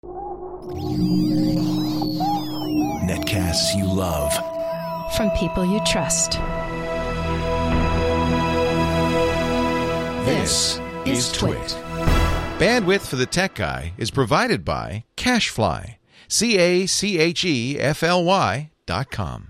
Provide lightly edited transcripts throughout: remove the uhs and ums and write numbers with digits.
Netcasts you love. From people you trust. This is Twit. Bandwidth for the Tech Guy is provided by CacheFly. CacheFly.com.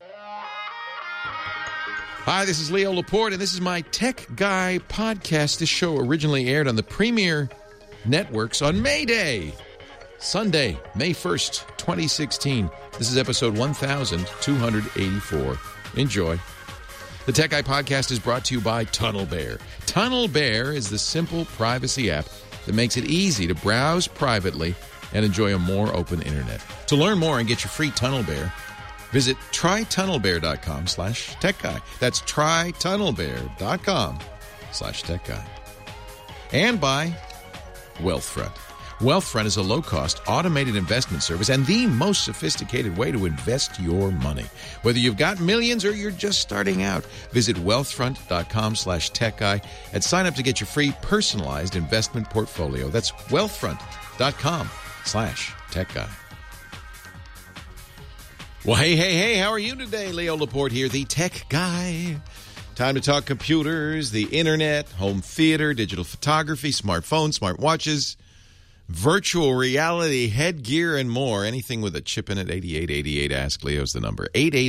Hi, this is Leo Laporte, and this is my Tech Guy podcast. This show originally aired on the Premier Networks on May Day, Sunday, May 1st, 2016. This is episode 1284. Enjoy. The Tech Guy podcast is brought to you by TunnelBear. TunnelBear is the simple privacy app that makes it easy to browse privately and enjoy a more open internet. To learn more and get your free TunnelBear, visit trytunnelbear.com/techguy. That's trytunnelbear.com/techguy. And by Wealthfront. Wealthfront is a low-cost, automated investment service and the most sophisticated way to invest your money. Whether you've got millions or you're just starting out, visit wealthfront.com/techguy and sign up to get your free personalized investment portfolio. That's wealthfront.com/techguy. Well, hey, how are you today? Leo Laporte here, the Tech Guy. Time to talk computers, the internet, home theater, digital photography, smartphones, smartwatches, virtual reality, headgear, and more. Anything with a chip in it. 8888 Ask Leo's the number.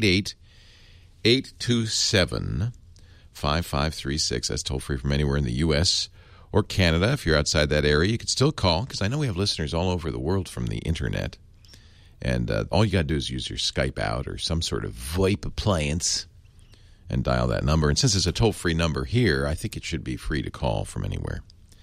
888-827-5536. That's toll free from anywhere in the U.S. or Canada. If you're outside that area, you can still call, because I know we have listeners all over the world from the internet. And all you got to do is use your Skype out or some sort of VoIP appliance and dial that number. And since it's a toll-free number here, I think it should be free to call from anywhere.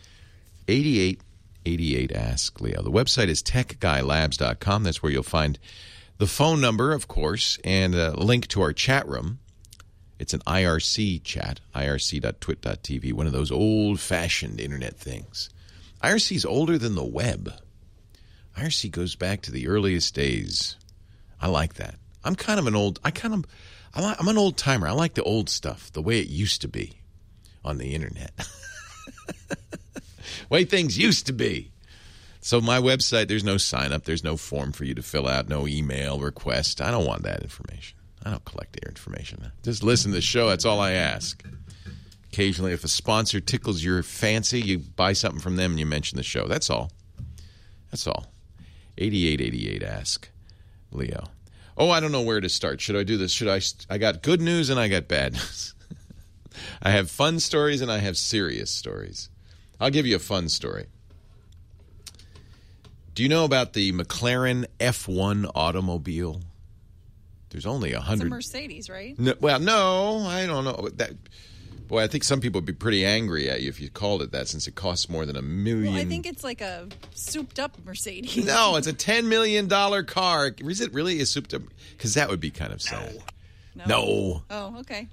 8888 Ask Leo. The website is techguylabs.com. That's where you'll find the phone number, of course, and a link to our chat room. It's an IRC chat, irc.twit.tv, one of those old-fashioned internet things. IRC is older than the web. IRC goes back to the earliest days. I like that. I'm an old timer. I like the old stuff, the way it used to be on the internet. Way things used to be. So my website, there's no sign up. There's no form for you to fill out, no email request. I don't want that information. I don't collect your information. Just listen to the show. That's all I ask. Occasionally, if a sponsor tickles your fancy, you buy something from them and you mention the show. That's all. That's all. 8888 Ask Leo. Oh, I don't know where to start. Should I do this? I got good news and I got bad news. I have fun stories and I have serious stories. I'll give you a fun story. Do you know about the McLaren F1 automobile? There's only 100. It's a Mercedes, right? No, I don't know. Boy, I think some people would be pretty angry at you if you called it that, since it costs more than $1 million. Well, I think it's like a souped-up Mercedes. No, it's a $10 million car. Is it really a souped-up? Because that would be kind of sad. No. Oh, okay.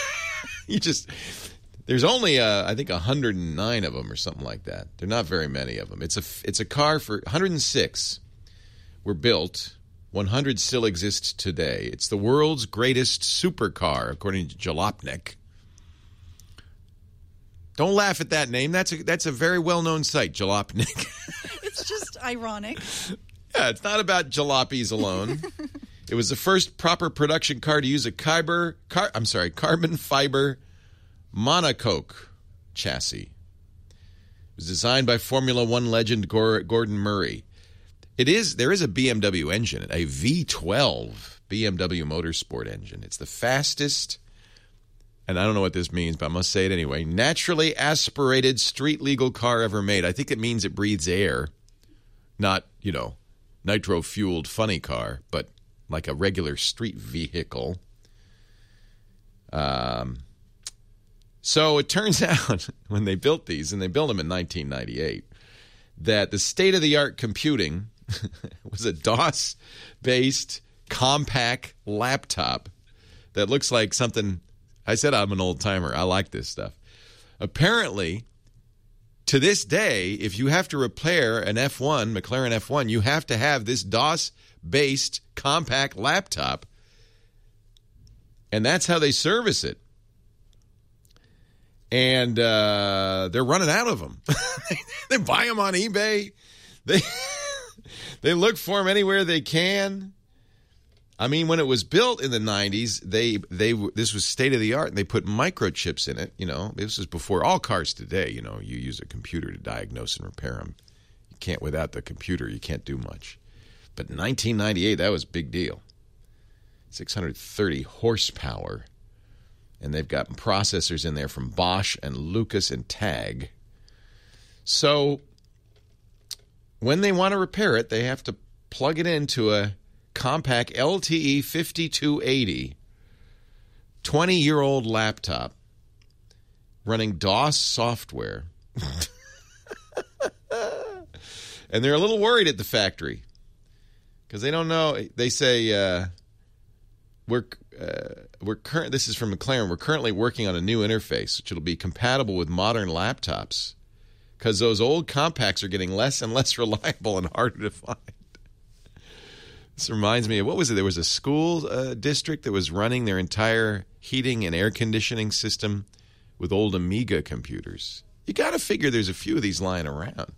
There's only, I think, 109 of them or something like that. There are not very many of them. It's a car for 106 were built. 100 still exist today. It's the world's greatest supercar, according to Jalopnik. Don't laugh at that name. That's a very well-known site, Jalopnik. It's just ironic. Yeah, it's not about jalopies alone. It was the first proper production car to use a carbon fiber monocoque chassis. It was designed by Formula One legend Gordon Murray. There is a BMW engine, a V12 BMW Motorsport engine. It's the fastest, and I don't know what this means, but I must say it anyway, naturally aspirated street-legal car ever made. I think it means it breathes air, not, nitro-fueled funny car, but like a regular street vehicle. So it turns out, when they built these, and they built them in 1998, that the state-of-the-art computing was a DOS-based compact laptop that looks like something. I said I'm an old timer. I like this stuff. Apparently, to this day, if you have to repair an F1, McLaren F1, you have to have this DOS-based compact laptop, and that's how they service it. And they're running out of them. They buy them on eBay. They look for them anywhere they can. I mean, when it was built in the 90s, this was state of the art, and they put microchips in it. You know, this was before all cars today. You know, you use a computer to diagnose and repair them. You can't without the computer. You can't do much. But in 1998, that was a big deal. 630 horsepower, and they've got processors in there from Bosch and Lucas and Tag. So when they want to repair it, they have to plug it into a Compaq LTE 5280, 20-year-old laptop running DOS software. And they're a little worried at the factory because they don't know. They say, this is from McLaren, we're currently working on a new interface, which will be compatible with modern laptops because those old Compaqs are getting less and less reliable and harder to find. This reminds me of, what was it? There was a school district that was running their entire heating and air conditioning system with old Amiga computers. You got to figure there's a few of these lying around.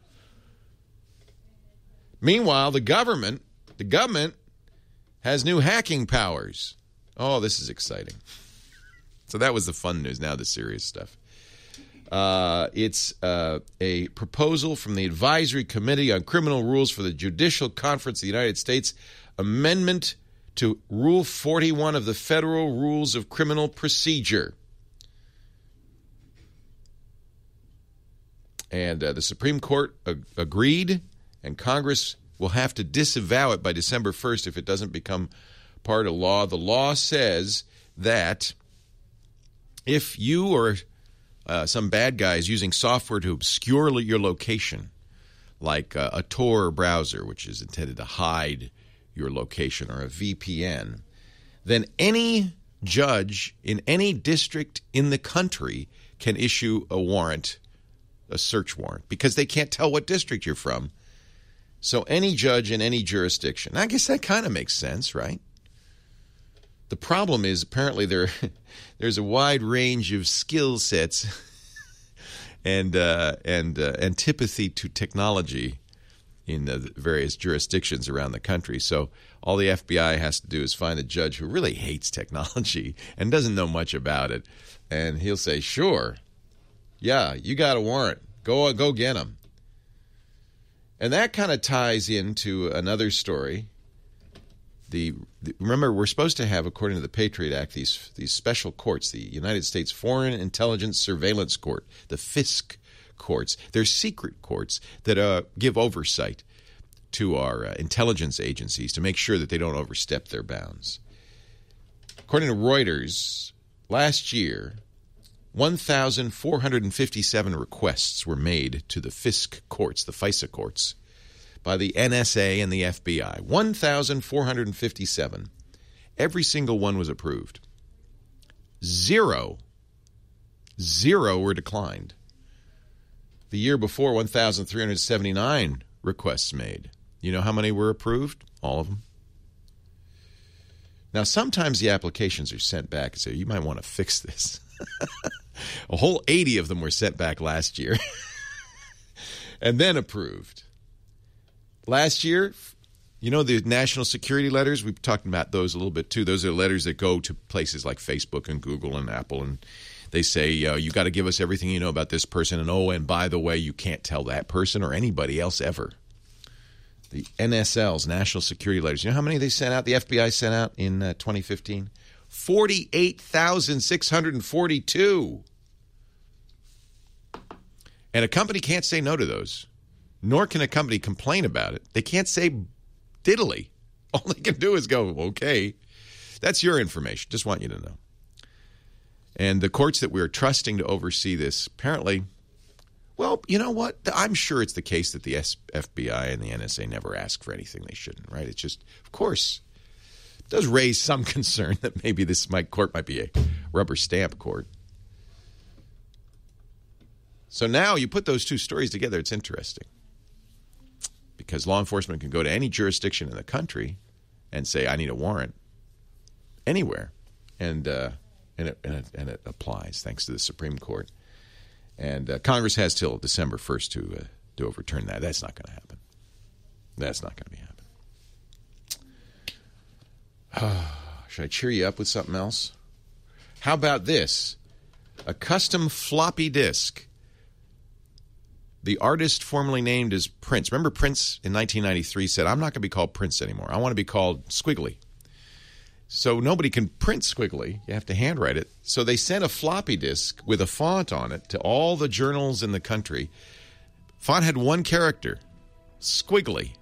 Meanwhile, the government has new hacking powers. Oh, this is exciting. So that was the fun news. Now the serious stuff. It's a proposal from the Advisory Committee on Criminal Rules for the Judicial Conference of the United States, amendment to Rule 41 of the Federal Rules of Criminal Procedure. And the Supreme Court agreed, and Congress will have to disavow it by December 1st if it doesn't become part of law. The law says that if you or some bad guy is using software to obscure your location, like a Tor browser, which is intended to hide your location, or a VPN, then any judge in any district in the country can issue a warrant, a search warrant, because they can't tell what district you're from. So any judge in any jurisdiction. I guess that kind of makes sense, right? The problem is apparently there's a wide range of skill sets and antipathy to technology in the various jurisdictions around the country. So all the FBI has to do is find a judge who really hates technology and doesn't know much about it, and he'll say, "Sure, yeah, you got a warrant. Go get him." And that kind of ties into another story. Remember, we're supposed to have, according to the Patriot Act, these special courts, the United States Foreign Intelligence Surveillance Court, the FISC courts. They're secret courts that give oversight to our intelligence agencies to make sure that they don't overstep their bounds. According to Reuters, last year, 1,457 requests were made to the FISC courts, the FISA courts, by the NSA and the FBI. 1,457. Every single one was approved. Zero were declined. The year before, 1,379 requests made. You know how many were approved? All of them. Now, sometimes the applications are sent back and say, you might want to fix this. A whole 80 of them were sent back last year and then approved. Last year, you know the national security letters? We've talked about those a little bit too. Those are letters that go to places like Facebook and Google and Apple, and they say, you got to give us everything you know about this person, and by the way, you can't tell that person or anybody else ever. The NSLs, national security letters. You know how many they sent out, the FBI sent out in 2015? 48,642. And a company can't say no to those, nor can a company complain about it. They can't say diddly. All they can do is go, okay, that's your information. Just want you to know. And the courts that we're trusting to oversee this, apparently, well, you know what? I'm sure it's the case that the FBI and the NSA never ask for anything they shouldn't, right? It's just, of course, it does raise some concern that maybe this court might be a rubber stamp court. So now you put those two stories together, it's interesting. Because law enforcement can go to any jurisdiction in the country and say, I need a warrant anywhere. And it applies, thanks to the Supreme Court. And Congress has till December 1st to overturn that. That's not going to happen. That's not going to be happening. Should I cheer you up with something else? How about this? A custom floppy disk. The artist formerly named as Prince. Remember Prince in 1993 said, I'm not going to be called Prince anymore. I want to be called Squiggly. So nobody can print Squiggly. You have to handwrite it. So they sent a floppy disk with a font on it to all the journals in the country. Font had one character, Squiggly.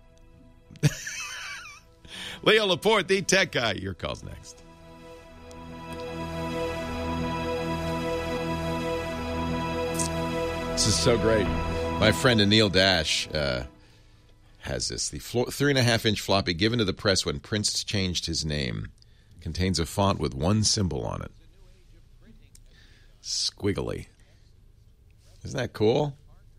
Leo Laporte, the tech guy. Your call's next. This is so great. My friend Anil Dash has this. The 3.5-inch floppy given to the press when Prince changed his name. Contains a font with one symbol on it. Squiggly. Isn't that cool?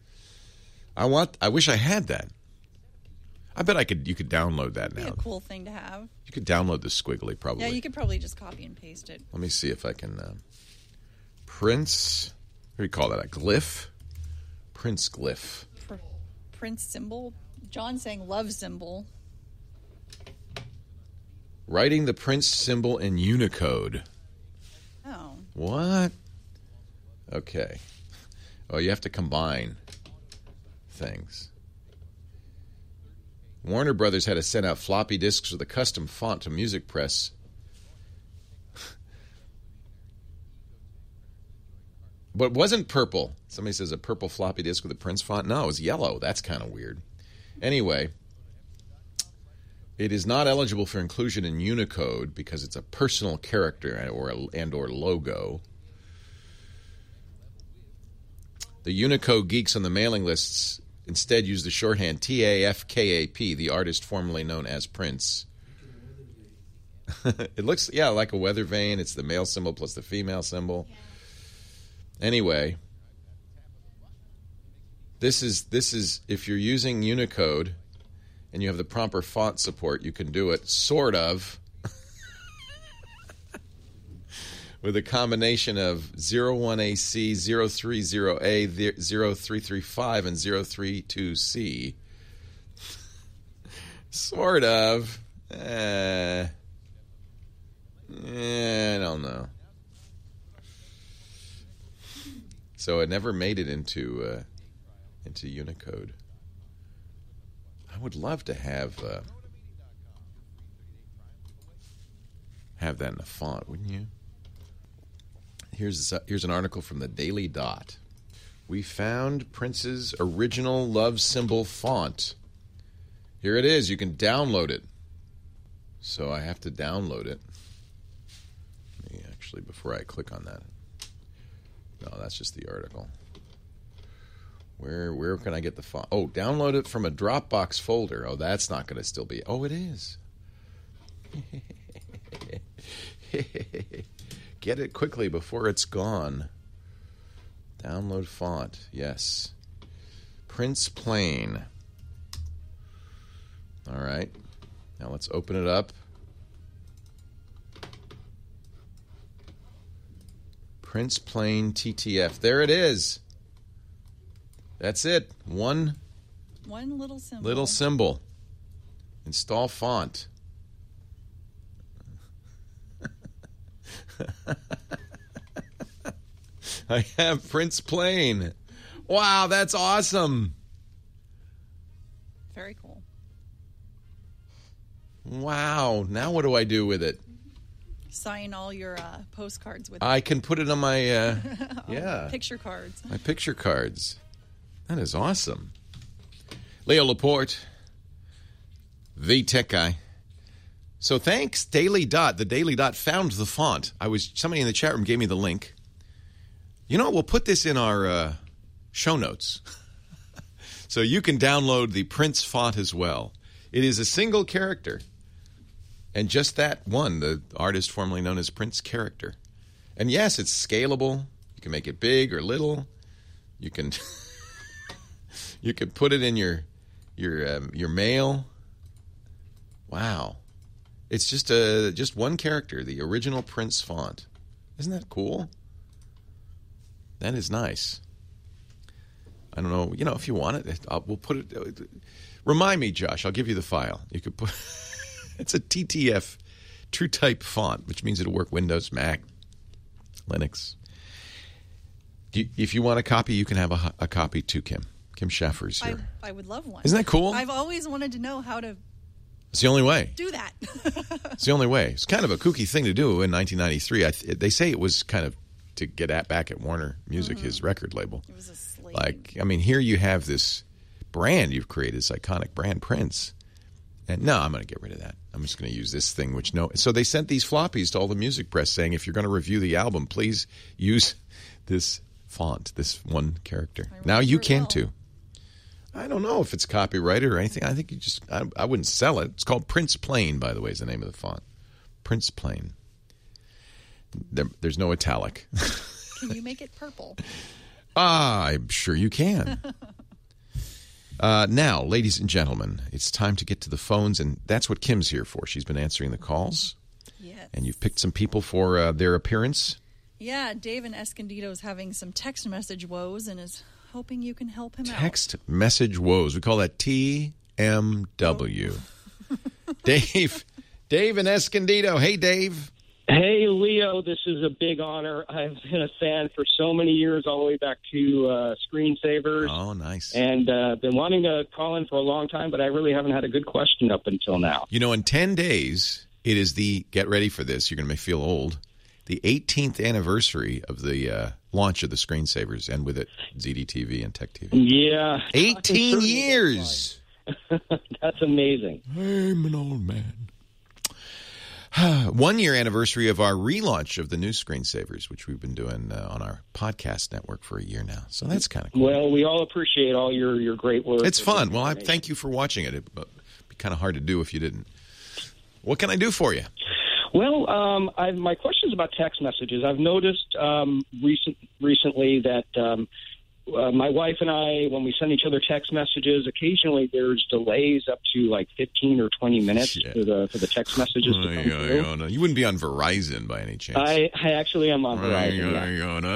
I wish I had that. I bet you could download that now. It'd be a cool thing to have. You could download the Squiggly probably. Yeah, you could probably just copy and paste it. Let me see if I can. Prince. What do you call that? A glyph? Prince glyph. Prince symbol. John's saying love symbol. Writing the Prince symbol in Unicode. Oh. What? Okay. Oh, you have to combine things. Warner Brothers had to send out floppy disks with a custom font to Music Press. But it wasn't purple. Somebody says a purple floppy disk with a Prince font. No, it was yellow. That's kind of weird. Anyway, it is not eligible for inclusion in Unicode because it's a personal character or logo. The Unicode geeks on the mailing lists instead use the shorthand TAFKAP, the artist formerly known as Prince. It looks, like a weather vane. It's the male symbol plus the female symbol. Anyway, this is if you're using Unicode and you have the proper font support, you can do it, sort of, with a combination of 01AC, 030A, 0335, and 032C. Sort of. I don't know. So it never made it into Unicode. I would love to have that in a font, wouldn't you? Here's an article from the Daily Dot. We found Prince's original love symbol font. Here it is. You can download it. So I have to download it. Actually, before I click on that. No, that's just the article. Where can I get the font? Oh, download it from a Dropbox folder. Oh, that's not going to still be. Oh, it is. Get it quickly before it's gone. Download font. Yes. Prince Plain. All right. Now let's open it up. Prince Plain TTF. There it is. That's it. One little symbol. Little symbol. Install font. I have Prince Plain. Wow, that's awesome. Very cool. Wow. Now what do I do with it? Sign all your postcards with I can put it on my picture cards. My picture cards. That is awesome. Leo Laporte, the tech guy. So thanks, Daily Dot. The Daily Dot found the font. Somebody in the chat room gave me the link. You know what? We'll put this in our show notes. So you can download the Prince font as well. It is a single character. And just that one, the artist formerly known as Prince character. And yes, it's scalable. You can make it big or little. You can you can put it in your mail. Wow. It's just one character, the original Prince font. Isn't that cool? That is nice. I don't know, if you want it, we'll put it. Remind me, Josh. I'll give you the file. You could put. It's a TTF, True Type font, which means it'll work Windows, Mac, Linux. If you want a copy, you can have a copy too, Kim. Kim Schaffer's here. I would love one. Isn't that cool? I've always wanted to know how to It's the only way. do that. It's the only way. It's kind of a kooky thing to do in 1993. They say it was kind of to get back at Warner Music, his record label. It was a slave. Like, I mean, here you have this brand you've created, this iconic brand, Prince. And no, I'm going to get rid of that. I'm just going to use this thing, So they sent these floppies to all the music press saying, if you're going to review the album, please use this font, this one character. Now you can too. I don't know if it's copyrighted or anything. I think I wouldn't sell it. It's called Prince Plain, by the way, is the name of the font. Prince Plain. There's no italic. Can you make it purple? I'm sure you can. Now, ladies and gentlemen, it's time to get to the phones, and that's what Kim's here for. She's been answering the calls. Yes. And you've picked some people for their appearance. Yeah, Dave in Escondido is having some text message woes and is hoping you can help him out. Text message woes. We call that TMW. Dave in Escondido. Hey, Dave. Hey, Leo, this is a big honor. I've been a fan for so many years, all the way back to Screensavers. Oh, nice. And been wanting to call in for a long time, but I really haven't had a good question up until now. You know, in 10 days, it is get ready for this, you're going to feel old, the 18th anniversary of the launch of the Screensavers, and with it, ZDTV and Tech TV. Yeah. 18 years! That's amazing. I'm an old man. 1 year anniversary of our relaunch of the new Screensavers, which we've been doing on our podcast network for a year now. So that's kind of cool. Well, we all appreciate all your great work. It's fun. Well, I thank you for watching it. It'd be kind of hard to do if you didn't. What can I do for you? Well, my question is about text messages. I've noticed recently that my wife and I, when we send each other text messages, occasionally there's delays up to like 15 or 20 minutes for the text messages to come through. No. You wouldn't be on Verizon by any chance. I actually am on Verizon.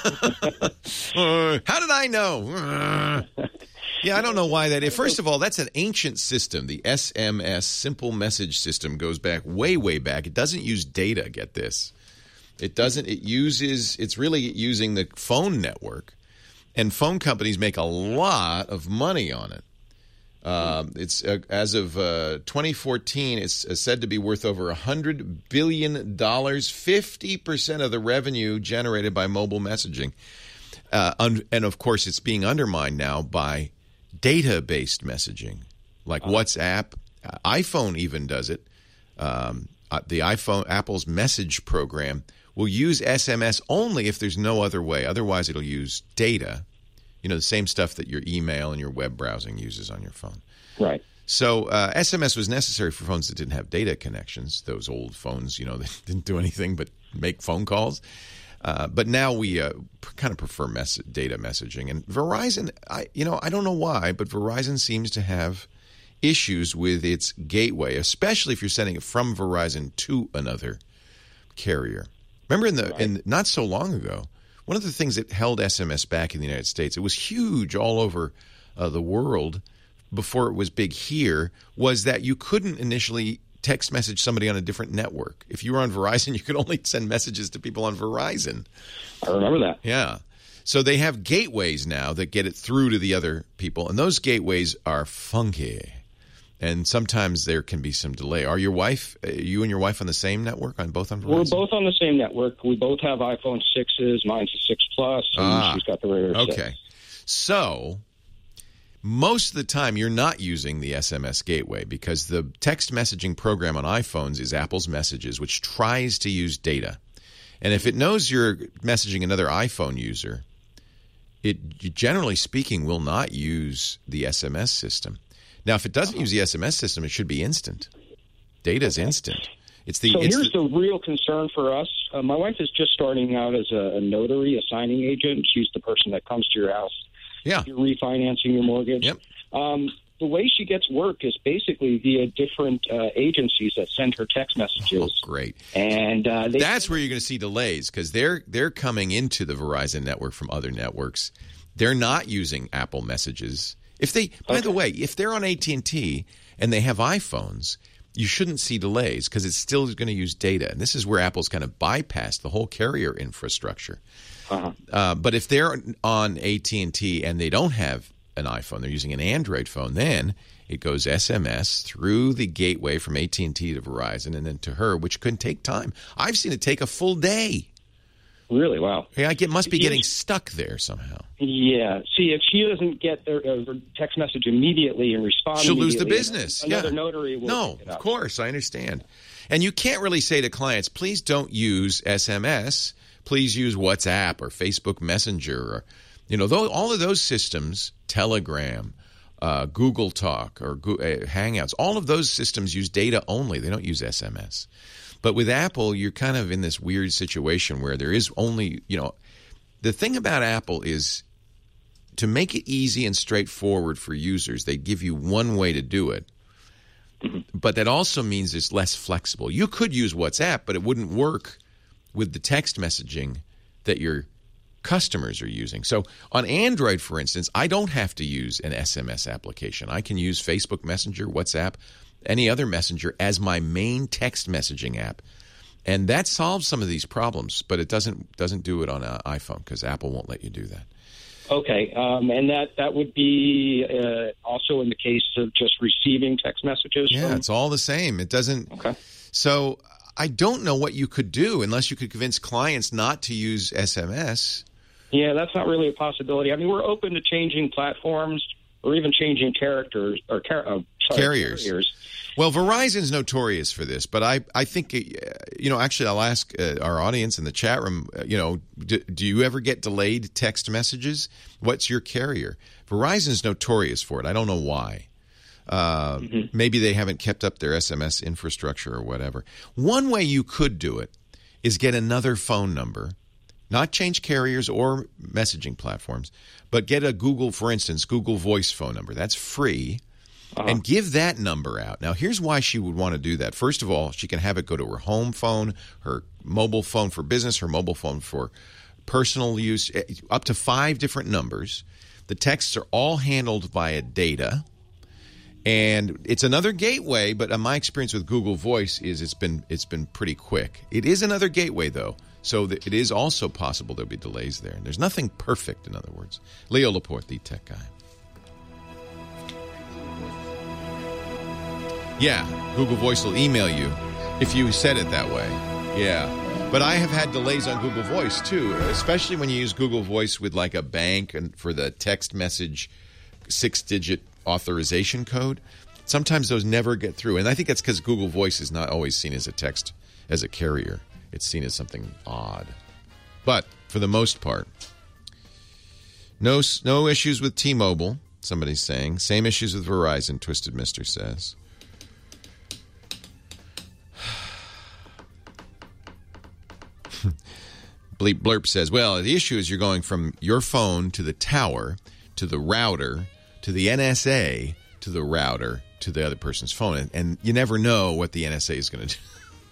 How did I know? Yeah, I don't know why that is. First of all, that's an ancient system. The SMS, Simple Message System, goes back way back. It doesn't use data, get this. It doesn't. It's really using the phone network. And phone companies make a lot of money on it. It's as of 2014, it's said to be worth over $100 billion, 50% of the revenue generated by mobile messaging. And, of course, it's being undermined now by data-based messaging, like WhatsApp. iPhone even does it. The Apple's message program will use SMS only if there's no other way. Otherwise, it'll use data, the same stuff that your email and your web browsing uses on your phone. Right. So SMS was necessary for phones that didn't have data connections, those old phones, that didn't do anything but make phone calls. But now we kind of prefer data messaging. And Verizon, I don't know why, but Verizon seems to have issues with its gateway, especially if you're sending it from Verizon to another carrier. Remember in not so long ago, one of the things that held SMS back in the United States, it was huge all over the world before it was big here, was that you couldn't initially text message somebody on a different network. If you were on Verizon, you could only send messages to people on Verizon. I remember that. Yeah. So they have gateways now that get it through to the other people, and those gateways are funky. And sometimes there can be some delay. Are you and your wife on the same network, both on Verizon? We're both on the same network. We both have iPhone 6s. Mine's a 6 Plus, and she's got the regular 6. Okay. So most of the time you're not using the SMS gateway because the text messaging program on iPhones is Apple's Messages, which tries to use data. And if it knows you're messaging another iPhone user, it, generally speaking, will not use the SMS system. Now, if it doesn't use the SMS system, it should be instant. Data is instant. Here's the real concern for us. My wife is just starting out as a notary, a signing agent. She's the person that comes to your house. Yeah. You're refinancing your mortgage. Yep. The way she gets work is basically via different agencies that send her text messages. Oh, great. And that's where you're going to see delays because they're coming into the Verizon network from other networks. They're not using Apple Messages. If they, by the way, if they're on AT&T and they have iPhones, you shouldn't see delays because it's still going to use data. And this is where Apple's kind of bypassed the whole carrier infrastructure. But if they're on AT&T and they don't have an iPhone, they're using an Android phone, then it goes SMS through the gateway from AT&T to Verizon and then to her, which could take time. I've seen it take a full day. Really? Wow. Yeah, it must be getting stuck there somehow. Yeah. See, if she doesn't get their text message immediately and respond, she'll lose the business. Another notary will. No, pick it up. Of course, I understand. And you can't really say to clients, please don't use SMS. Please use WhatsApp or Facebook Messenger or, all of those systems, Telegram, Google Talk or Hangouts. All of those systems use data only. They don't use SMS. But with Apple, you're kind of in this weird situation where there is only, the thing about Apple is to make it easy and straightforward for users, they give you one way to do it. But that also means it's less flexible. You could use WhatsApp, but it wouldn't work with the text messaging that your customers are using. So on Android, for instance, I don't have to use an SMS application. I can use Facebook Messenger, WhatsApp, any other messenger as my main text messaging app. And that solves some of these problems, but it doesn't do it on an iPhone because Apple won't let you do that. Okay, and that would be also in the case of just receiving text messages? Yeah, it's all the same. It doesn't... Okay. So I don't know what you could do unless you could convince clients not to use SMS. Yeah, that's not really a possibility. I mean, we're open to changing platforms or even changing characters or carriers. Well, Verizon's notorious for this, but I think, actually I'll ask our audience in the chat room, do you ever get delayed text messages? What's your carrier? Verizon's notorious for it. I don't know why. Maybe they haven't kept up their SMS infrastructure or whatever. One way you could do it is get another phone number, not change carriers or messaging platforms, but get a Google Voice phone number. That's free. And give that number out. Now, here's why she would want to do that. First of all, she can have it go to her home phone, her mobile phone for business, her mobile phone for personal use, up to 5 different numbers. The texts are all handled via data. And it's another gateway, but my experience with Google Voice is it's been pretty quick. It is another gateway, though, so that it is also possible there'll be delays there. There's nothing perfect, in other words. Leo Laporte, the tech guy. Yeah, Google Voice will email you if you said it that way. Yeah. But I have had delays on Google Voice, too, especially when you use Google Voice with like a bank and for the text message 6-digit authorization code. Sometimes those never get through. And I think that's because Google Voice is not always seen as a carrier. It's seen as something odd. But for the most part, no issues with T-Mobile, somebody's saying. Same issues with Verizon, Twisted Mister says. Bleep Blurp says, well, the issue is you're going from your phone to the tower, to the router, to the NSA, to the router, to the other person's phone. And you never know what the NSA is going to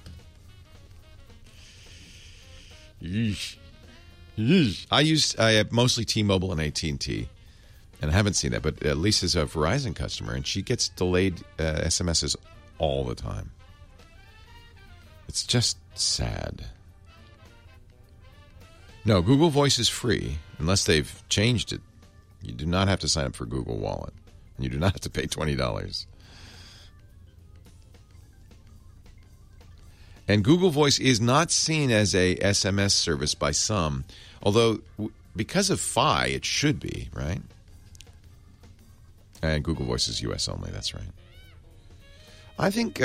do. I have mostly T-Mobile and AT&T, and I haven't seen that. But Lisa's a Verizon customer, and she gets delayed SMSs all the time. It's just sad. No, Google Voice is free unless they've changed it. You do not have to sign up for Google Wallet. And you do not have to pay $20. And Google Voice is not seen as a SMS service by some, although because of FI, it should be, right? And Google Voice is US only, that's right. I think,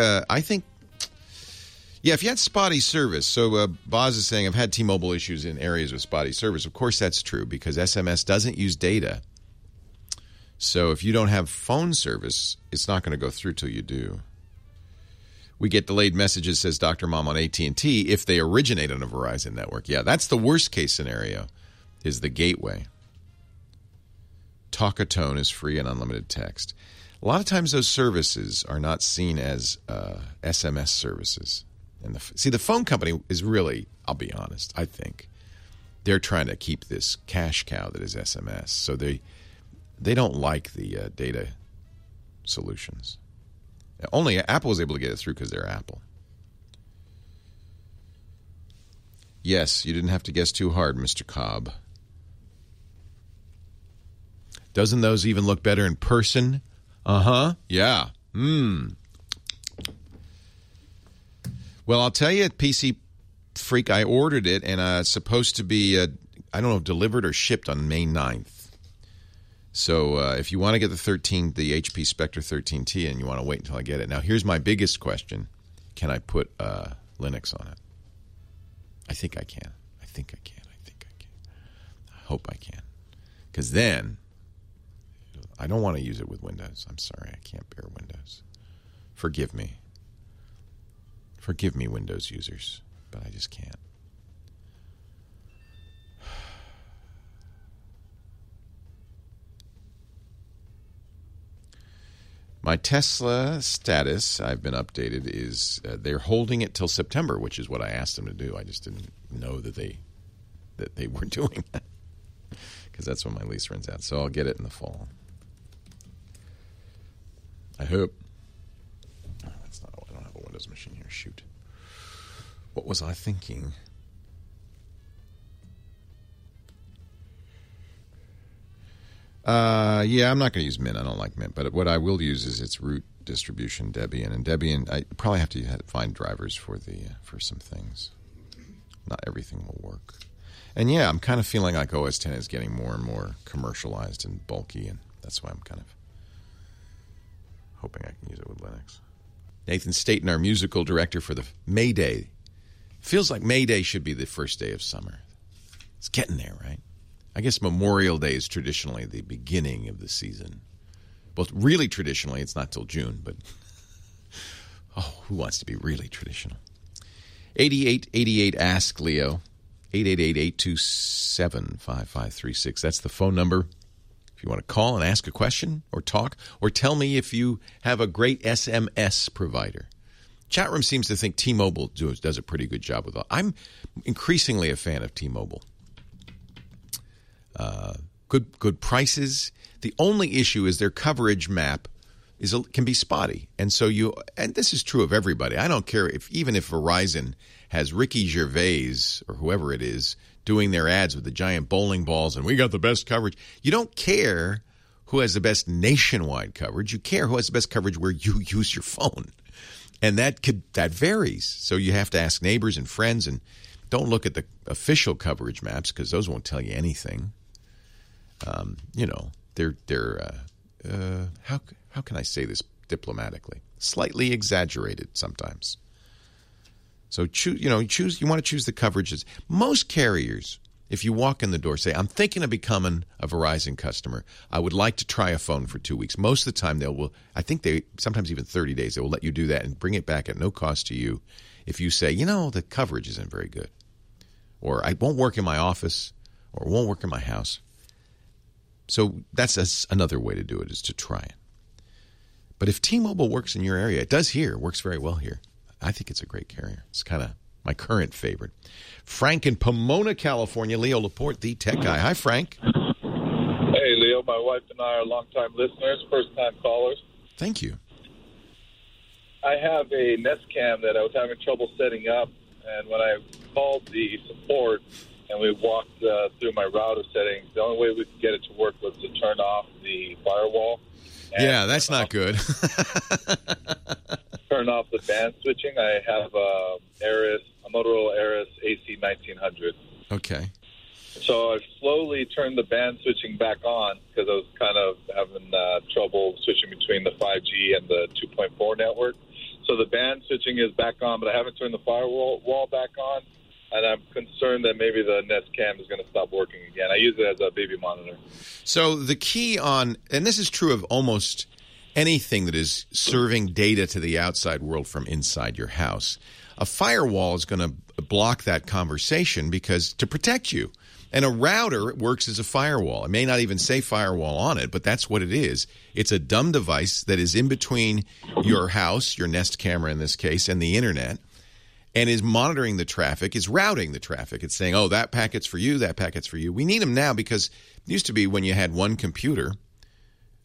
yeah, if you had spotty service, so Boz is saying, I've had T-Mobile issues in areas with spotty service. Of course that's true because SMS doesn't use data. So if you don't have phone service, it's not going to go through till you do. We get delayed messages, says Dr. Mom on AT&T, if they originate on a Verizon network. Yeah, that's the worst case scenario, is the gateway. Talkatone is free and unlimited text. A lot of times those services are not seen as SMS services. And the phone company is really, I'll be honest, I think, they're trying to keep this cash cow that is SMS. So They don't like the data solutions. Only Apple was able to get it through because they're Apple. Yes, you didn't have to guess too hard, Mr. Cobb. Doesn't those even look better in person? Uh-huh. Yeah. Well, I'll tell you, PC Freak, I ordered it, and it's supposed to be, delivered or shipped on May 9th. So if you want to get the HP Spectre 13T and you want to wait until I get it. Now, here's my biggest question. Can I put Linux on it? I think I can. I hope I can. Because then, I don't want to use it with Windows. I'm sorry, I can't bear Windows. Forgive me. Forgive me, Windows users, but I just can't. My Tesla status, I've been updated, is they're holding it till September, which is what I asked them to do. I just didn't know that they were doing that because that's when my lease runs out. So I'll get it in the fall. I hope. I don't have a Windows machine here. Shoot. What was I thinking? Yeah, I'm not going to use Mint. I don't like Mint. But what I will use is its root distribution, Debian. And Debian, I probably have to find drivers for some things. Not everything will work. And yeah, I'm kind of feeling like OS X is getting more and more commercialized and bulky, and that's why I'm kind of hoping I can use it with Linux. Nathan Staten, our musical director for the May Day. Feels like May Day should be the first day of summer. It's getting there, right? I guess Memorial Day is traditionally the beginning of the season. Well, really traditionally, it's not till June, but who wants to be really traditional? 8888 Ask Leo. 888-827-5536. That's the phone number. If you want to call and ask a question or talk, or tell me if you have a great SMS provider. Chat room seems to think T-Mobile does a pretty good job with it. I'm increasingly a fan of T-Mobile. Good prices. The only issue is their coverage map can be spotty, and this is true of everybody. I don't care even if Verizon has Ricky Gervais or whoever it is doing their ads with the giant bowling balls, and we got the best coverage. You don't care who has the best nationwide coverage. You care who has the best coverage where you use your phone, and that varies. So you have to ask neighbors and friends, and don't look at the official coverage maps because those won't tell you anything. They're how can I say this diplomatically? Slightly exaggerated sometimes. So you want to choose the coverages. Most carriers, if you walk in the door, say, I'm thinking of becoming a Verizon customer. I would like to try a phone for 2 weeks. Most of the time sometimes even 30 days, they will let you do that and bring it back at no cost to you if you say, the coverage isn't very good. Or I won't work in my office, or it won't work in my house. So that's another way to do it, is to try it. But if T-Mobile works in your area, it does here, works very well here. I think it's a great carrier. It's kind of my current favorite. Frank in Pomona, California. Leo Laporte, the tech guy. Hi, Frank. Hey, Leo. My wife and I are longtime listeners, first-time callers. Thank you. I have a Nest Cam that I was having trouble setting up, and when I called the support and we walked through my router settings, the only way we could get it to work was to turn off the firewall. Yeah, that's not good. Turn off the band switching. I have a Motorola Aris AC1900. Okay. So I slowly turned the band switching back on because I was kind of having trouble switching between the 5G and the 2.4 network. So the band switching is back on, but I haven't turned the firewall back on. And I'm concerned that maybe the Nest Cam is going to stop working again. I use it as a baby monitor. So the key and this is true of almost anything that is serving data to the outside world from inside your house, a firewall is going to block that conversation to protect you. And a router works as a firewall. It may not even say firewall on it, but that's what it is. It's a dumb device that is in between your house, your Nest camera in this case, and the internet, and is monitoring the traffic, is routing the traffic. It's saying, that packet's for you, that packet's for you. We need them now because it used to be when you had one computer,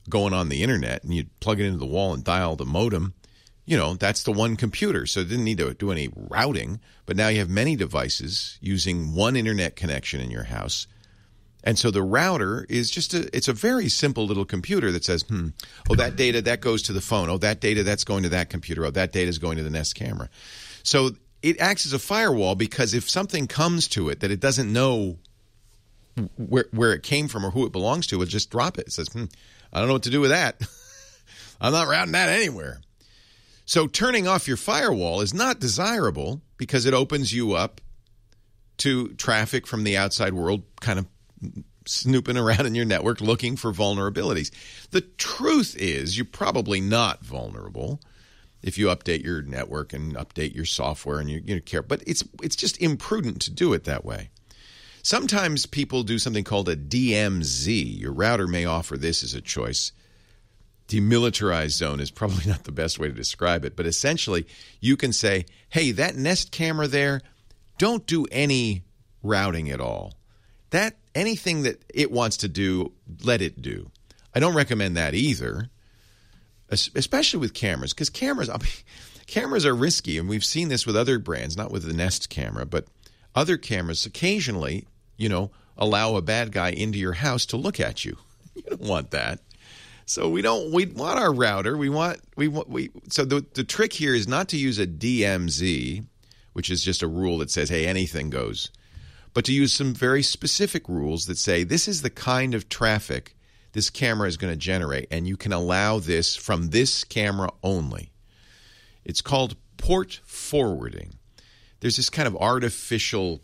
going on the internet and you'd plug it into the wall and dial the modem, that's the one computer. So it didn't need to do any routing. But now you have many devices using one internet connection in your house. And so the router is it's a very simple little computer that says, that data, that goes to the phone. Oh, that data, that's going to that computer. Oh, that data is going to the Nest camera. So it acts as a firewall because if something comes to it that it doesn't know where it came from or who it belongs to, it'll just drop it. It says, I don't know what to do with that. I'm not routing that anywhere. So turning off your firewall is not desirable because it opens you up to traffic from the outside world kind of snooping around in your network looking for vulnerabilities. The truth is you're probably not vulnerable if you update your network and update your software and you care. But it's just imprudent to do it that way. Sometimes people do something called a DMZ. Your router may offer this as a choice. Demilitarized zone is probably not the best way to describe it, but essentially you can say, hey, that Nest camera there, don't do any routing at all. Anything that it wants to do, let it do. I don't recommend that either, especially with cameras, because cameras are risky, and we've seen this with other brands, not with the Nest camera, but other cameras occasionally, allow a bad guy into your house to look at you. You don't want that. So we want our router. So the trick here is not to use a DMZ, which is just a rule that says, hey, anything goes, but to use some very specific rules that say this is the kind of traffic this camera is going to generate, and you can allow this from this camera only. It's called port forwarding. There's this kind of artificial,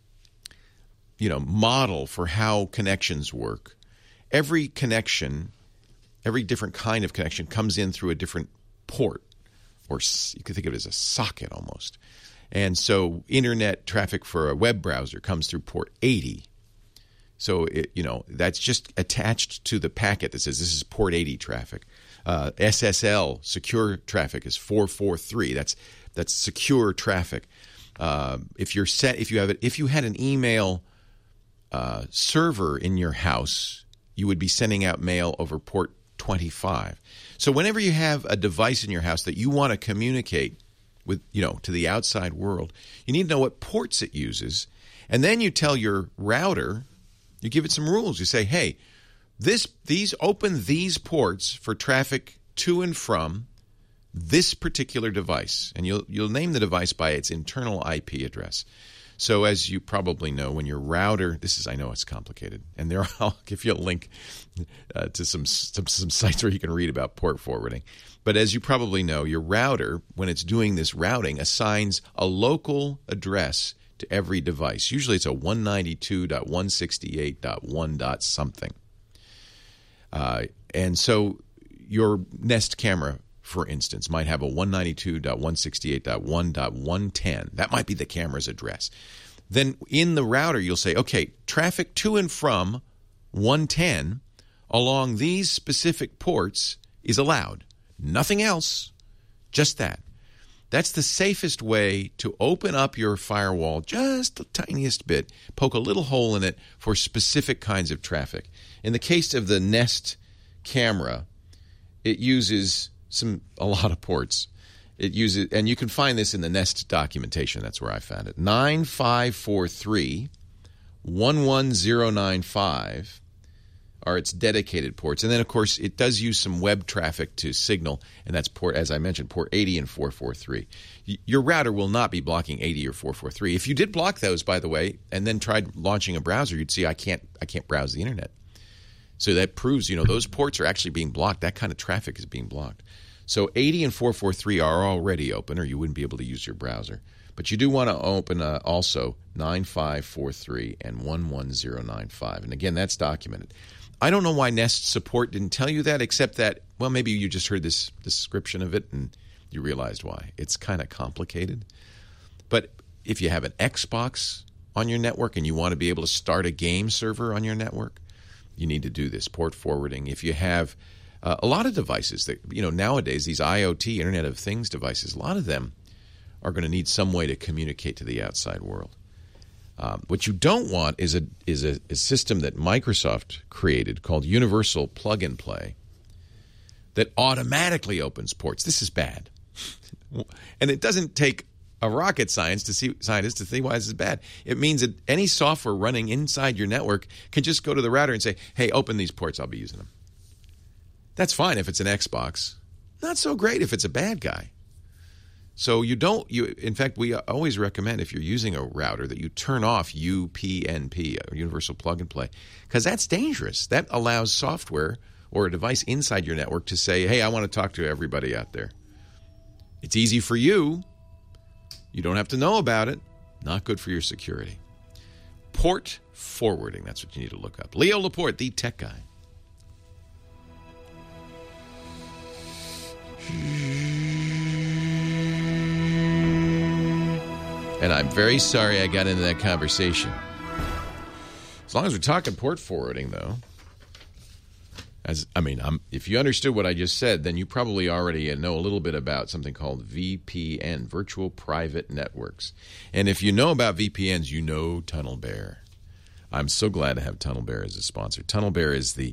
model for how connections work. Every connection, every different kind of connection comes in through a different port, or you could think of it as a socket almost. And so internet traffic for a web browser comes through port 80. So, that's just attached to the packet that says this is port 80 traffic. SSL, secure traffic, is 443. That's secure traffic. If you had an email server in your house, you would be sending out mail over port 25. So whenever you have a device in your house that you want to communicate with, to the outside world, you need to know what ports it uses. And then you tell your router, you give it some rules. You say, hey, open these ports for traffic to and from this particular device. And you'll name the device by its internal IP address. So as you probably know, when your router, I know it's complicated, and I'll give you a link to some sites where you can read about port forwarding. But as you probably know, your router, when it's doing this routing, assigns a local address to every device. Usually it's a 192.168.1. something. And so your Nest camera, for instance, might have a 192.168.1.110. That might be the camera's address. Then in the router, you'll say, okay, traffic to and from 110 along these specific ports is allowed. Nothing else, just that. That's the safest way to open up your firewall just the tiniest bit, poke a little hole in it for specific kinds of traffic. In the case of the Nest camera, it uses a lot of ports. It uses, and you can find this in the Nest documentation. That's where I found it. 9543, 11095 are its dedicated ports. And then, of course, it does use some web traffic to signal, and that's port, as I mentioned, port 80 and 443. Your router will not be blocking 80 or 443. If you did block those, by the way, and then tried launching a browser, you'd see I can't browse the internet. So that proves, those ports are actually being blocked. That kind of traffic is being blocked. So 80 and 443 are already open, or you wouldn't be able to use your browser. But you do want to open also 9543 and 11095. And again, that's documented. I don't know why Nest support didn't tell you that, except that, well, maybe you just heard this description of it and you realized why. It's kind of complicated. But if you have an Xbox on your network and you want to be able to start a game server on your network, you need to do this, port forwarding. If you have a lot of devices that, nowadays, these IoT, Internet of Things devices, a lot of them are going to need some way to communicate to the outside world. What you don't want is a system that Microsoft created called Universal Plug and Play. that automatically opens ports. This is bad. And it doesn't take a rocket scientist to see why this is bad. It means that any software running inside your network can just go to the router and say, hey, open these ports, I'll be using them. That's fine if it's an Xbox. Not so great if it's a bad guy. So in fact, we always recommend if you're using a router that you turn off UPnP, Universal Plug and Play, because that's dangerous. That allows software or a device inside your network to say, hey, I want to talk to everybody out there. It's easy for you. You don't have to know about it. Not good for your security. Port forwarding, that's what you need to look up. Leo Laporte, the tech guy. And I'm very sorry I got into that conversation. As long as we're talking port forwarding, though, if you understood what I just said, then you probably already know a little bit about something called VPN, Virtual Private Networks. And if you know about VPNs, you know TunnelBear. I'm so glad to have TunnelBear as a sponsor. TunnelBear is the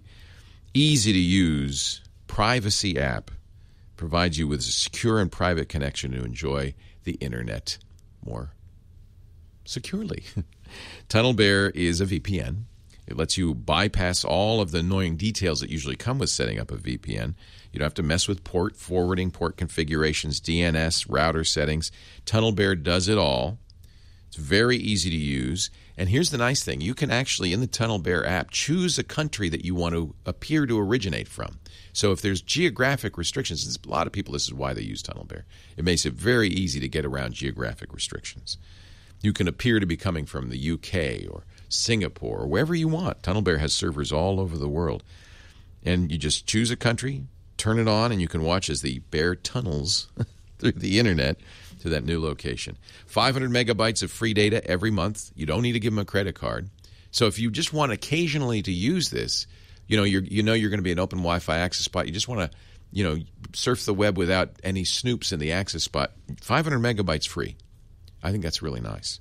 easy-to-use privacy app. Provides you with a secure and private connection to enjoy the internet more securely. TunnelBear is a VPN. It lets you bypass all of the annoying details that usually come with setting up a VPN. You don't have to mess with port forwarding, port configurations, DNS, router settings. TunnelBear does it all. It's very easy to use. And here's the nice thing. You can actually, in the TunnelBear app, choose a country that you want to appear to originate from. So if there's geographic restrictions, a lot of people, this is why they use TunnelBear. It makes it very easy to get around geographic restrictions. You can appear to be coming from the UK or Singapore or wherever you want. TunnelBear has servers all over the world. And you just choose a country, turn it on, and you can watch as the bear tunnels through the internet to that new location. 500 megabytes of free data every month. You don't need to give them a credit card. So if you just want occasionally to use this, you're going to be an open Wi-Fi access spot. You just want to, surf the web without any snoops in the access spot. 500 megabytes free. I think that's really nice.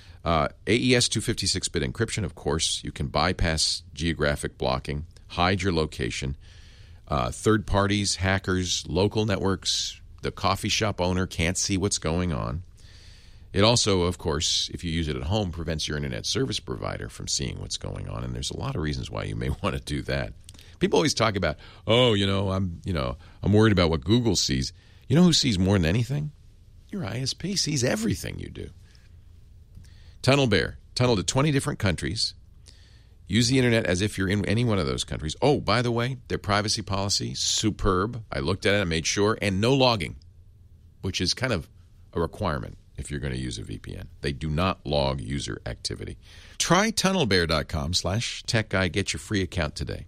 AES 256-bit encryption, of course. You can bypass geographic blocking, hide your location. Third parties, hackers, local networks, the coffee shop owner can't see what's going on. It also, of course, if you use it at home, prevents your internet service provider from seeing what's going on. And there's a lot of reasons why you may want to do that. People always talk about, I'm worried about what Google sees. You know who sees more than anything? Your ISP sees everything you do. TunnelBear. Tunnel to 20 different countries. Use the internet as if you're in any one of those countries. Oh, by the way, their privacy policy, superb. I looked at it, I made sure. And no logging, which is kind of a requirement if you're going to use a VPN. They do not log user activity. Try tunnelbear.com/techguy. Get your free account today.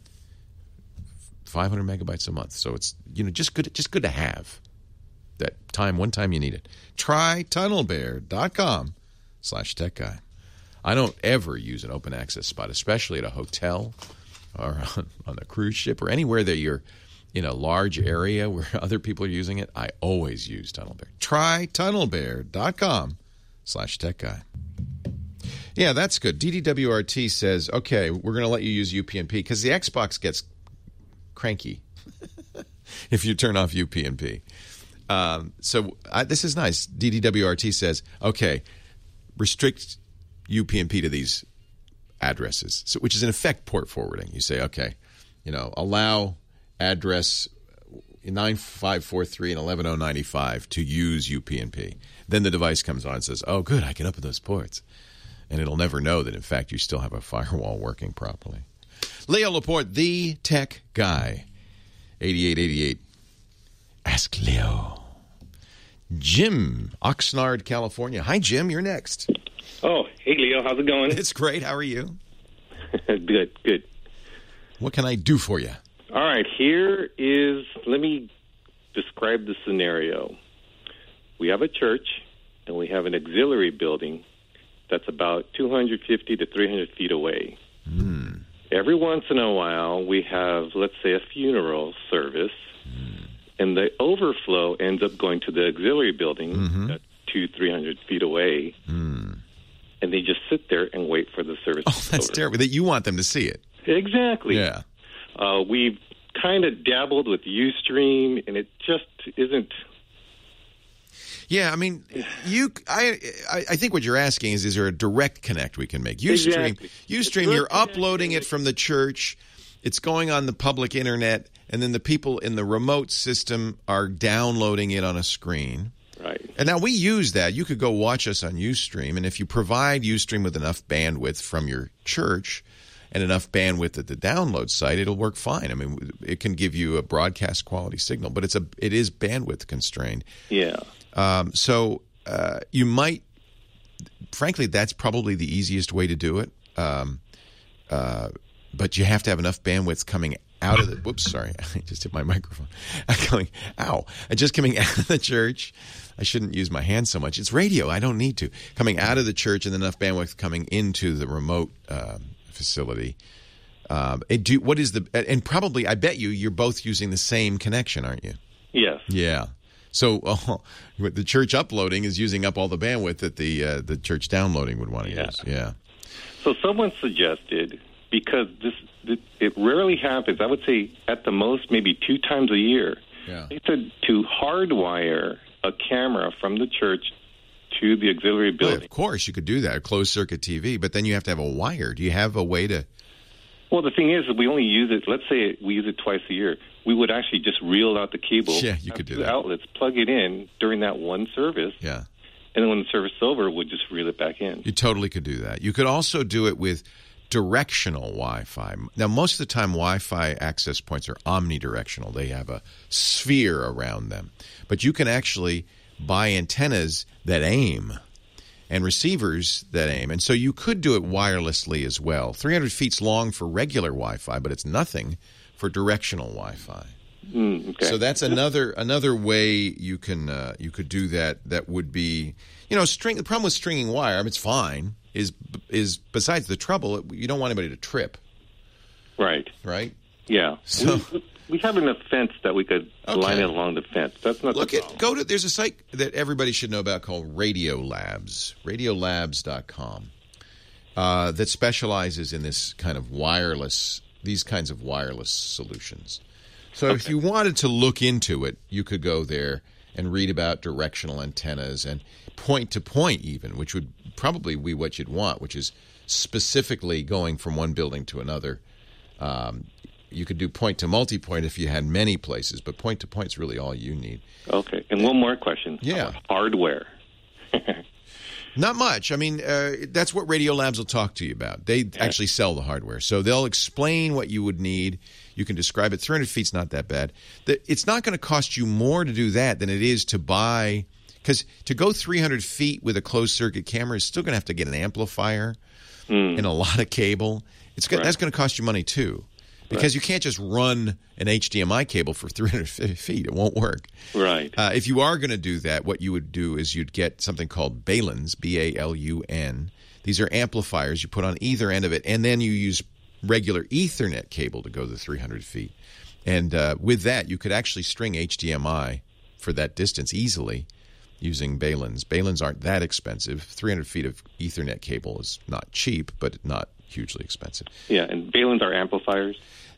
500 megabytes a month. So it's just good to have that one time you need it. Try tunnelbear.com/techguy. I don't ever use an open access spot, especially at a hotel or on a cruise ship or anywhere that you're in a large area where other people are using it. I always use TunnelBear. Try tunnelbear.com/techguy. Yeah, that's good. DDWRT says, okay, we're going to let you use UPnP because the Xbox gets cranky if you turn off UPnP. This is nice. DDWRT says, okay, restrict UPnP to these addresses, which is in effect port forwarding. You say, okay, allow address 9543 and 11095 to use UPnP. Then the device comes on and says, oh, good, I can open those ports. And it'll never know that, in fact, you still have a firewall working properly. Leo Laporte, the tech guy. 8888. Ask Leo. Jim, Oxnard, California. Hi, Jim. You're next. Oh, hey, Leo. How's it going? It's great. How are you? Good. What can I do for you? All right. Let me describe the scenario. We have a church, and we have an auxiliary building that's about 250 to 300 feet away. Every once in a while, we have, let's say, a funeral service, and the overflow ends up going to the auxiliary building that's 200-300 feet away, and they just sit there and wait for the service. Oh, that's terrible. That you want them to see it. Exactly. Yeah. We've kind of dabbled with Ustream, and it just isn't. Yeah, I mean, I think what you're asking is there a direct connect we can make? Ustream, you're uploading it from the church. It's going on the public internet, and then the people in the remote system are downloading it on a screen. Right. And now we use that. You could go watch us on Ustream, and if you provide Ustream with enough bandwidth from your church and enough bandwidth at the download site, it'll work fine. I mean, it can give you a broadcast quality signal, but it is bandwidth constrained. Yeah. So you might, frankly, that's probably the easiest way to do it. But you have to have enough bandwidth coming out of the. Whoops, sorry, I just hit my microphone. Just coming out of the church. I shouldn't use my hands so much. It's radio. I don't need to. Coming out of the church and enough bandwidth coming into the remote facility. What is the? And probably, I bet you're both using the same connection, aren't you? Yes. Yeah. So the church uploading is using up all the bandwidth that the church downloading would want to use. Yeah. So someone suggested, because it rarely happens, I would say at the most maybe 2 times a year, they said to hardwire a camera from the church to the auxiliary building. Well, of course, you could do that, a closed-circuit TV, but then you have to have a wire. Do you have a way to... Well, the thing is, we only use it, let's say we use it twice a year. We would actually just reel out the cable. Yeah, you could do that. Outlets, plug it in during that one service. Yeah. And then when the service is over, we'll just reel it back in. You totally could do that. You could also do it with directional Wi-Fi. Now, most of the time, Wi-Fi access points are omnidirectional. They have a sphere around them. But you can actually buy antennas that aim and receivers that aim. And so you could do it wirelessly as well. 300 feet's long for regular Wi-Fi, but it's nothing for directional Wi-Fi. Okay. So that's another way you could do that. That would be, the problem with stringing wire, I mean, it's fine, is besides the trouble, you don't want anybody to trip. Right. Right? Yeah. So we have enough fence that we could line it along the fence. That's not the problem. There's a site that everybody should know about called Radiolabs, radiolabs.com, that specializes in this kind of these kinds of wireless solutions. So if you wanted to look into it, you could go there and read about directional antennas and point-to-point even, which would probably be what you'd want, which is specifically going from one building to another. You could do point-to-multipoint if you had many places, but point-to-point is really all you need. Okay. And one more question. Yeah. Hardware. Not much. I mean, that's what Radiolabs will talk to you about. They actually sell the hardware. So they'll explain what you would need. You can describe it. 300 feet's not that bad. It's not going to cost you more to do that than it is to buy, because to go 300 feet with a closed-circuit camera is still going to have to get an amplifier and a lot of cable. That's going to cost you money, too. Because you can't just run an HDMI cable for 350 feet. It won't work. Right. If you are going to do that, what you would do is you'd get something called Balun, B-A-L-U-N. These are amplifiers you put on either end of it, and then you use regular Ethernet cable to go the 300 feet. And with that, you could actually string HDMI for that distance easily using Baluns. Baluns aren't that expensive. 300 feet of Ethernet cable is not cheap, but not hugely expensive. Yeah, and Baluns are amplifiers?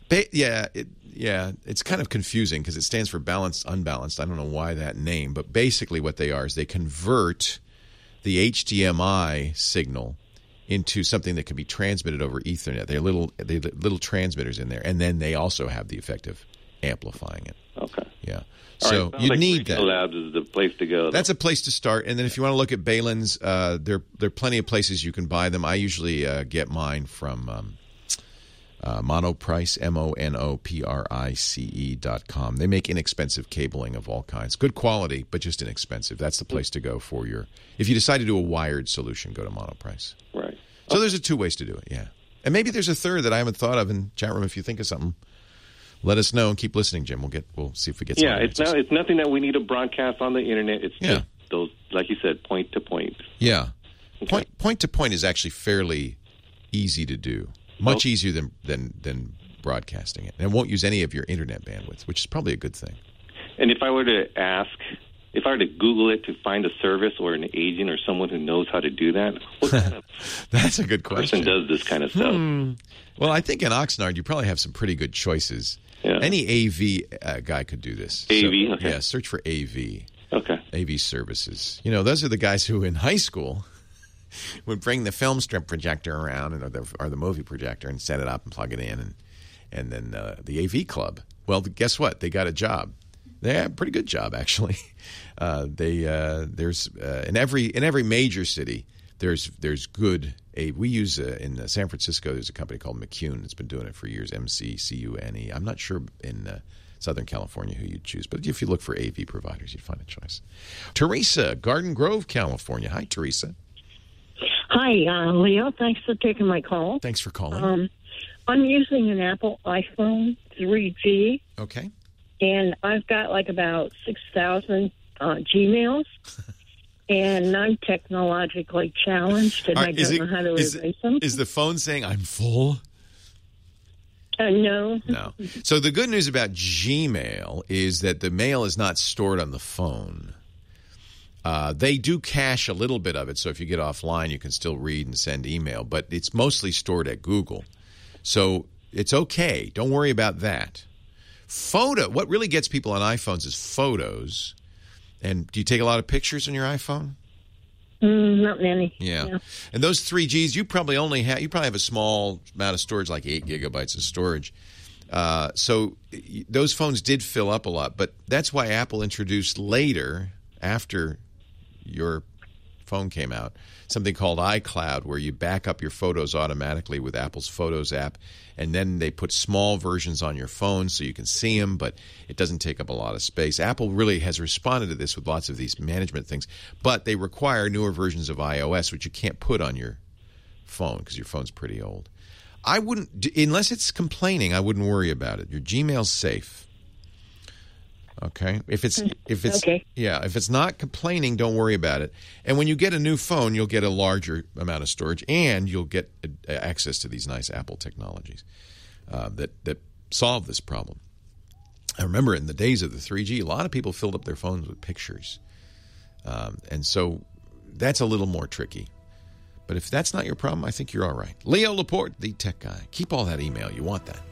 It's kind of confusing because it stands for balanced, unbalanced. I don't know why that name, but basically what they are is they convert the HDMI signal into something that can be transmitted over Ethernet. They're little transmitters in there, and then they also have the effect of amplifying it. Okay. Yeah. All so right, you need that. Labs is the place to go. That's a place to start. And then if you want to look at Baluns, there are plenty of places you can buy them. I usually get mine from Monoprice, MONOPRICE.com. They make inexpensive cabling of all kinds. Good quality, but just inexpensive. That's the place to go for if you decide to do a wired solution, go to Monoprice. Right. So there's 2 ways to do it, yeah. And maybe there's a third that I haven't thought of in chat room. If you think of something, let us know and keep listeing, Jim. We'll see if we get some. Yeah, it's nothing that we need to broadcast on the internet. It's just those, like you said, point to point. Yeah. Okay. Point to point is actually fairly easy to do. Much easier than broadcasting it. And it won't use any of your internet bandwidth, which is probably a good thing. And if I were to Google it to find a service or an agent or someone who knows how to do that, what kind of That's a good question. person does this kind of stuff? Well, I think in Oxnard you probably have some pretty good choices. Yeah. Any AV guy could do this. AV, okay. Yeah, search for AV. Okay. AV services. You know, those are the guys who in high school would bring the film strip projector around or the movie projector and set it up and plug it in. And then the AV club. Well, guess what? They got a job. They have a pretty good job, actually. There's in every major city, there's good. We use in San Francisco. There's a company called McCune that's been doing it for years. MCCUNE. I'm not sure in Southern California who you'd choose, but if you look for AV providers, you'd find a choice. Teresa, Garden Grove, California. Hi, Teresa. Hi, Leo. Thanks for taking my call. Thanks for calling. I'm using an Apple iPhone 3G. Okay. And I've got like about 6,000 Gmails. And I'm technologically challenged, and I don't know how to erase them. Is the phone saying, I'm full? No. No. So the good news about Gmail is that the mail is not stored on the phone. They do cache a little bit of it, so if you get offline, you can still read and send email, but it's mostly stored at Google. So it's okay. Don't worry about that. What really gets people on iPhones is photos. And do you take a lot of pictures on your iPhone? Not many. Yeah. And those 3Gs, you probably have a small amount of storage, like 8 gigabytes of storage. So those phones did fill up a lot, but that's why Apple introduced later, after your phone came out, something called iCloud, where you back up your photos automatically with Apple's Photos app, and then they put small versions on your phone so you can see them, but it doesn't take up a lot of space. Apple really has responded to this with lots of these management things, but they require newer versions of iOS, which you can't put on your phone because your phone's pretty old. I wouldn't, unless it's complaining, I wouldn't worry about it. Your Gmail's safe. Okay. If it's not complaining, don't worry about it. And when you get a new phone, you'll get a larger amount of storage, and you'll get access to these nice Apple technologies that solve this problem. I remember in the days of the 3G, a lot of people filled up their phones with pictures, and so that's a little more tricky. But if that's not your problem, I think you're all right. Leo Laporte, the tech guy. Keep all that email. You want that.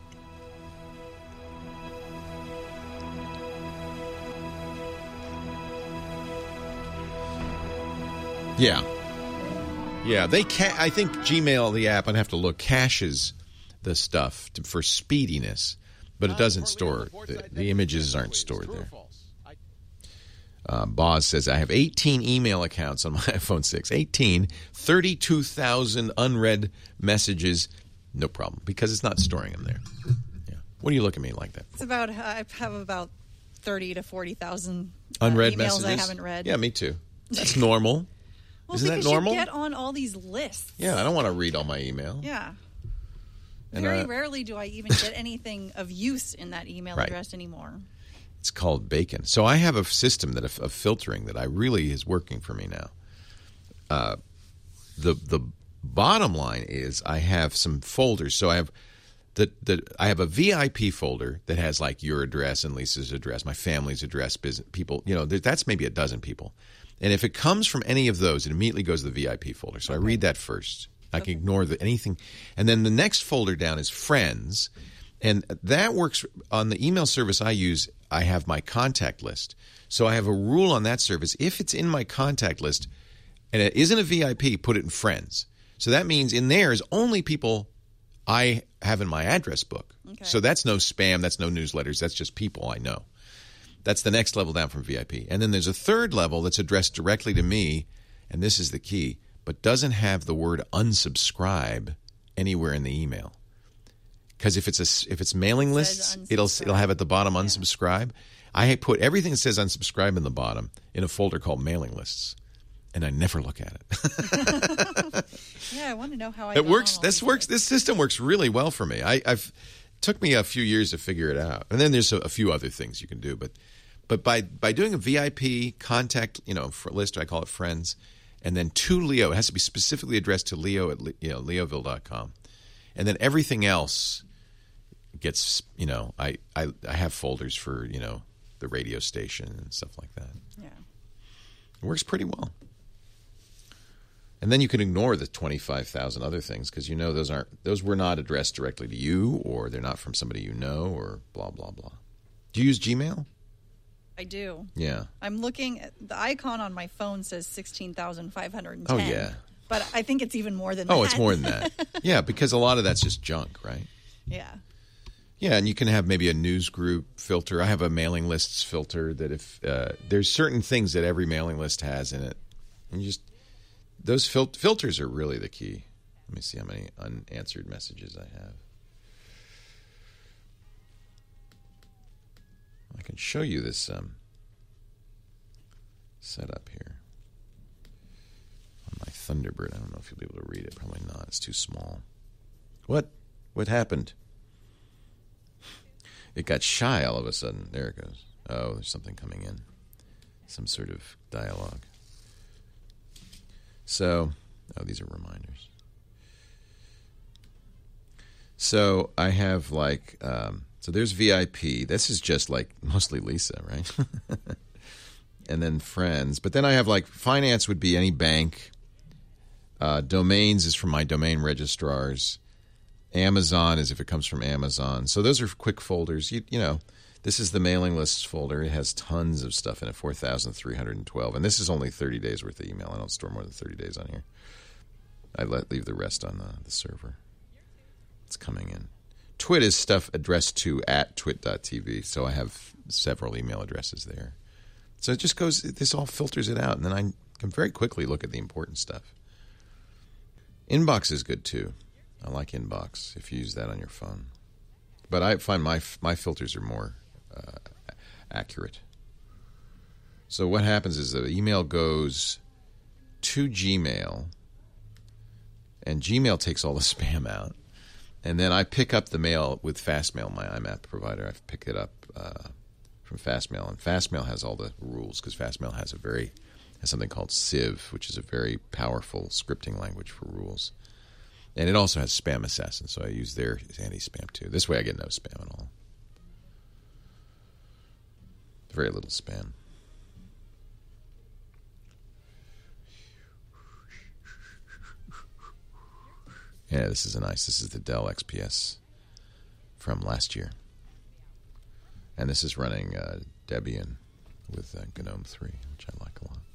Yeah. I think Gmail, the app, I'd have to look, caches the stuff for speediness, but it doesn't store the images aren't stored there. Boz says, I have 18 email accounts on my iPhone 6. 18, 32,000 unread messages. No problem, because it's not storing them there. Yeah. What do you look at me like that for? I have about 30 to 40,000 unread emails messages I haven't read. Yeah, me too. That's normal. Well, Isn't that normal? You get on all these lists. Yeah, I don't want to read all my email. Yeah. And Very rarely do I even get anything of use in that email address anymore. It's called bacon. So I have a system of filtering that really is working for me now. The bottom line is I have some folders. So I have I have a VIP folder that has like your address and Lisa's address, my family's address, business people. You know, that's maybe a dozen people. And if it comes from any of those, it immediately goes to the VIP folder. So I read that first. I can ignore anything. And then the next folder down is friends. And that works on the email service I use. I have my contact list. So I have a rule on that service. If it's in my contact list and it isn't a VIP, put it in friends. So that means in there is only people I have in my address book. Okay. So that's no spam. That's no newsletters. That's just people I know. That's the next level down from VIP. And then there's a third level that's addressed directly to me, and this is the key, but doesn't have the word unsubscribe anywhere in the email. Because if it's mailing lists, it'll have at the bottom unsubscribe. I put everything that says unsubscribe in the bottom in a folder called mailing lists, and I never look at it. Yeah, I want to know how it works. This system works really well for me. It took me a few years to figure it out, and then there's a few other things you can do, but by doing a VIP contact, for list, I call it friends, and then to Leo, it has to be specifically addressed to Leo at leoville.com, and then everything else gets I have folders for the radio station and stuff like that. Yeah, it works pretty well. And then you can ignore the 25,000 other things because you know those were not addressed directly to you, or they're not from somebody you know, or blah, blah, blah. Do you use Gmail? I do. Yeah. I'm looking at the icon on my phone says 16,510. Oh, yeah. But I think it's even more than that. Oh, it's more than that. Yeah, because a lot of that's just junk, right? Yeah. Yeah, and you can have maybe a news group filter. I have a mailing lists filter that if there's certain things that every mailing list has in it, and you just those filters are really the key. Let me see how many unanswered messages I have. I can show you this setup here on my Thunderbird. I don't know if you'll be able to read it. Probably not. It's too small. What happened? It got shy all of a sudden. There it goes. Oh, there's something coming in. Some sort of dialogue. So, these are reminders. So I have so there's VIP. This is just mostly Lisa, right? And then friends. But then I have finance would be any bank. Domains is from my domain registrars. Amazon is if it comes from Amazon. So those are quick folders. You know, this is the mailing lists folder. It has tons of stuff in it, 4,312. And this is only 30 days worth of email. I don't store more than 30 days on here. I leave the rest on the server. It's coming in. Twit is stuff addressed to @twit.tv. So I have several email addresses there. So it just goes, this all filters it out. And then I can very quickly look at the important stuff. Inbox is good too. I like Inbox if you use that on your phone. But I find my filters are more accurate. So what happens is the email goes to Gmail, and Gmail takes all the spam out. And then I pick up the mail with Fastmail, my IMAP provider. I pick it up from Fastmail. And Fastmail has all the rules because Fastmail has something called Civ, which is a very powerful scripting language for rules. And it also has Spam Assassin, so I use their anti-spam too. This way I get no spam at all. Very little spam. Yeah, this is this is the Dell XPS from last year. And this is running Debian with GNOME 3, which I like a lot.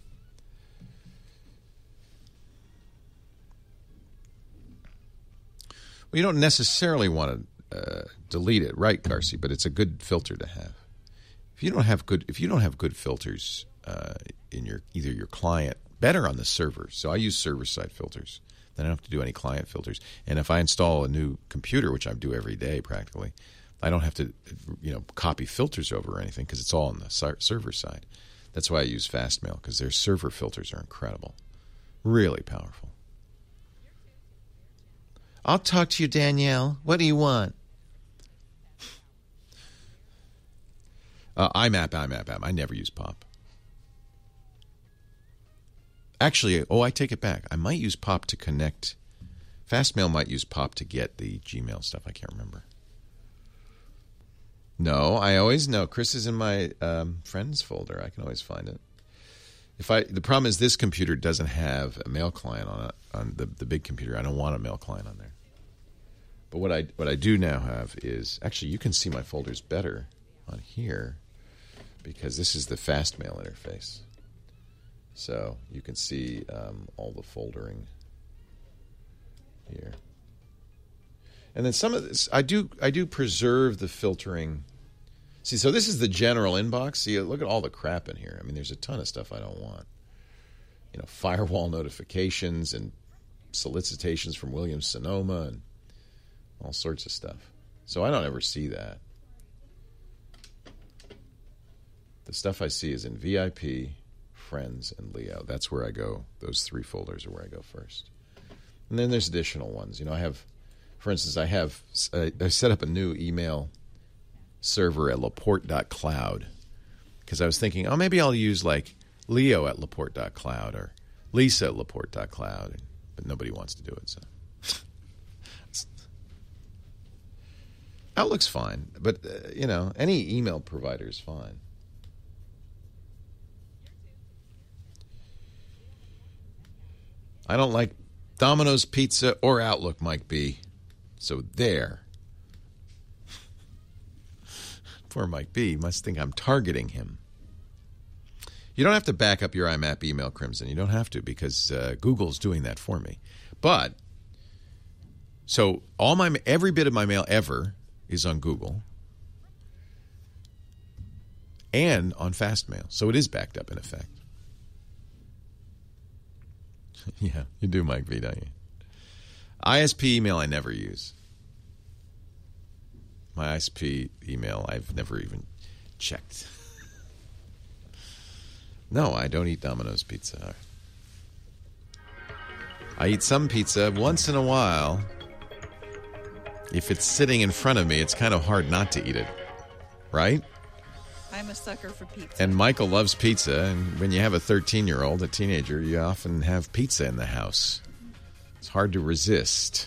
Well, you don't necessarily want to delete it, right, Darcy? But it's a good filter to have. If you don't have good filters in either your client, better on the server. So I use server-side filters. Then I don't have to do any client filters. And if I install a new computer, which I do every day practically, I don't have to copy filters over or anything because it's all on the server side. That's why I use Fastmail, because their server filters are incredible, really powerful. I'll talk to you, Danielle. What do you want? IMAP. I never use POP. Actually, I take it back. I might use POP to connect. Fastmail might use POP to get the Gmail stuff. I can't remember. No, I always know. Chris is in my friends folder. I can always find it. The problem is this computer doesn't have a mail client on it. On the big computer, I don't want a mail client on there. But what I do now have is actually you can see my folders better on here because this is the Fastmail interface. So you can see all the foldering here. And then some of this I do preserve the filtering. See, so this is the general inbox. See, look at all the crap in here. I mean, there's a ton of stuff I don't want. Firewall notifications and solicitations from Williams-Sonoma and all sorts of stuff. So I don't ever see that. The stuff I see is in VIP, Friends, and Leo. That's where I go. Those three folders are where I go first. And then there's additional ones. I have, for instance, I set up a new email server at laporte.cloud because I was thinking, maybe I'll use Leo at laporte.cloud or Lisa at laporte.cloud, but nobody wants to do it. So Outlook's fine, but any email provider is fine. I don't like Domino's Pizza or Outlook, Mike B. So there. Poor Mike B. Must think I'm targeting him. You don't have to back up your IMAP email, Crimson. You don't have to, because Google's doing that for me. But, so every bit of my mail ever is on Google and on Fastmail. So it is backed up in effect. Yeah, you do, Mike V, don't you? ISP email I never use. My ISP email I've never even checked. No, I don't eat Domino's Pizza. I eat some pizza once in a while. If it's sitting in front of me, it's kind of hard not to eat it. Right? I'm a sucker for pizza. And Michael loves pizza. And when you have a 13-year-old, a teenager, you often have pizza in the house. It's hard to resist.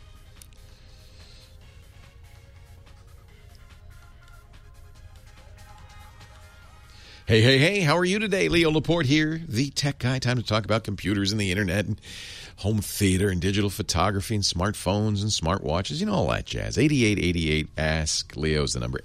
Hey, how are you today? Leo Laporte here, the tech guy. Time to talk about computers and the internet and home theater and digital photography and smartphones and smartwatches. You know, all that jazz. 8888 Ask Leo is the number.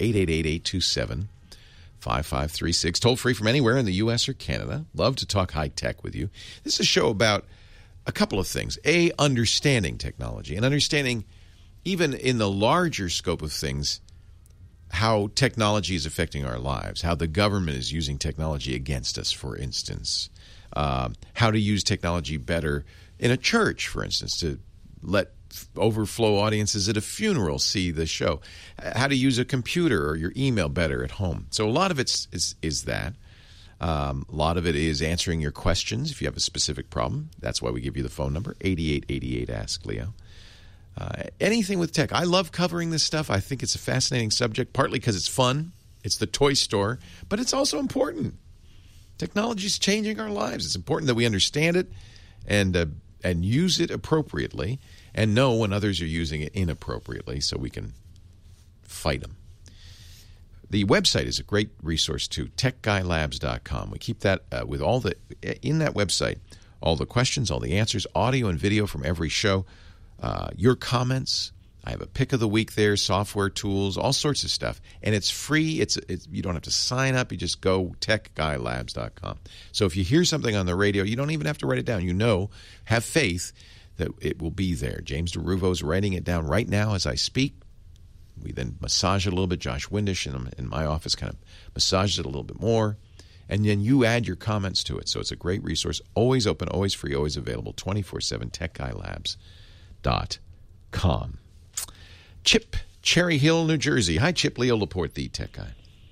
888-827-5536. Toll free from anywhere in the U.S. or Canada. Love to talk high tech with you. This is a show about a couple of things. A, understanding technology and understanding, even in the larger scope of things, how technology is affecting our lives, how the government is using technology against us, for instance, how to use technology better in a church, for instance, to let overflow audiences at a funeral see the show, how to use a computer or your email better at home. So a lot of it is that. A lot of it is answering your questions if you have a specific problem. That's why we give you the phone number, 8888 Ask Leo. Anything with tech. I love covering this stuff. I think it's a fascinating subject, partly because it's fun. It's the toy store, but it's also important. Technology is changing our lives. It's important that we understand it and use it appropriately and know when others are using it inappropriately so we can fight them. The website is a great resource too, techguylabs.com. We keep that with all the in that website, all the questions, all the answers, audio and video from every show. Your comments. I have a pick of the week there, software tools, all sorts of stuff. And it's free. It's you don't have to sign up. You just go techguylabs.com. So if you hear something on the radio, you don't even have to write it down. You know, have faith that it will be there. James DeRuvo is writing it down right now as I speak. We then massage it a little bit. Josh Windish in my office kind of massages it a little bit more. And then you add your comments to it. So it's a great resource. Always open, always free, always available, 24/7, techguylabs.com. Chip, Cherry Hill, New Jersey. Hi, Chip. Leo Laporte, the tech guy.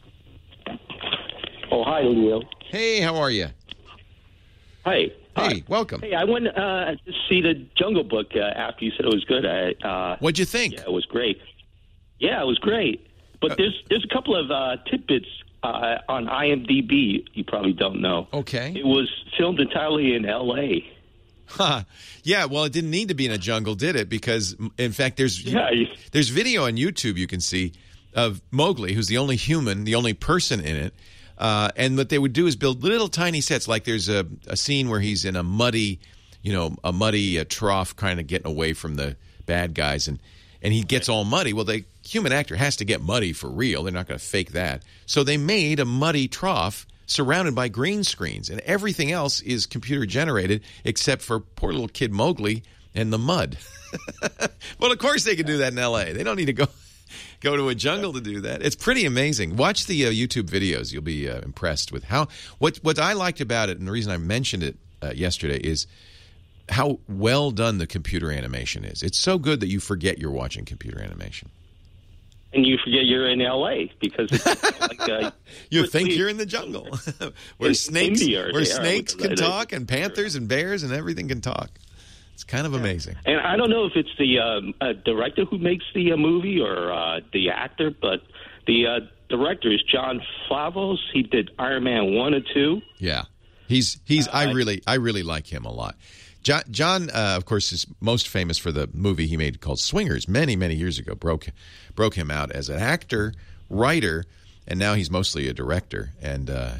Oh, hi, Leo. Hey, how are you? Hi. Hey, welcome. Hey, I went to see the Jungle Book after you said it was good. What'd you think? Yeah, it was great. Yeah, it was great. But there's a couple of tidbits on IMDb you probably don't know. Okay. It was filmed entirely in L.A. Yeah, well, it didn't need to be in a jungle, did it? Because, in fact, there's video on YouTube you can see of Mowgli, who's the only human, the only person in it. And what they would do is build little tiny sets. Like there's a scene where he's in a muddy trough kind of getting away from the bad guys. And he gets all muddy. Well, the human actor has to get muddy for real. They're not going to fake that. So they made a muddy trough surrounded by green screens, and everything else is computer generated except for poor little kid Mowgli and the mud. Well, of course they can do that in L.A. They don't need to go to a jungle to do that. It's pretty amazing. Watch the YouTube videos. You'll be impressed with what I liked about it, and the reason I mentioned it yesterday is how well done the computer animation is. It's so good that you forget you're watching computer animation. And you forget you're in L.A. because it's like you think you're in the jungle where snakes can talk and panthers and bears and everything can talk. It's kind of amazing. And I don't know if it's the director who makes the movie or the actor, but the director is Jon Favreau. He did Iron Man 1 and 2. Yeah, he's I really like him a lot. John, of course, is most famous for the movie he made called Swingers many, many years ago. Broke him out as an actor, writer, and now he's mostly a director. And I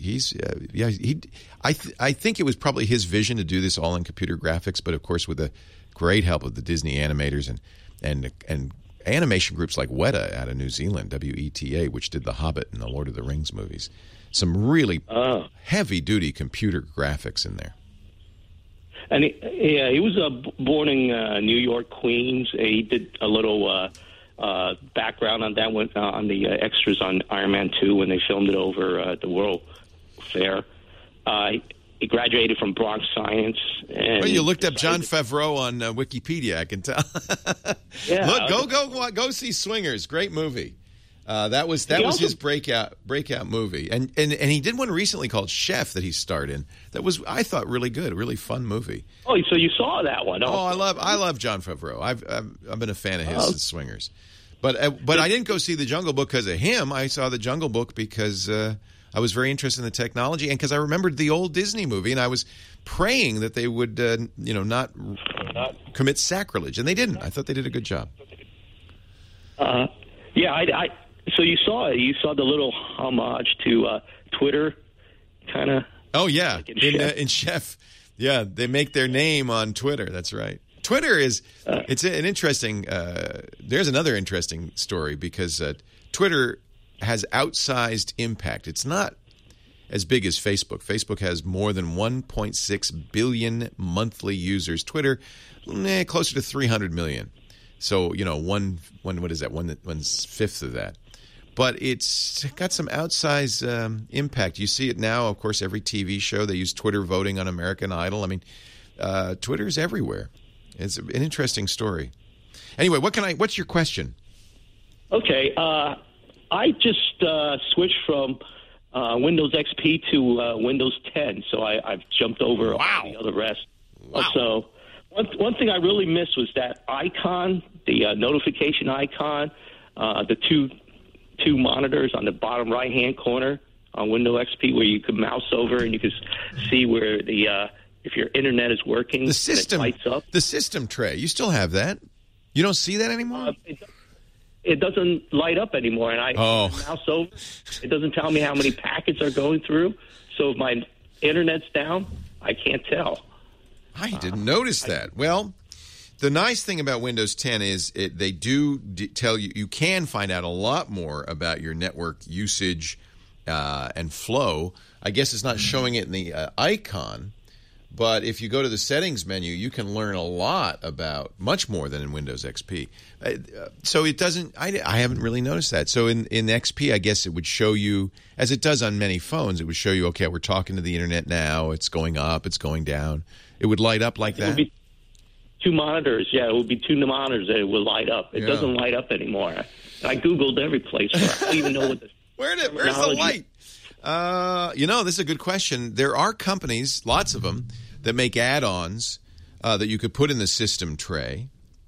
think it was probably his vision to do this all in computer graphics, but of course with the great help of the Disney animators and animation groups like Weta out of New Zealand, WETA, which did The Hobbit and the Lord of the Rings movies. Some really heavy-duty computer graphics in there. And he was born in New York, Queens. He did a little background on that one, on the extras on Iron Man 2 when they filmed it over the World Fair. He graduated from Bronx Science. And well, you looked up Jon Favreau on Wikipedia, I can tell. Yeah, Look, go see Swingers. Great movie. That was his breakout movie, and he did one recently called Chef that he starred in. That was, I thought, really good, a really fun movie. Oh, so you saw that one? Oh, I love Jon Favreau. I've been a fan of his since Swingers, but I didn't go see The Jungle Book because of him. I saw The Jungle Book because I was very interested in the technology, and because I remembered the old Disney movie, and I was praying that they would not commit sacrilege, and they didn't. I thought they did a good job. Yeah, so you saw it. You saw the little homage to Twitter, kind of. Oh yeah, like in Chef. Yeah, they make their name on Twitter. That's right. Twitter is it's an interesting. There's another interesting story because Twitter has outsized impact. It's not as big as Facebook. Facebook has more than 1.6 billion monthly users. Twitter, closer to 300 million. So what is that? One fifth of that. But it's got some outsized impact. You see it now, of course, every TV show. They use Twitter voting on American Idol. I mean, Twitter's everywhere. It's an interesting story. Anyway, what's your question? Okay, I just switched from Windows XP to Windows 10, so I've jumped over all the other rest. Wow. So one thing I really missed was that icon, the notification icon, the two monitors on the bottom right-hand corner on Windows XP where you could mouse over and you could see where if your internet is working, the system it lights up. The system tray. You still have that? You don't see that anymore? It doesn't light up anymore, and I mouse over. It doesn't tell me how many packets are going through. So if my internet's down, I can't tell. I didn't notice that. Well, the nice thing about Windows 10 is they do tell you, you can find out a lot more about your network usage and flow. I guess it's not showing it in the icon, but if you go to the settings menu, you can learn a lot about much more than in Windows XP. So it doesn't, I haven't really noticed that. So in XP, I guess it would show you, as it does on many phones, it would show you, okay, we're talking to the internet now, it's going up, it's going down. It would light up like that? It would be two monitors. Yeah, it would be two monitors that it would light up. It doesn't light up anymore. I Googled every place. I don't even know what the Where's the light? This is a good question. There are companies, lots of them, that make add-ons that you could put in the system tray.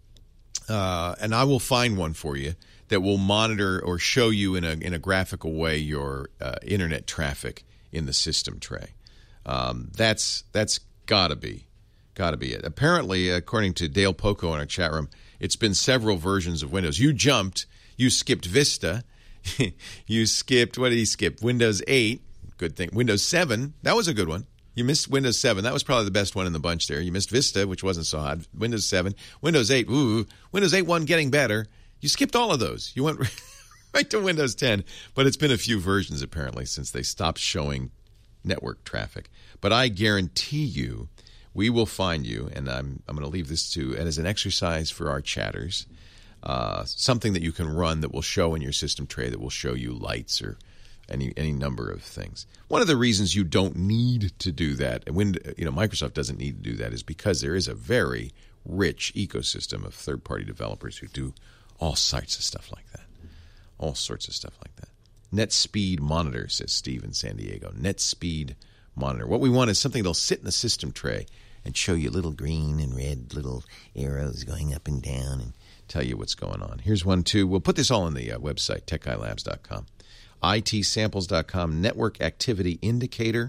And I will find one for you that will monitor or show you in a graphical way your internet traffic in the system tray. That's gotta be it. Apparently, according to Dale Poco in our chat room, it's been several versions of Windows. You skipped Vista. You skipped, what did he skip? Windows 8. Good thing. Windows 7. That was a good one. You missed Windows 7. That was probably the best one in the bunch there. You missed Vista, which wasn't so hot. Windows 7. Windows 8. Ooh. Windows 8.1 getting better. You skipped all of those. You went right to Windows 10. But it's been a few versions, apparently, since they stopped showing network traffic. But I guarantee you, we will find you, and I'm going to leave this as an exercise for our chatters, something that you can run that will show in your system tray that will show you lights or any number of things. One of the reasons you don't need to do that, and Microsoft doesn't need to do that, is because there is a very rich ecosystem of third-party developers who do all sorts of stuff like that. All sorts of stuff like that. NetSpeed Monitor, says Steve in San Diego. NetSpeed Monitor. What we want is something that'll sit in the system tray and show you little green and red little arrows going up and down and tell you what's going on. Here's one, too. We'll put this all on the website, techguylabs.com. itsamples.com, Network Activity Indicator.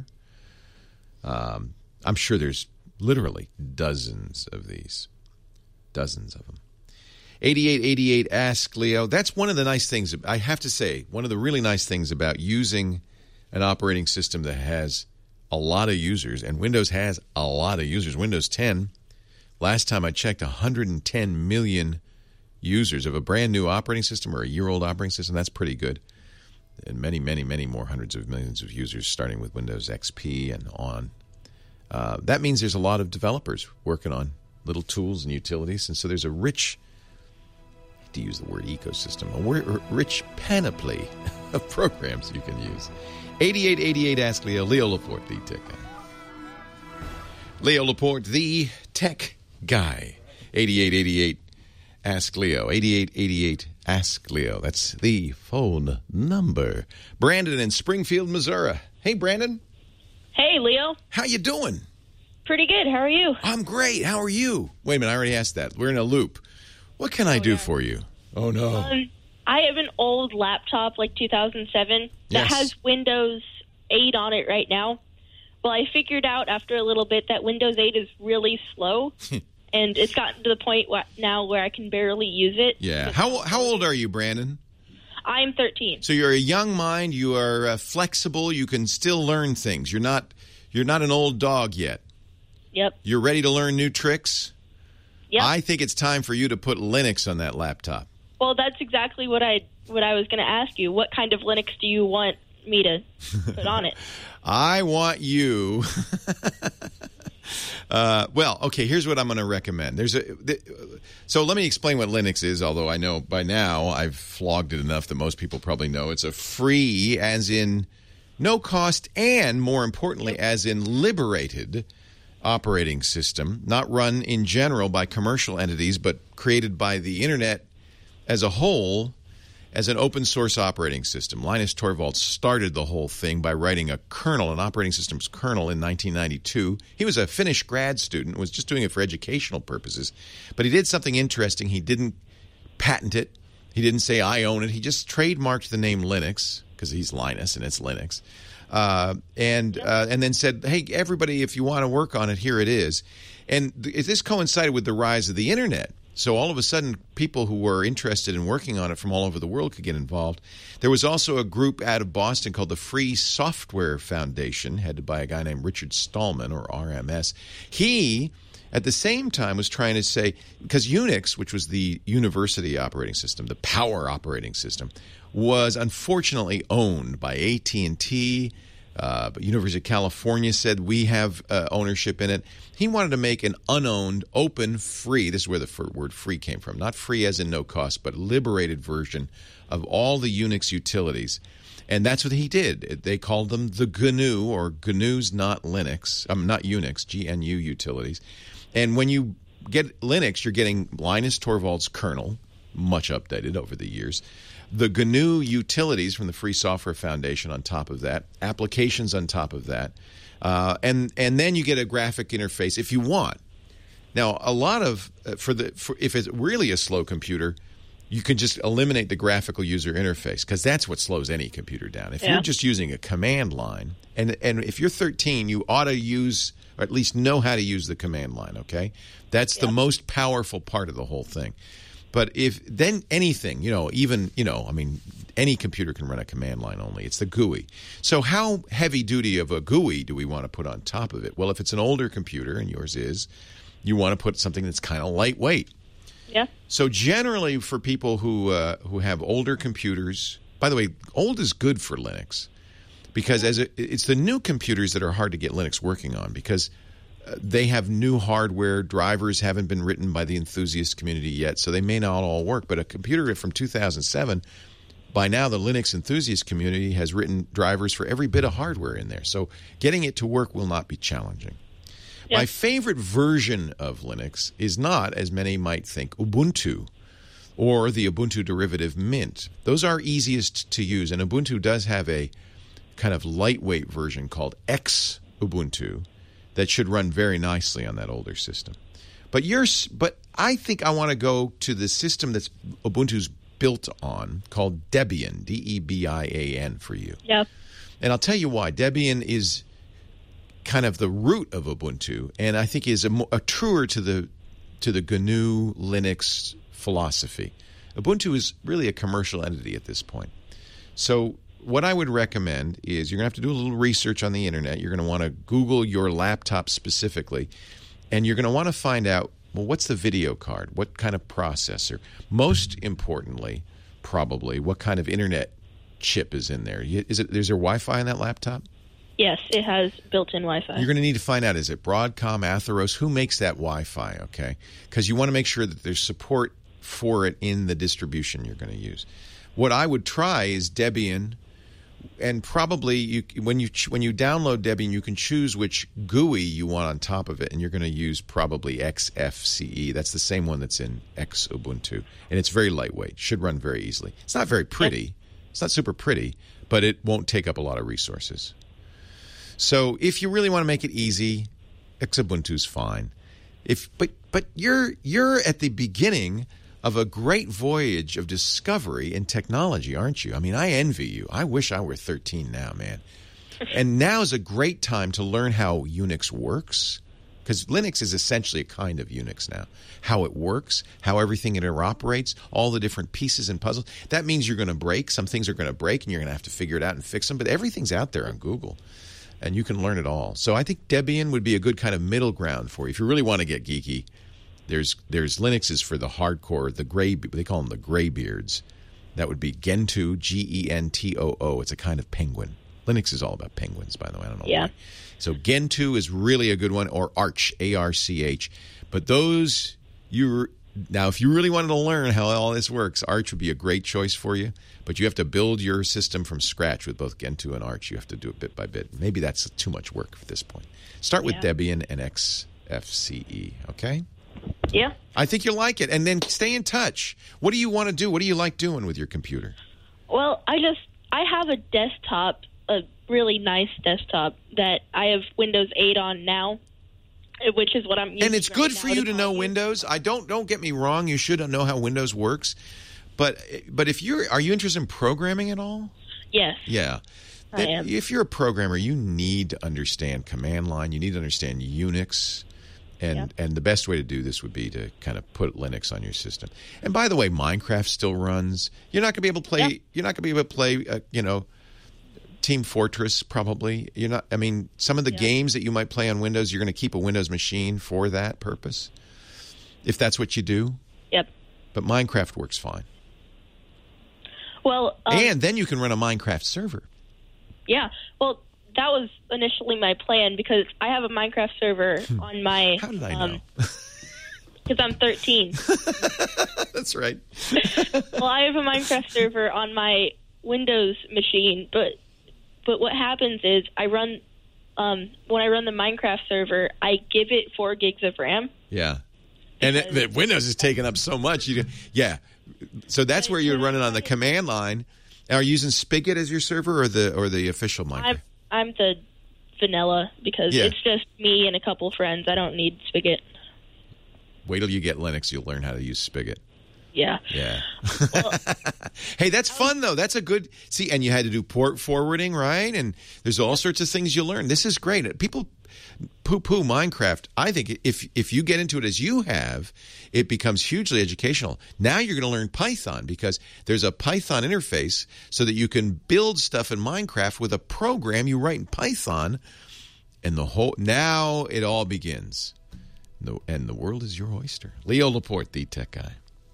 I'm sure there's literally dozens of these. Dozens of them. 8888 Ask Leo. That's one of the nice things, I have to say, one of the really nice things about using an operating system that has a lot of users, and Windows has a lot of users. Windows 10, last time I checked, 110 million users of a brand new operating system or a year-old operating system. That's pretty good. And many, many, many more hundreds of millions of users starting with Windows XP and on. That means there's a lot of developers working on little tools and utilities, and so there's a rich, I hate to use the word ecosystem, a rich panoply of programs you can use. 8888 Ask Leo. Leo Laporte, the tech guy. Leo Laporte, the tech guy. 8888 Ask Leo. 8888 Ask Leo. That's the phone number. Brandon in Springfield, Missouri. Hey, Brandon. Hey, Leo. How you doing? Pretty good. How are you? I'm great. How are you? Wait a minute. I already asked that. We're in a loop. What can I do for you? Oh, no. I have an old laptop, like 2007, that has Windows 8 on it right now. Well, I figured out after a little bit that Windows 8 is really slow, and it's gotten to the point now where I can barely use it. Yeah. How old are you, Brandon? I'm 13. So you're a young mind. You are flexible. You can still learn things. You're not an old dog yet. Yep. You're ready to learn new tricks? Yep. I think it's time for you to put Linux on that laptop. Well, that's exactly what I was going to ask you. What kind of Linux do you want me to put on it? I want you... well, okay, here's what I'm going to recommend. So let me explain what Linux is, although I know by now I've flogged it enough that most people probably know. It's a free, as in no cost, and more importantly, as in liberated operating system, not run in general by commercial entities, but created by the Internet as a whole as an open source operating system. Linus Torvalds started the whole thing by writing a kernel, an operating systems kernel, in 1992. He was a Finnish grad student, was just doing it for educational purposes. But he did something interesting. He didn't patent it. He didn't say, I own it. He just trademarked the name Linux, because he's Linus and it's Linux. And then said, hey, everybody, if you want to work on it, here it is. And this coincided with the rise of the Internet. So all of a sudden, people who were interested in working on it from all over the world could get involved. There was also a group out of Boston called the Free Software Foundation, headed by a guy named Richard Stallman, or RMS. He, at the same time, was trying to say, because Unix, which was the university operating system, the power operating system, was unfortunately owned by AT&T. But University of California said we have ownership in it. He wanted to make an unowned, open, free, this is where the word free came from, not free as in no cost, but liberated version of all the Unix utilities. And that's what he did. They called them the GNU, or GNU's not Linux, not Unix, GNU utilities. And when you get Linux, you're getting Linus Torvalds' kernel, much updated over the years, the GNU utilities from the Free Software Foundation on top of that, applications on top of that, and then you get a graphic interface if you want. Now, a lot of if it's really a slow computer, you can just eliminate the graphical user interface, because that's what slows any computer down. If you're just using a command line, and if you're 13, you ought to use, or at least know how to use the command line. Okay, that's the most powerful part of the whole thing. But if then anything, any computer can run a command line only. It's the GUI. So how heavy duty of a GUI do we want to put on top of it? Well, if it's an older computer, and yours is, you want to put something that's kind of lightweight. Yeah. So generally for people who have older computers, by the way, old is good for Linux, because it's the new computers that are hard to get Linux working on, because they have new hardware. Drivers haven't been written by the enthusiast community yet, so they may not all work. But a computer from 2007, by now the Linux enthusiast community has written drivers for every bit of hardware in there. So getting it to work will not be challenging. Yeah. My favorite version of Linux is not, as many might think, Ubuntu or the Ubuntu derivative Mint. Those are easiest to use, and Ubuntu does have a kind of lightweight version called Xubuntu that should run very nicely on that older system. But I think I want to go to the system that's Ubuntu's built on, called Debian, Debian for you. Yeah. And I'll tell you why. Debian is kind of the root of Ubuntu, and I think is a truer to to the GNU Linux philosophy. Ubuntu is really a commercial entity at this point. So what I would recommend is you're going to have to do a little research on the internet. You're going to want to Google your laptop specifically, and you're going to want to find out, well, what's the video card? What kind of processor? Most importantly, probably, what kind of internet chip is in there? Is there Wi-Fi in that laptop? Yes, it has built-in Wi-Fi. You're going to need to find out, is it Broadcom, Atheros? Who makes that Wi-Fi, okay? Because you want to make sure that there's support for it in the distribution you're going to use. What I would try is Debian, and probably when you download Debian, you can choose which GUI you want on top of it, and you're going to use probably XFCE. That's the same one that's in Xubuntu, and it's very lightweight. Should run very easily. It's not very pretty. It's not super pretty, but it won't take up a lot of resources. So if you really want to make it easy, Xubuntu's fine. But you're at the beginning of a great voyage of discovery in technology, aren't you? I mean, I envy you. I wish I were 13 now, man. And now is a great time to learn how Unix works, because Linux is essentially a kind of Unix now. How it works, how everything interoperates, all the different pieces and puzzles. That means you're going to break. Some things are going to break, and you're going to have to figure it out and fix them. But everything's out there on Google, and you can learn it all. So I think Debian would be a good kind of middle ground for you. If you really want to get geeky, there's Linux is for the hardcore, they call them the graybeards. That would be Gentoo, Gentoo. It's a kind of penguin. Linux is all about penguins, by the way. I don't know why. So Gentoo is really a good one, or Arch, A-R-C-H. But those, now if you really wanted to learn how all this works, Arch would be a great choice for you. But you have to build your system from scratch with both Gentoo and Arch. You have to do it bit by bit. Maybe that's too much work at this point. Start with Debian and XFCE, okay? Yeah. I think you'll like it. And then stay in touch. What do you want to do? What do you like doing with your computer? Well, I have a desktop, a really nice desktop that I have Windows 8 on now, which is what I'm using. And it's good for you to know Windows. Don't get me wrong. You should know how Windows works. But are you interested in programming at all? Yes. Yeah. I am. If you're a programmer, you need to understand command line. You need to understand Unix. And the best way to do this would be to kind of put Linux on your system. And by the way, Minecraft still runs. You're not going to be able to play. Yep. You're not going to be able to play. Team Fortress probably. You're not. I mean, some of the games that you might play on Windows, you're going to keep a Windows machine for that purpose, if that's what you do. Yep. But Minecraft works fine. Well, and then you can run a Minecraft server. Yeah. Well, that was initially my plan, because I have a Minecraft server on my... How did I know? Because I'm 13. That's right. Well, I have a Minecraft server on my Windows machine, but what happens is when I run the Minecraft server, I give it 4 gigs of RAM. Yeah. And Windows is taking up so much. So that's where you're running on the command line. Are you using Spigot as your server or the official Minecraft? I'm the vanilla, because it's just me and a couple friends. I don't need Spigot. Wait till you get Linux. You'll learn how to use Spigot. Yeah. Yeah. Well, hey, that's fun, though. That's a good... See, and you had to do port forwarding, right? And there's all sorts of things you learn. This is great. People poo-poo Minecraft. I think if you get into it as you have, it becomes hugely educational. Now you're going to learn Python, because there's a Python interface so that you can build stuff in Minecraft with a program you write in Python, and now it all begins. And the world is your oyster. Leo Laporte, the tech guy.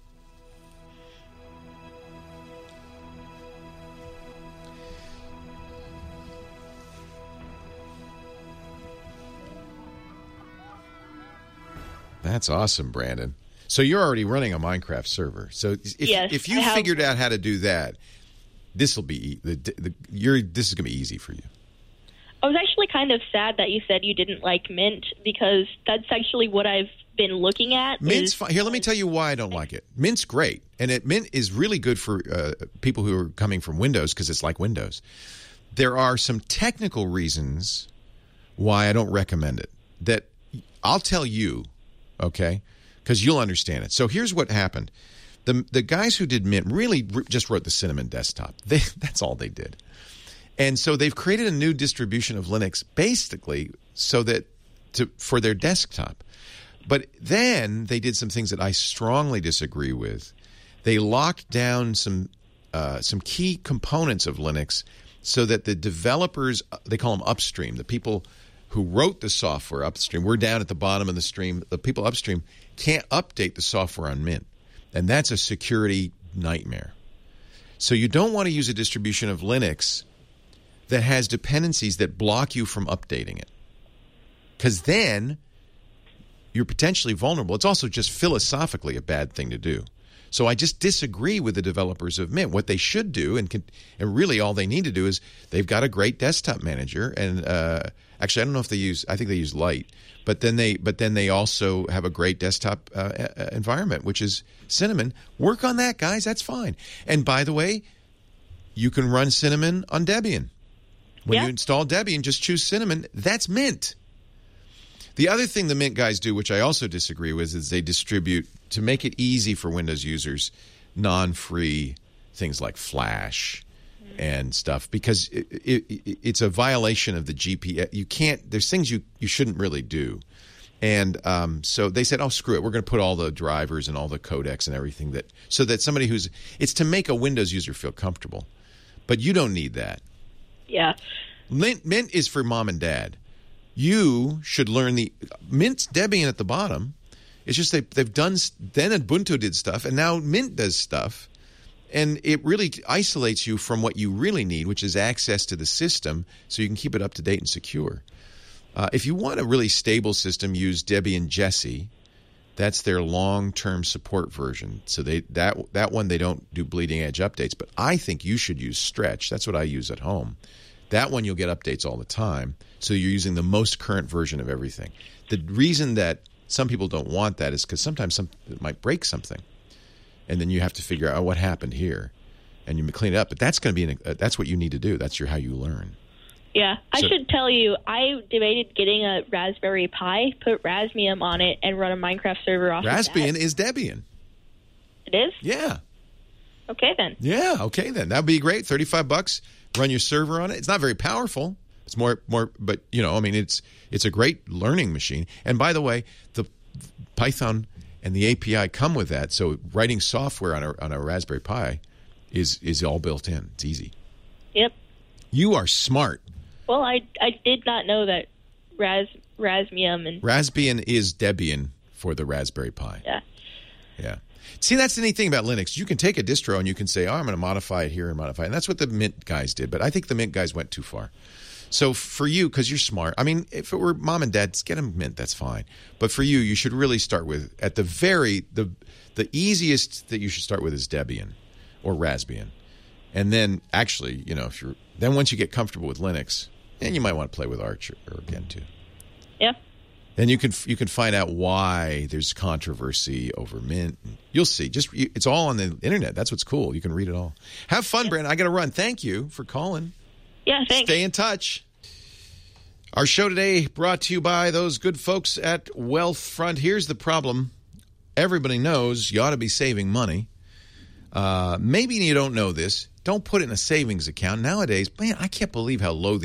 That's awesome, Brandon. So you're already running a Minecraft server. So if you figured out how to do that, this will be this is going to be easy for you. I was actually kind of sad that you said you didn't like Mint, because that's actually what I've been looking at. Mint's fine. Here, let me tell you why I don't like it. Mint's great, and Mint is really good for people who are coming from Windows, because it's like Windows. There are some technical reasons why I don't recommend it that I'll tell you. Okay, because you'll understand it. So here's what happened. The guys who did Mint really just wrote the Cinnamon desktop. That's all they did. And so they've created a new distribution of Linux basically so that for their desktop. But then they did some things that I strongly disagree with. They locked down some key components of Linux so that the developers, they call them upstream, the people who wrote the software upstream, we're down at the bottom of the stream, the people upstream can't update the software on Mint. And that's a security nightmare. So you don't want to use a distribution of Linux that has dependencies that block you from updating it. Because then you're potentially vulnerable. It's also just philosophically a bad thing to do. So I just disagree with the developers of Mint. What they should do, and really all they need to do, is they've got a great desktop manager. And actually, I don't know if I think they use Lite. But then they also have a great desktop environment, which is Cinnamon. Work on that, guys. That's fine. And by the way, you can run Cinnamon on Debian. When you install Debian, just choose Cinnamon. That's Mint. The other thing the Mint guys do, which I also disagree with, is they distribute, to make it easy for Windows users, non-free things like Flash and stuff, because it's a violation of the GPL. You can't. There's things you shouldn't really do, and so they said, "Oh, screw it. We're going to put all the drivers and all the codecs and everything so that somebody it's to make a Windows user feel comfortable, but you don't need that." Yeah, Mint is for mom and dad. You should learn the Mint's Debian at the bottom. It's just they've done, then Ubuntu did stuff, and now Mint does stuff. And it really isolates you from what you really need, which is access to the system so you can keep it up to date and secure. If you want a really stable system, use Debian Jessie. That's their long-term support version. So that one, they don't do bleeding edge updates. But I think you should use Stretch. That's what I use at home. That one you'll get updates all the time. So you're using the most current version of everything. The reason that some people don't want that is because sometimes it might break something. And then you have to figure out what happened here. And you clean it up. But that's going to be that's what you need to do. That's how you learn. Yeah, I should tell you, I debated getting a Raspberry Pi, put Rasmium on it, and run a Minecraft server off of that. Raspbian is Debian. It is? Yeah. Okay, then. Yeah, okay, then. That would be great. $35, run your server on it. It's not very powerful. It's more, but, it's a great learning machine. And by the way, the Python and the API come with that. So writing software on a Raspberry Pi is all built in. It's easy. Yep. You are smart. Well, I did not know that Rasmium and Raspbian is Debian for the Raspberry Pi. Yeah. Yeah. See, that's the neat thing about Linux. You can take a distro and you can say, I'm going to modify it here and modify it. And that's what the Mint guys did. But I think the Mint guys went too far. So for you, because you're smart, if it were mom and dad, get them Mint, that's fine. But for you, you should really start with, at the easiest that you should start with is Debian or Raspbian. And then actually, then once you get comfortable with Linux, then you might want to play with Arch or Gentoo. Yeah. Then you can find out why there's controversy over Mint. You'll see. It's all on the internet. That's what's cool. You can read it all. Have fun, Brandon. I got to run. Thank you for calling. Yeah, thanks. Stay in touch. Our show today brought to you by those good folks at Wealthfront. Here's the problem. Everybody knows you ought to be saving money. Maybe you don't know this. Don't put it in a savings account. Nowadays, man, I can't believe how low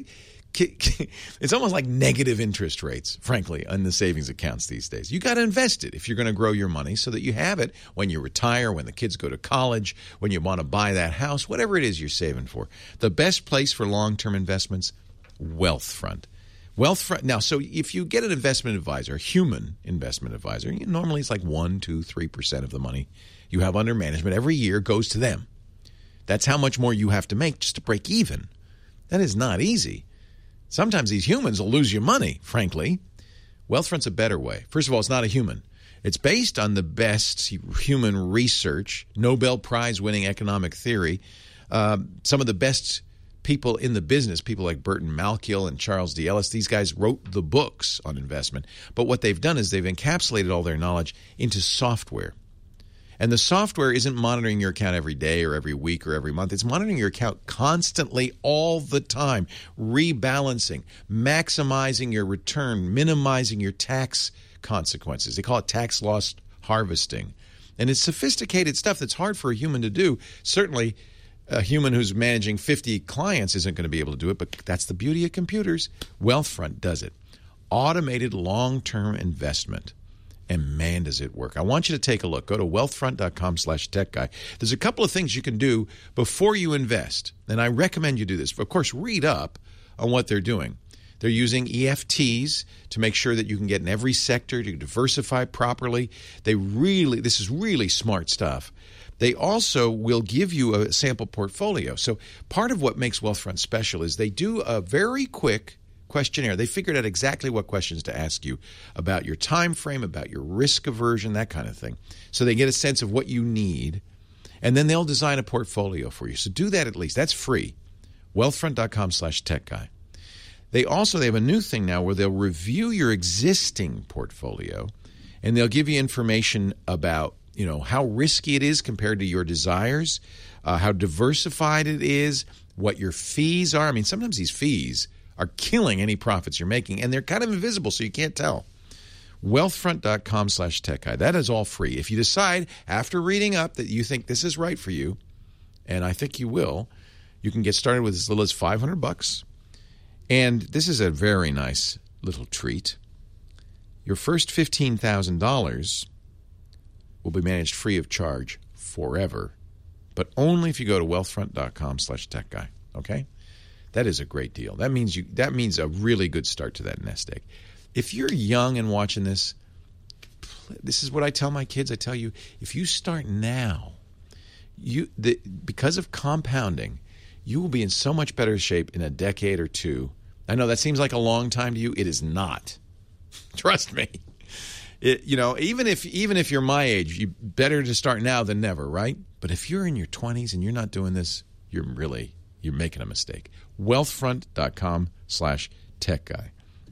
it's almost like negative interest rates, frankly, on the savings accounts these days. You got to invest it if you're going to grow your money so that you have it when you retire, when the kids go to college, when you want to buy that house, whatever it is you're saving for. The best place for long-term investments, Wealthfront. Wealthfront. Now, so if you get an investment advisor, a human investment advisor, normally it's like 1%, 2%, 3% of the money you have under management every year goes to them. That's how much more you have to make just to break even. That is not easy. Sometimes these humans will lose you money, frankly. Wealthfront's a better way. First of all, it's not a human. It's based on the best human research, Nobel Prize-winning economic theory. Some of the best people in the business, people like Burton Malkiel and Charles D. Ellis, these guys wrote the books on investment. But what they've done is they've encapsulated all their knowledge into software. And the software isn't monitoring your account every day or every week or every month. It's monitoring your account constantly all the time, rebalancing, maximizing your return, minimizing your tax consequences. They call it tax loss harvesting. And it's sophisticated stuff that's hard for a human to do. Certainly, a human who's managing 50 clients isn't going to be able to do it, but that's the beauty of computers. Wealthfront does it. Automated long-term investment. And man, does it work. I want you to take a look. Go to wealthfront.com/techguy. There's a couple of things you can do before you invest. And I recommend you do this. Of course, read up on what they're doing. They're using EFTs to make sure that you can get in every sector, to diversify properly. This is really smart stuff. They also will give you a sample portfolio. So part of what makes Wealthfront special is they do a very quick questionnaire. They figured out exactly what questions to ask you about your time frame, about your risk aversion, that kind of thing. So they get a sense of what you need, and then they'll design a portfolio for you. So do that at least. That's free. Wealthfront.com/techguy. They have a new thing now where they'll review your existing portfolio, and they'll give you information about how risky it is compared to your desires, how diversified it is, what your fees are. I mean, sometimes these fees are killing any profits you're making, and they're kind of invisible, so you can't tell. Wealthfront.com/techguy. That is all free. If you decide after reading up that you think this is right for you, and I think you will, you can get started with as little as $500. And this is a very nice little treat. Your first $15,000 will be managed free of charge forever, but only if you go to wealthfront.com/techguy. Okay? That is a great deal. That means a really good start to that nest egg. If you're young and watching this is what I tell my kids. I tell you, if you start now, because of compounding, you will be in so much better shape in a decade or two. I know that seems like a long time to you. It is not. Trust me. Even if you're my age, you better to start now than never, right? But if you're in your 20s and you're not doing this, you're making a mistake. Wealthfront.com/techguy.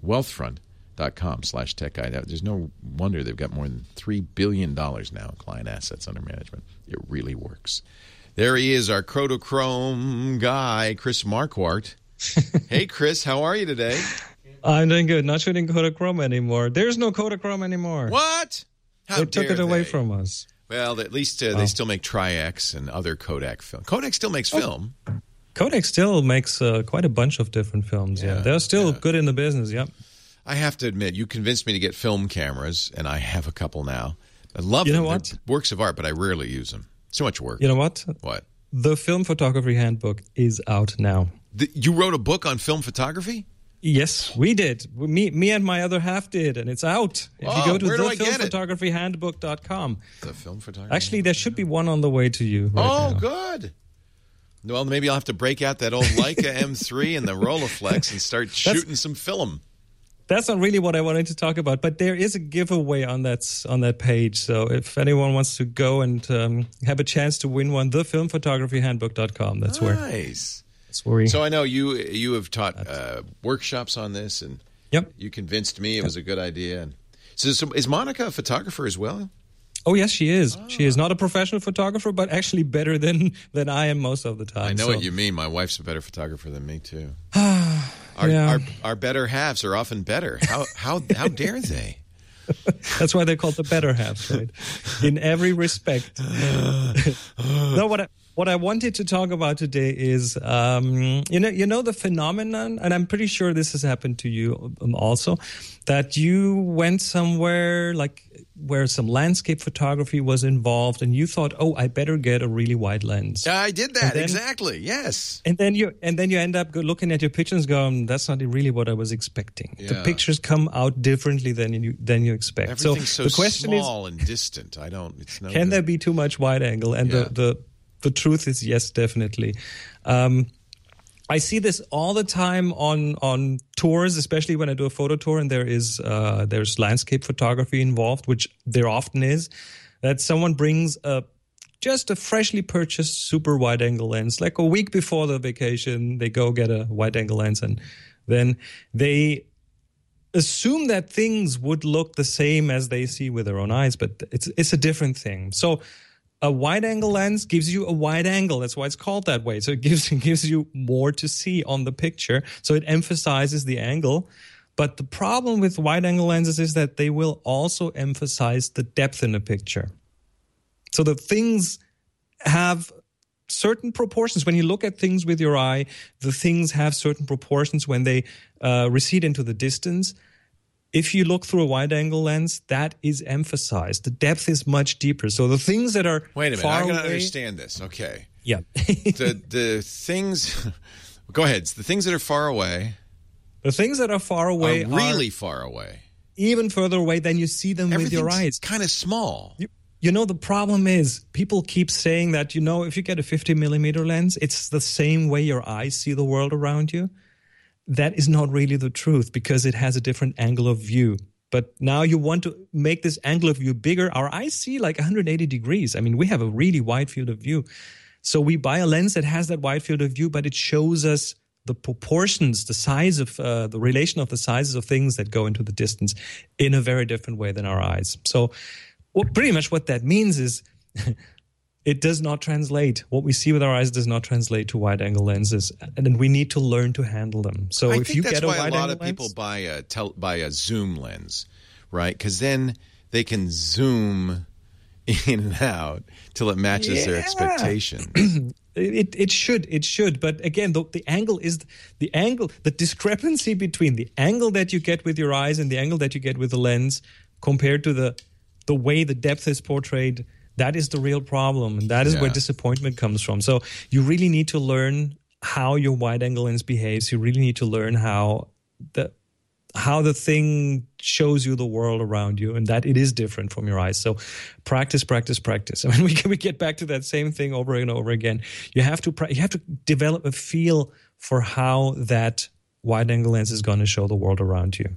Wealthfront.com/techguy. There's no wonder they've got more than $3 billion now in client assets under management. It really works. There he is, our Kodachrome guy, Chris Marquardt. Hey, Chris, how are you today? I'm doing good. Not shooting Kodachrome anymore. There's no Kodachrome anymore. What? They took it away from us. Well, at least they still make Tri-X and other Kodak film. Kodak still makes film. Kodak still makes quite a bunch of different films. Yeah, they're still good in the business. Yep. I have to admit, you convinced me to get film cameras, and I have a couple now. I love them. What? They're works of art, but I rarely use them. So much work. You know what? What? The Film Photography Handbook is out now. You wrote a book on film photography? Yes, we did. Me and my other half did, and it's out. If you go to thefilmphotographyhandbook.com. The Film Photography. Actually, there should be one on the way to you. Right now. Good. Well, maybe I'll have to break out that old Leica M3 and the Rolleiflex and start shooting some film. That's not really what I wanted to talk about, but there is a giveaway on that page. So if anyone wants to go and have a chance to win one, thefilmphotographyhandbook.com. That's where. Nice. That's where. So I know you have taught workshops on this, and you convinced me it was a good idea. And so is Monica a photographer as well? Oh, yes, she is. Oh. She is not a professional photographer, but actually better than I am most of the time. I know what you mean. My wife's a better photographer than me, too. Our better halves are often better. How dare they? That's why they're called the better halves, right? In every respect. No, what I wanted to talk about today is, the phenomenon, and I'm pretty sure this has happened to you also, that you went somewhere like where some landscape photography was involved, and you thought, "Oh, I better get a really wide lens." I did that exactly. Yes. And then you end up looking at your pictures, going, "That's not really what I was expecting." Yeah. The pictures come out differently than you expect. Everything's so the question small and distant. Can there be too much wide angle? And the truth is yes, definitely. I see this all the time on tours, especially when I do a photo tour and there's landscape photography involved, which there often is, that someone brings just a freshly purchased super wide angle lens, like a week before the vacation, they go get a wide angle lens, and then they assume that things would look the same as they see with their own eyes, but it's a different thing. So a wide-angle lens gives you a wide angle. That's why it's called that way. So it gives you more to see on the picture. So it emphasizes the angle. But the problem with wide-angle lenses is that they will also emphasize the depth in the picture. So the things have certain proportions. When you look at things with your eye, the things have certain proportions when they recede into the distance. if you look through a wide-angle lens, that is emphasized. The depth is much deeper. So the things that are Wait a minute, far I can away, understand this. Okay. Yeah. the things... Go ahead. The things that are far away... The things that are far away are really far away. Even further away than you see them with your eyes. Kind of small. You know, the problem is people keep saying that, if you get a 50 millimeter lens, it's the same way your eyes see the world around you. That is not really the truth because it has a different angle of view. But now you want to make this angle of view bigger. Our eyes see like 180 degrees. I mean, we have a really wide field of view. So we buy a lens that has that wide field of view, but it shows us the proportions, the size of the relation of the sizes of things that go into the distance in a very different way than our eyes. So pretty much what that means is it does not translate. What we see with our eyes does not translate to wide-angle lenses, and then we need to learn to handle them. So I if think you that's get a why wide-angle a lot of people buy a zoom lens, right? Because then they can zoom in and out till it matches their expectation. It should. But again, the angle is the discrepancy between the angle that you get with your eyes and the angle that you get with the lens compared to the way the depth is portrayed. That is the real problem. And that is where disappointment comes from. So you really need to learn how your wide angle lens behaves. You really need to learn how the thing shows you the world around you, and that it is different from your eyes. So practice. I mean, we get back to that same thing over and over again. You have to develop a feel for how that wide-angle lens is going to show the world around you.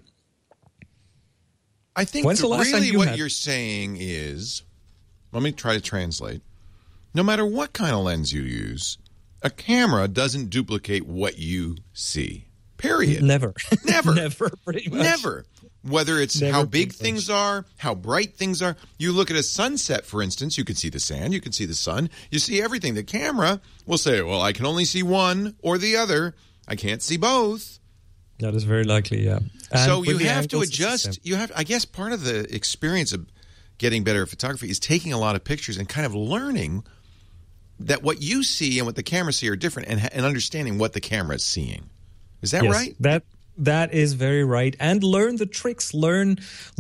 I think really what you're saying is, let me try to translate. No matter what kind of lens you use, a camera doesn't duplicate what you see. Period. Never. Never, pretty much. Never. Whether it's how big things are, how bright things are. You look at a sunset, for instance, you can see the sand, you can see the sun, you see everything. The camera will say, well, I can only see one or the other. I can't see both. That is very likely, yeah. And so you have to adjust. I guess part of the experience of getting better at photography is taking a lot of pictures and kind of learning that what you see and what the camera see are different, and understanding what the camera is seeing. Is that right? That is very right. And learn the tricks. Learn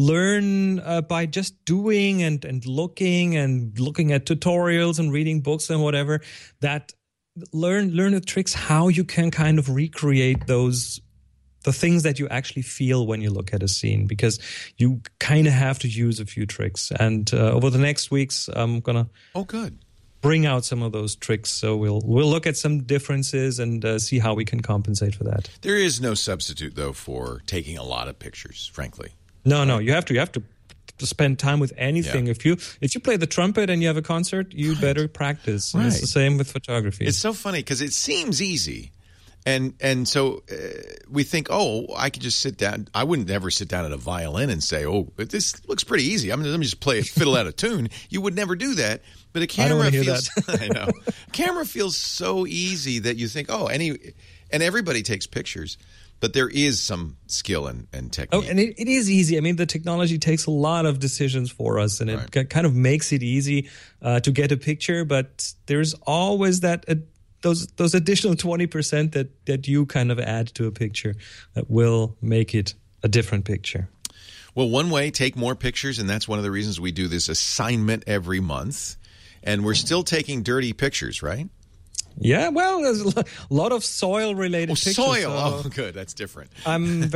by just doing and looking at tutorials and reading books and whatever. That learn the tricks, how you can kind of recreate the things that you actually feel when you look at a scene, because you kind of have to use a few tricks. And over the next weeks, I'm gonna bring out some of those tricks. So we'll look at some differences and see how we can compensate for that. There is no substitute, though, for taking a lot of pictures, frankly. No, you have to spend time with anything. Yeah. If you play the trumpet and you have a concert, you better practice. Right. It's the same with photography. It's so funny because it seems easy. And so we think, I could just sit down. I wouldn't ever sit down at a violin and say, this looks pretty easy. Let me just fiddle out a tune. You would never do that. But a camera feels, I know. Camera feels so easy that you think, and everybody takes pictures, but there is some skill and technique. Oh, and it is easy. I mean, the technology takes a lot of decisions for us, and it kind of makes it easy to get a picture. But there's always those additional 20% that you kind of add to a picture that will make it a different picture. Well, one way, take more pictures, and that's one of the reasons we do this assignment every month. And we're still taking dirty pictures, right? Yeah, well, there's a lot of soil-related pictures. Soil. So good. That's different. I'm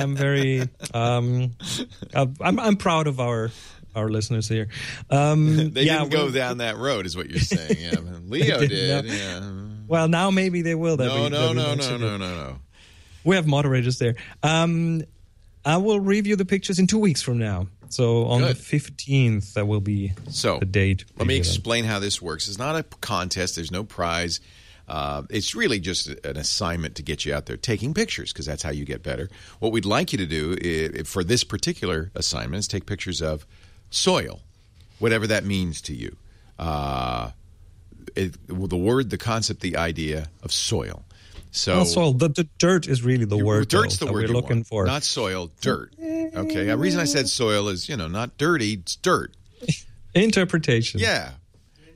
proud of our listeners here. They didn't go down that road, is what you're saying. Yeah, Leo did. No. Yeah. Well, now maybe they will. No. We have moderators there. I will review the pictures in 2 weeks from now. So on the 15th, that will be the date. Let me explain how this works. It's not a contest. There's no prize. It's really just an assignment to get you out there taking pictures, because that's how you get better. What we'd like you to do for this particular assignment is take pictures of soil, whatever that means to you. The concept, the idea of soil. So soil. The dirt is really the word. Dirt's the word we're looking for. Not soil, dirt. Okay. The reason I said soil is, not dirty, it's dirt. Interpretation. Yeah.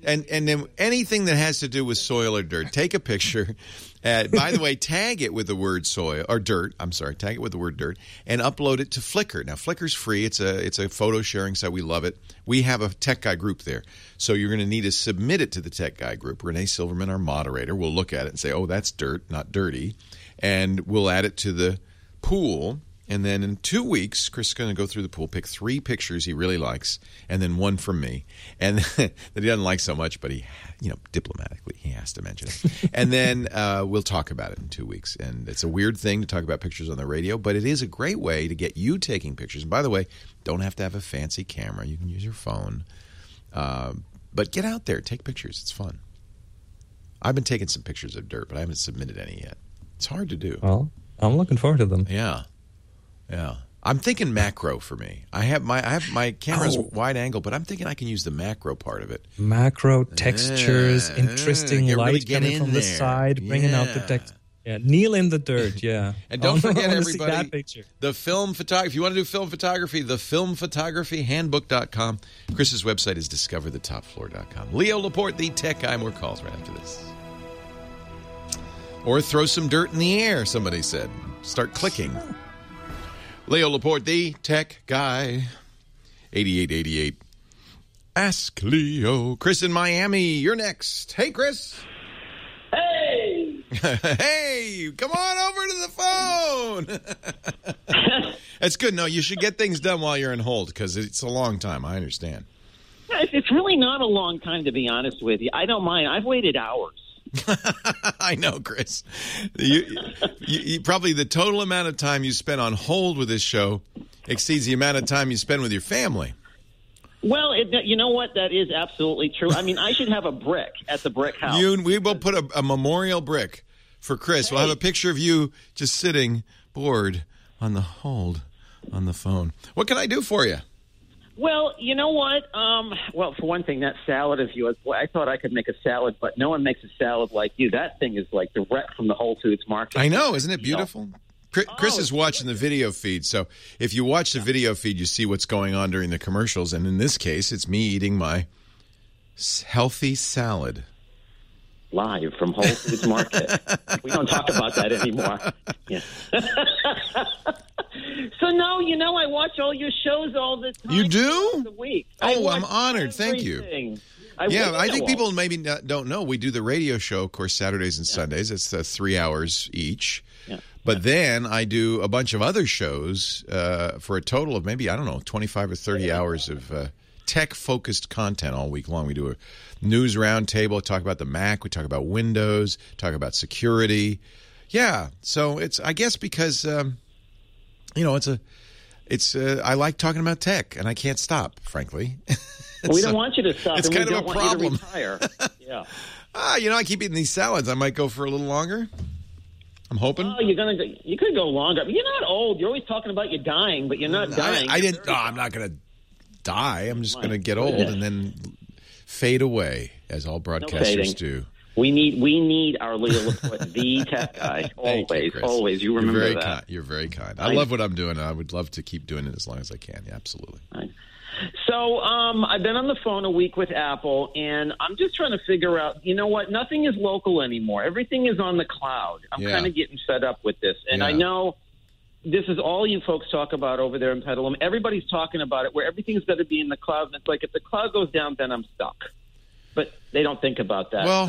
And then anything that has to do with soil or dirt, take a picture. By the way, tag it with the word soil or dirt. I'm sorry, tag it with the word dirt and upload it to Flickr. Now, Flickr's free. It's a photo sharing site. We love it. We have a Tech Guy group there. So you're going to need to submit it to the Tech Guy group. Renee Silverman, our moderator, will look at it and say, oh, that's dirt, not dirty. And we'll add it to the pool. And then in 2 weeks, Chris is going to go through the pool, pick 3 pictures he really likes, and then 1 from me, and that he doesn't like so much, but he, diplomatically, he has to mention it. And then we'll talk about it in 2 weeks. And it's a weird thing to talk about pictures on the radio, but it is a great way to get you taking pictures. And by the way, don't have to have a fancy camera. You can use your phone. But get out there, take pictures. It's fun. I've been taking some pictures of dirt, but I haven't submitted any yet. It's hard to do. Well, I'm looking forward to them. Yeah. I'm thinking macro for me. I have my camera's wide angle, but I'm thinking I can use the macro part of it. Macro, textures, interesting light coming from the side, bringing out the text. Yeah, kneel in the dirt, yeah. And don't forget, everybody, the film photography. If you want to do film photography, the filmphotographyhandbook.com. Chris's website is discoverthetopfloor.com. Leo Laporte, the tech guy. More calls right after this. Or throw some dirt in the air, somebody said. Start clicking. Leo Laporte, the tech guy. 8888. Ask Leo. Chris in Miami, you're next. Hey, Chris. Hey. Hey, come on over to the phone. That's good. No, you should get things done while you're in hold because it's a long time. I understand. It's really not a long time, to be honest with you. I don't mind. I've waited hours. I know, Chris. You probably the total amount of time you spend on hold with this show exceeds the amount of time you spend with your family. Well, you know what? That is absolutely true. I mean, I should have a brick at the brick house. We will put a memorial brick for Chris. Hey. We'll have a picture of you just sitting bored on the hold on the phone. What can I do for you? Well, you know what? Well, for one thing, that salad of yours, boy, I thought I could make a salad, but no one makes a salad like you. That thing is like direct from the Whole Foods market. I know. Isn't it beautiful? Chris is watching the video feed, so if you watch the video feed, you see what's going on during the commercials, and in this case, it's me eating my healthy salad. Live from Whole Foods market. We don't talk about that anymore. Yeah. So, no, I watch all your shows all the time. You do? The week. Oh, I'm honored. Thank you. I think people maybe don't know. We do the radio show, of course, Saturdays and Sundays. It's 3 hours each. Yeah. But then I do a bunch of other shows for a total of maybe, 25 or 30 hours of tech-focused content all week long. We do a news roundtable, talk about the Mac, we talk about Windows, talk about security. Yeah, so it's, I guess, because I like talking about tech, and I can't stop, frankly. We don't want you to stop. It's kind of a problem. Yeah. I keep eating these salads. I might go for a little longer. I'm hoping. Oh, you could go longer. You're not old. You're always talking about you dying, but you're not dying. I'm not going to die. I'm just going to get old and then fade away, as all broadcasters do. We need our Leo Laporte, the tech guy. Always. You remember that. You're very kind. I love what I'm doing. I would love to keep doing it as long as I can. Yeah, absolutely. So I've been on the phone a week with Apple, and I'm just trying to figure out, you know what? Nothing is local anymore. Everything is on the cloud. I'm kind of getting fed up with this. And I know this is all you folks talk about over there in Petaluma. Everybody's talking about it, where everything's got to be in the cloud. And it's like, if the cloud goes down, then I'm stuck. But they don't think about that. Well,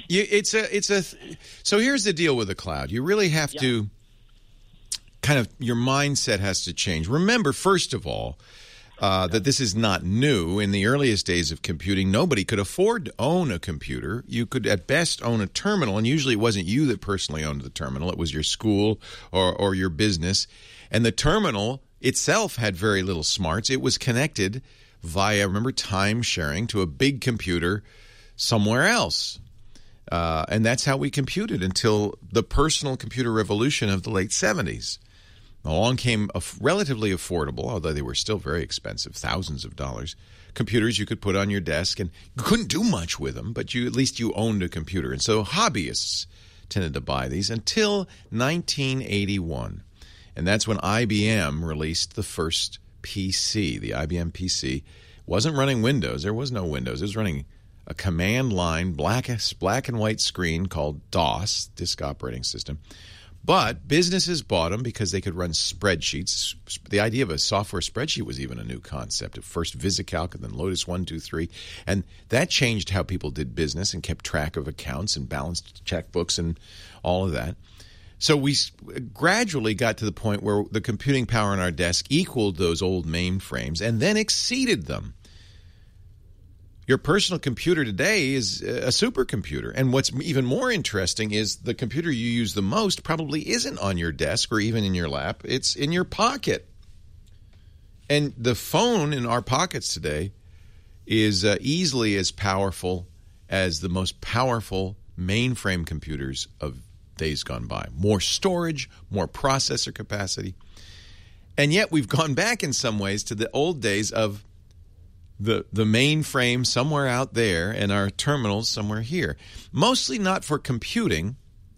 so here's the deal with the cloud. You really have to your mindset has to change. Remember, first of all, that this is not new. In the earliest days of computing, nobody could afford to own a computer. You could at best own a terminal, and usually it wasn't you that personally owned the terminal. It was your school or your business. And the terminal itself had very little smarts. It was connected via, remember, time sharing to a big computer somewhere else. And that's how we computed until the personal computer revolution of the late 70s. Along came a relatively affordable, although they were still very expensive, thousands of dollars, computers you could put on your desk, and you couldn't do much with them, but at least you owned a computer. And so hobbyists tended to buy these until 1981. And that's when IBM released the first PC. The IBM PC wasn't running Windows. There was no Windows. It was running a command line, black and white screen called DOS, Disk Operating System. But businesses bought them because they could run spreadsheets. The idea of a software spreadsheet was even a new concept. At first VisiCalc and then Lotus 1, 2, 3. And that changed how people did business and kept track of accounts and balanced checkbooks and all of that. So we gradually got to the point where the computing power on our desk equaled those old mainframes and then exceeded them. Your personal computer today is a supercomputer. And what's even more interesting is the computer you use the most probably isn't on your desk or even in your lap. It's in your pocket. And the phone in our pockets today is easily as powerful as the most powerful mainframe computers of days gone by. More storage, more processor capacity. And yet we've gone back in some ways to the old days of the mainframe somewhere out there and our terminals somewhere here. Mostly not for computing.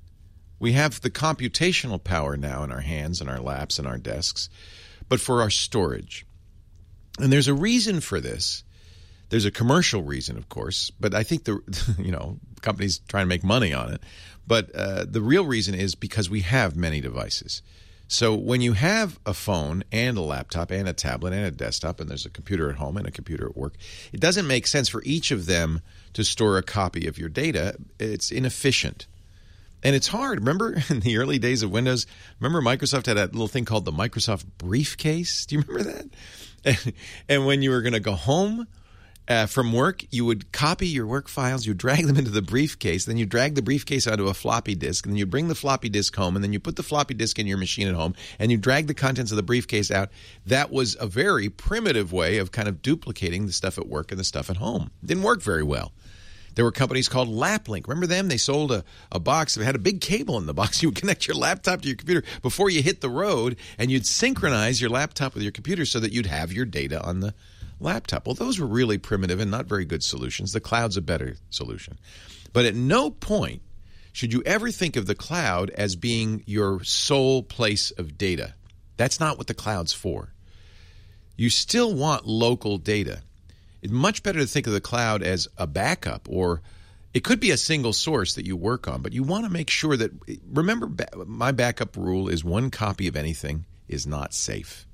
We have the computational power now in our hands and our laps and our desks, but for our storage. And there's a reason for this. There's a commercial reason, of course, but I think companies trying to make money on it. But the real reason is because we have many devices. So when you have a phone and a laptop and a tablet and a desktop and there's a computer at home and a computer at work, it doesn't make sense for each of them to store a copy of your data. It's inefficient. And it's hard. Remember in the early days of Windows, remember Microsoft had that little thing called the Microsoft Briefcase? Do you remember that? And when you were going to go home from work, you would copy your work files, you drag them into the briefcase, then you drag the briefcase onto a floppy disk, and then you bring the floppy disk home, and then you put the floppy disk in your machine at home, and you drag the contents of the briefcase out. That was a very primitive way of kind of duplicating the stuff at work and the stuff at home. It didn't work very well. There were companies called LapLink. Remember them? They sold a box that had a big cable in the box. You would connect your laptop to your computer before you hit the road, and you'd synchronize your laptop with your computer so that you'd have your data on the laptop. Well, those were really primitive and not very good solutions. The cloud's a better solution. But at no point should you ever think of the cloud as being your sole place of data. That's not what the cloud's for. You still want local data. It's much better to think of the cloud as a backup, or it could be a single source that you work on, but you want to make sure that, remember, my backup rule is one copy of anything is not safe.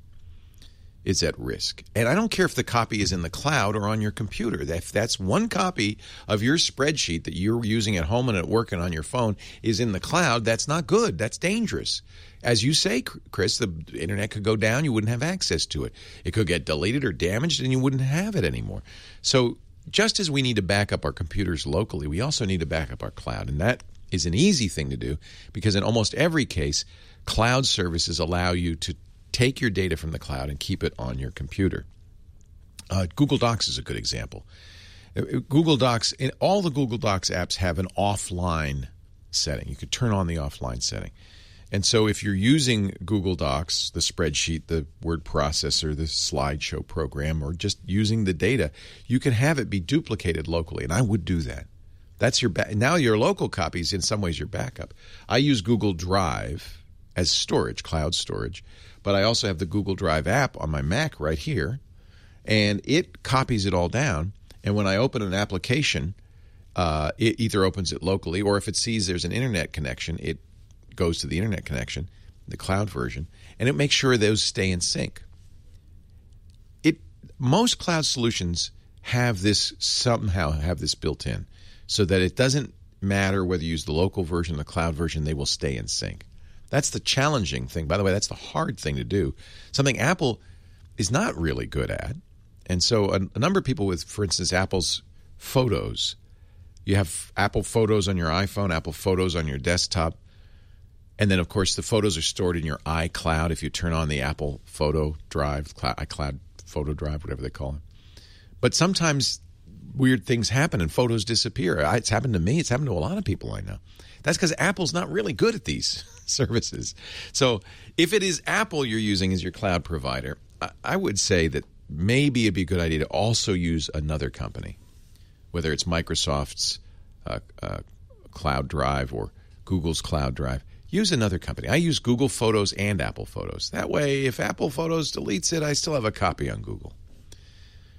It's at risk. And I don't care if the copy is in the cloud or on your computer. If that's one copy of your spreadsheet that you're using at home and at work and on your phone is in the cloud, that's not good. That's dangerous. As you say, Chris, the internet could go down. You wouldn't have access to it. It could get deleted or damaged, and you wouldn't have it anymore. So just as we need to back up our computers locally, we also need to back up our cloud. And that is an easy thing to do because in almost every case, cloud services allow you to take your data from the cloud and keep it on your computer. Google Docs is a good example. Google Docs, all the Google Docs apps have an offline setting. You could turn on the offline setting. And so if you're using Google Docs, the spreadsheet, the word processor, the slideshow program, or just using the data, you can have it be duplicated locally. And I would do that. That's your now your local copy is in some ways your backup. I use Google Drive as storage, cloud storage. But I also have the Google Drive app on my Mac right here, and it copies it all down. And when I open an application, it either opens it locally, or if it sees there's an internet connection, it goes to the internet connection, the cloud version, and it makes sure those stay in sync. Most cloud solutions have this built in, so that it doesn't matter whether you use the local version or the cloud version, they will stay in sync. That's the challenging thing. By the way, that's the hard thing to do. Something Apple is not really good at. And so a number of people with, for instance, Apple's Photos. You have Apple Photos on your iPhone, Apple Photos on your desktop. And then, of course, the photos are stored in your iCloud if you turn on the Apple Photo Drive, iCloud Photo Drive, whatever they call it. But sometimes weird things happen and photos disappear. It's happened to me. It's happened to a lot of people I know. That's because Apple's not really good at these services. So if it is Apple you're using as your cloud provider, I would say that maybe it'd be a good idea to also use another company, whether it's Microsoft's Cloud Drive or Google's Cloud Drive. Use another company. I use Google Photos and Apple Photos. That way, if Apple Photos deletes it, I still have a copy on Google.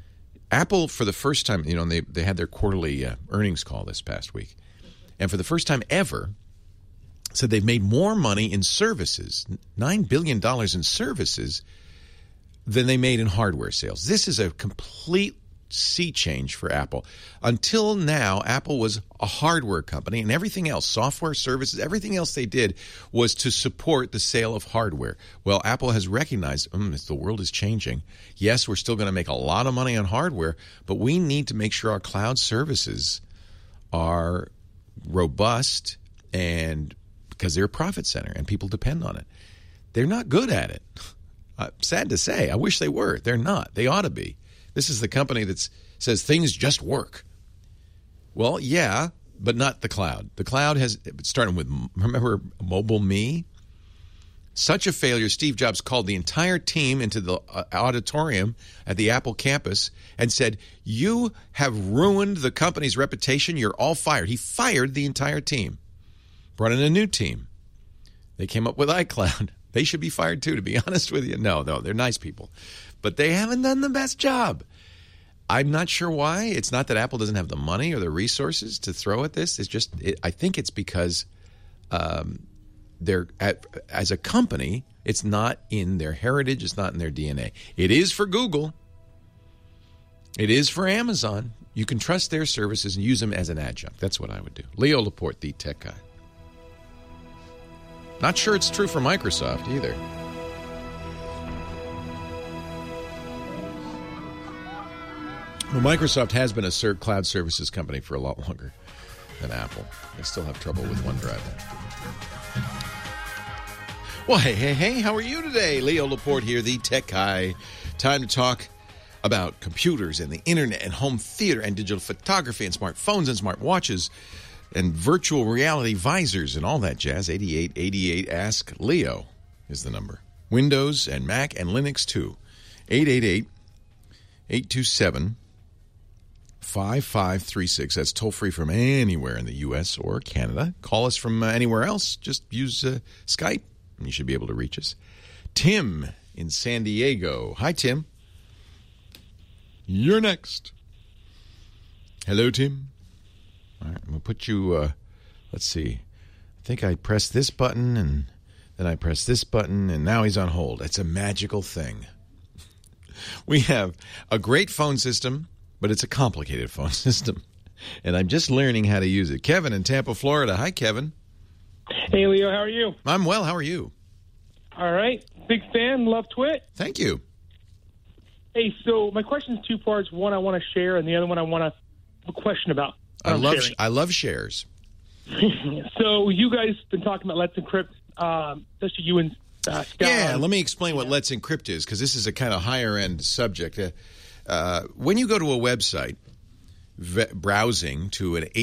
Apple, for the first time, they had their quarterly earnings call this past week. And for the first time ever, said they've made more money in services, $9 billion in services, than they made in hardware sales. This is a complete sea change for Apple. Until now, Apple was a hardware company, and everything else, software, services, everything else they did was to support the sale of hardware. Well, Apple has recognized the world is changing. Yes, we're still going to make a lot of money on hardware, but we need to make sure our cloud services are robust, and because they're a profit center and people depend on it. They're not good at it. Sad to say. I wish they were. They're not. They ought to be. This is the company that says things just work. Well, yeah, but not the cloud. The cloud has started with, remember, Mobile Me? Such a failure, Steve Jobs called the entire team into the auditorium at the Apple campus and said, "You have ruined the company's reputation. You're all fired." He fired the entire team, brought in a new team. They came up with iCloud. They should be fired too, to be honest with you. No, they're nice people. But they haven't done the best job. I'm not sure why. It's not that Apple doesn't have the money or the resources to throw at this. It's just, I think it's because as a company, it's not in their heritage. It's not in their DNA. It is for Google. It is for Amazon. You can trust their services and use them as an adjunct. That's what I would do. Leo Laporte, the tech guy. Not sure it's true for Microsoft either. Well, Microsoft has been a cloud services company for a lot longer than Apple. They still have trouble with OneDrive. Well, hey, how are you today? Leo Laporte here, the tech guy. Time to talk about computers and the internet and home theater and digital photography and smartphones and smartwatches and virtual reality visors and all that jazz. 8888 Ask Leo is the number. Windows and Mac and Linux too. 888-827 5536. That's toll free from anywhere in the U.S. or Canada. Call us from anywhere else. Just use Skype, and you should be able to reach us. Tim in San Diego. Hi, Tim. You're next. Hello, Tim. All right, I'm going to put you, let's see. I think I pressed this button, and then I pressed this button, and now he's on hold. It's a magical thing. We have a great phone system, but it's a complicated phone system, and I'm just learning how to use it. Kevin in Tampa, Florida. Hi, Kevin. Hey, Leo. How are you? I'm well. How are you? All right. Big fan. Love Twit. Thank you. Hey, so my question is two parts. One I want to share, and the other one I want a question about. I love shares. So you guys been talking about Let's Encrypt, especially you and Scott. Yeah, let me explain what Let's Encrypt is, because this is a kind of higher-end subject. When you go to a website, browsing to an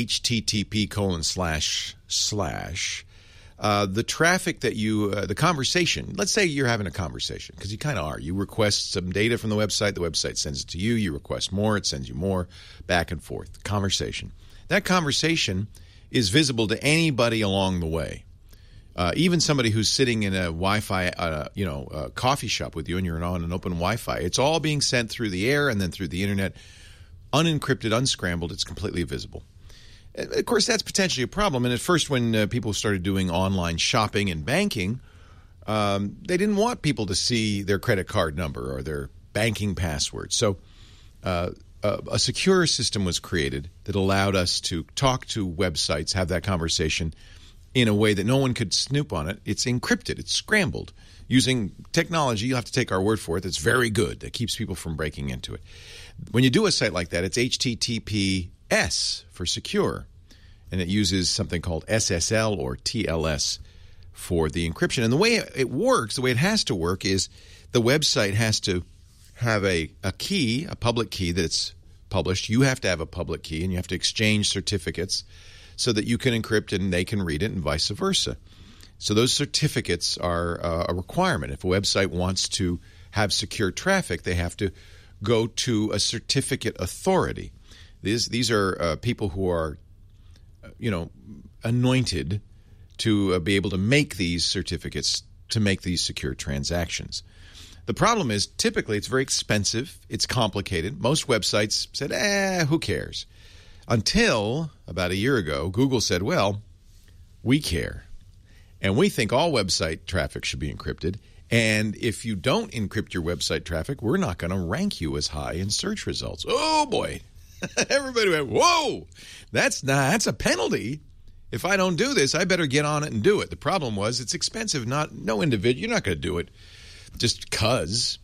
http:// the traffic that you, the conversation, let's say you're having a conversation, because you kind of are. You request some data from the website sends it to you, you request more, it sends you more, back and forth. Conversation. That conversation is visible to anybody along the way. Even somebody who's sitting in a Wi-Fi, coffee shop with you, and you're on an open Wi-Fi. It's all being sent through the air and then through the internet, unencrypted, unscrambled. It's completely visible. Of course, that's potentially a problem. And at first, when people started doing online shopping and banking, they didn't want people to see their credit card number or their banking password. So a secure system was created that allowed us to talk to websites, have that conversation in a way that no one could snoop on it. It's encrypted. It's scrambled. Using technology, you'll have to take our word for it, that's very good. That keeps people from breaking into it. When you do a site like that, it's HTTPS for secure, and it uses something called SSL or TLS for the encryption. And the way it works, the way it has to work, is the website has to have a key, a public key that's published. You have to have a public key, and you have to exchange certificates so that you can encrypt it and they can read it, and vice versa. So those certificates are a requirement. If a website wants to have secure traffic, they have to go to a certificate authority. These are people who are, anointed to be able to make these certificates, to make these secure transactions. The problem is typically it's very expensive. It's complicated. Most websites said, who cares? Until about a year ago, Google said, well, we care. And we think all website traffic should be encrypted. And if you don't encrypt your website traffic, we're not going to rank you as high in search results. Oh, boy. Everybody went, whoa, that's a penalty. If I don't do this, I better get on it and do it. The problem was it's expensive. No individual. You're not going to do it just because.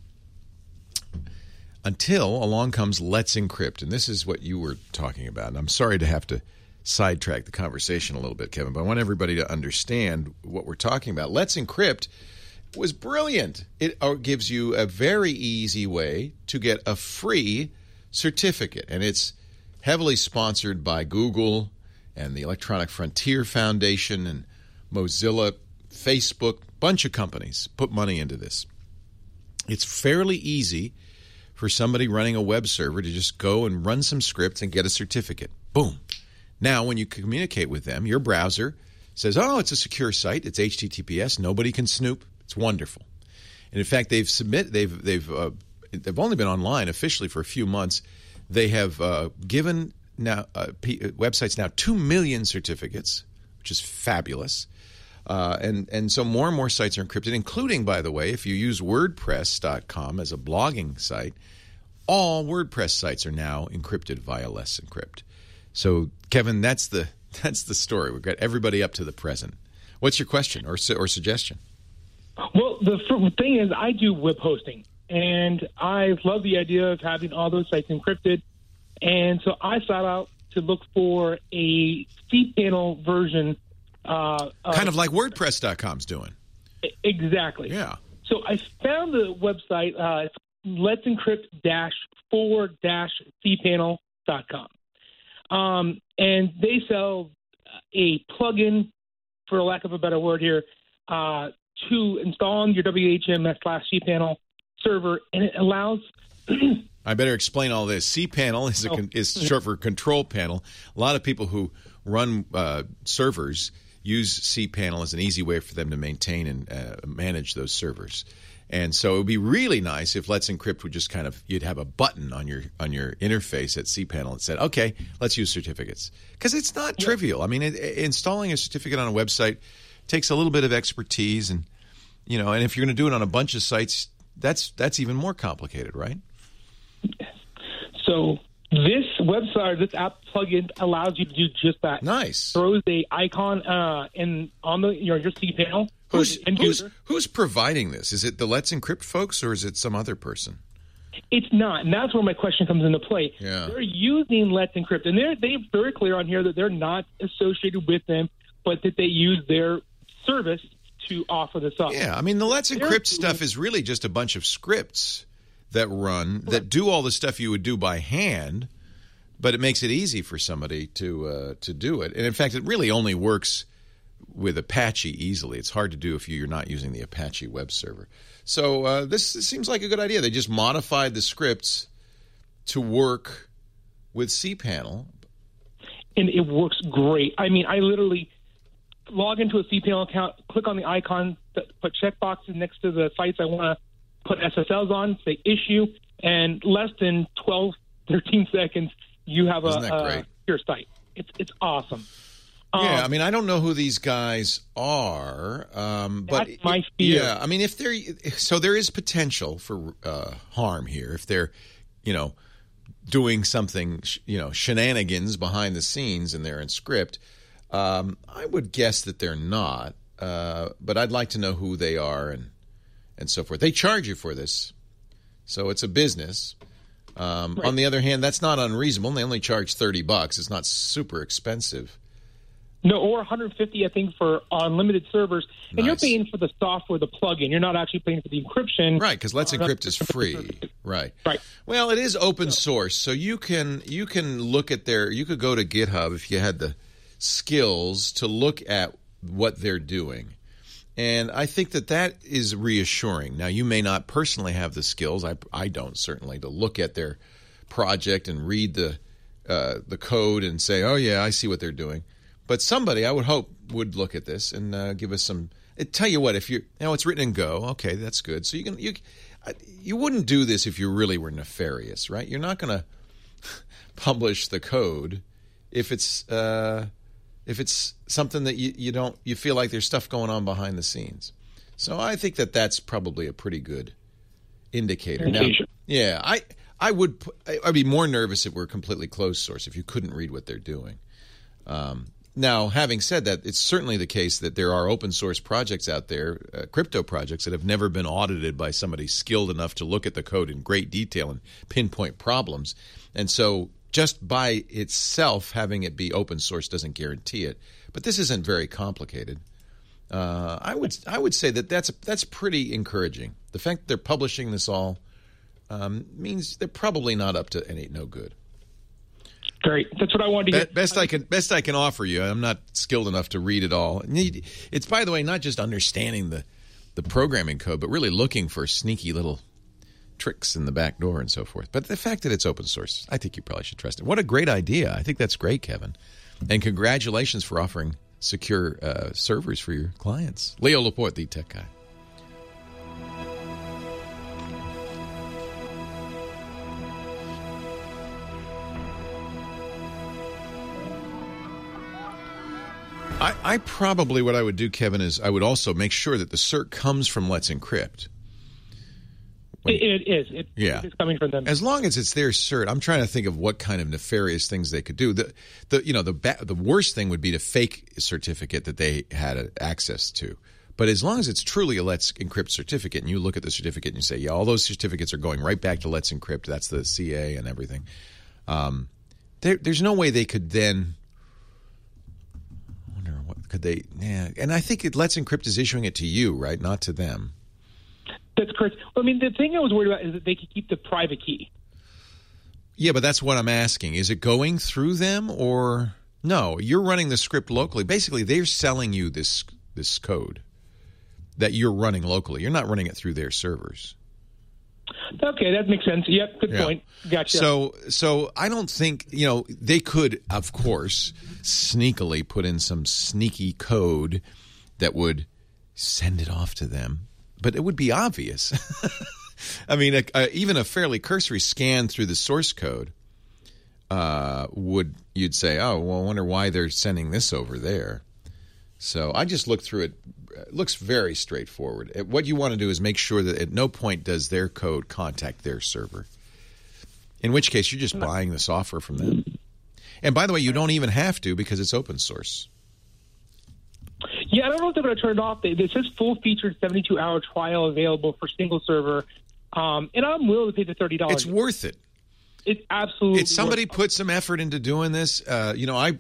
Until along comes Let's Encrypt. And this is what you were talking about. And I'm sorry to have to sidetrack the conversation a little bit, Kevin, but I want everybody to understand what we're talking about. Let's Encrypt was brilliant. It gives you a very easy way to get a free certificate. And it's heavily sponsored by Google and the Electronic Frontier Foundation and Mozilla, Facebook, bunch of companies put money into this. It's fairly easy for somebody running a web server to just go and run some scripts and get a certificate. Boom. Now, when you communicate with them, your browser says, oh, it's a secure site. It's HTTPS. Nobody can snoop. It's wonderful. And in fact, they've only been online officially for a few months. They have given now websites now 2 million certificates, which is fabulous. And so more and more sites are encrypted, including, by the way, if you use WordPress.com as a blogging site, all WordPress sites are now encrypted via Let's Encrypt. So, Kevin, that's the story. We've got everybody up to the present. What's your question or suggestion? Well, the thing is, I do web hosting, and I love the idea of having all those sites encrypted. And so I sought out to look for a cPanel version. Kind of like WordPress.com's doing. Exactly. Yeah. So I found the website, Let's Encrypt-4-cpanel.com. And they sell a plugin, for lack of a better word here, to install on your WHMS/cPanel server, and it allows... I better explain all this. cPanel is short for control panel. A lot of people who run servers use cPanel as an easy way for them to maintain and manage those servers. And so it would be really nice if Let's Encrypt would just you'd have a button on your interface at cPanel that said, okay, let's use certificates. Because it's not trivial. I mean, installing a certificate on a website takes a little bit of expertise, and if you're going to do it on a bunch of sites, that's even more complicated, right? So this website, this app plugin allows you to do just that. Nice. Throws the icon on your cPanel. Who's providing this? Is it the Let's Encrypt folks, or is it some other person? It's not, and that's where my question comes into play. Yeah. They're using Let's Encrypt, and they're very clear on here that they're not associated with them, but that they use their service to offer this up. Yeah, I mean, the Let's Encrypt stuff is really just a bunch of scripts that run, that do all the stuff you would do by hand, but it makes it easy for somebody to do it. And in fact, it really only works with Apache easily. It's hard to do if you're not using the Apache web server. So this seems like a good idea. They just modified the scripts to work with cPanel. And it works great. I mean, I literally log into a cPanel account, click on the icon, put checkboxes next to the sites I want to put SSLs on, say issue, and less than 12, 13 seconds, you have a secure site. It's awesome. Yeah, I mean, I don't know who these guys are, but that's my fear. Yeah, I mean, so there is potential for harm here if they're, doing something, shenanigans behind the scenes and they're in script. I would guess that they're not, but I'd like to know who they are and so forth. They charge you for this, so it's a business. Right. On the other hand, that's not unreasonable. They only charge $30. It's not super expensive. No, or $150, I think, for unlimited servers. And You're paying for the software, the plugin. You're not actually paying for the encryption. Right, because Let's Encrypt is free. Right. Well, it is open source, so you can look at you could go to GitHub if you had the skills to look at what they're doing. And I think that is reassuring. Now, you may not personally have the skills. I don't, certainly, to look at their project and read the code and say, oh, yeah, I see what they're doing. But somebody, I would hope, would look at this and give us some. Tell you what, if it's written in Go, okay, that's good. So you wouldn't do this if you really were nefarious, right? You're not going to publish the code if it's something that you feel like there's stuff going on behind the scenes. So I think that's probably a pretty good indicator. Now, yeah, I'd be more nervous if we're completely closed source, if you couldn't read what they're doing. Now, having said that, it's certainly the case that there are open source projects out there, crypto projects, that have never been audited by somebody skilled enough to look at the code in great detail and pinpoint problems. And so just by itself, having it be open source doesn't guarantee it. But this isn't very complicated. I would say that's pretty encouraging. The fact that they're publishing this all means they're probably not up to any no good. Great. That's what I wanted to get. Best I can offer you. I'm not skilled enough to read it all. It's, by the way, not just understanding the programming code, but really looking for sneaky little tricks in the back door and so forth. But the fact that it's open source, I think you probably should trust it. What a great idea. I think that's great, Kevin. And congratulations for offering secure servers for your clients. Leo Laporte, the tech guy. I probably, what I would do, Kevin, is I would also make sure that the cert comes from Let's Encrypt. It is. It's coming from them. As long as it's their cert, I'm trying to think of what kind of nefarious things they could do. The worst thing would be to fake a certificate that they had access to. But as long as it's truly a Let's Encrypt certificate, and you look at the certificate and you say, yeah, all those certificates are going right back to Let's Encrypt. That's the CA and everything. There's no way they could then. Could they? Yeah, and I think Let's Encrypt is issuing it to you, right? Not to them. That's correct. Well, I mean, the thing I was worried about is that they could keep the private key. Yeah, but that's what I'm asking. Is it going through them or no? You're running the script locally. Basically, they're selling you this code that you're running locally. You're not running it through their servers. Okay, that makes sense. Yep, good point. Gotcha. So I don't think, they could, of course, sneakily put in some sneaky code that would send it off to them, but it would be obvious. I mean, even a fairly cursory scan through the source code you'd say, oh, well, I wonder why they're sending this over there. So I just looked through it. It looks very straightforward. What you want to do is make sure that at no point does their code contact their server, in which case you're just buying the software from them. And by the way, you don't even have to because it's open source. Yeah, I don't know if they're going to turn it off. It says full-featured 72-hour trial available for single server, and I'm willing to pay the $30. It's worth it. It's absolutely. It's somebody put some effort into doing this. I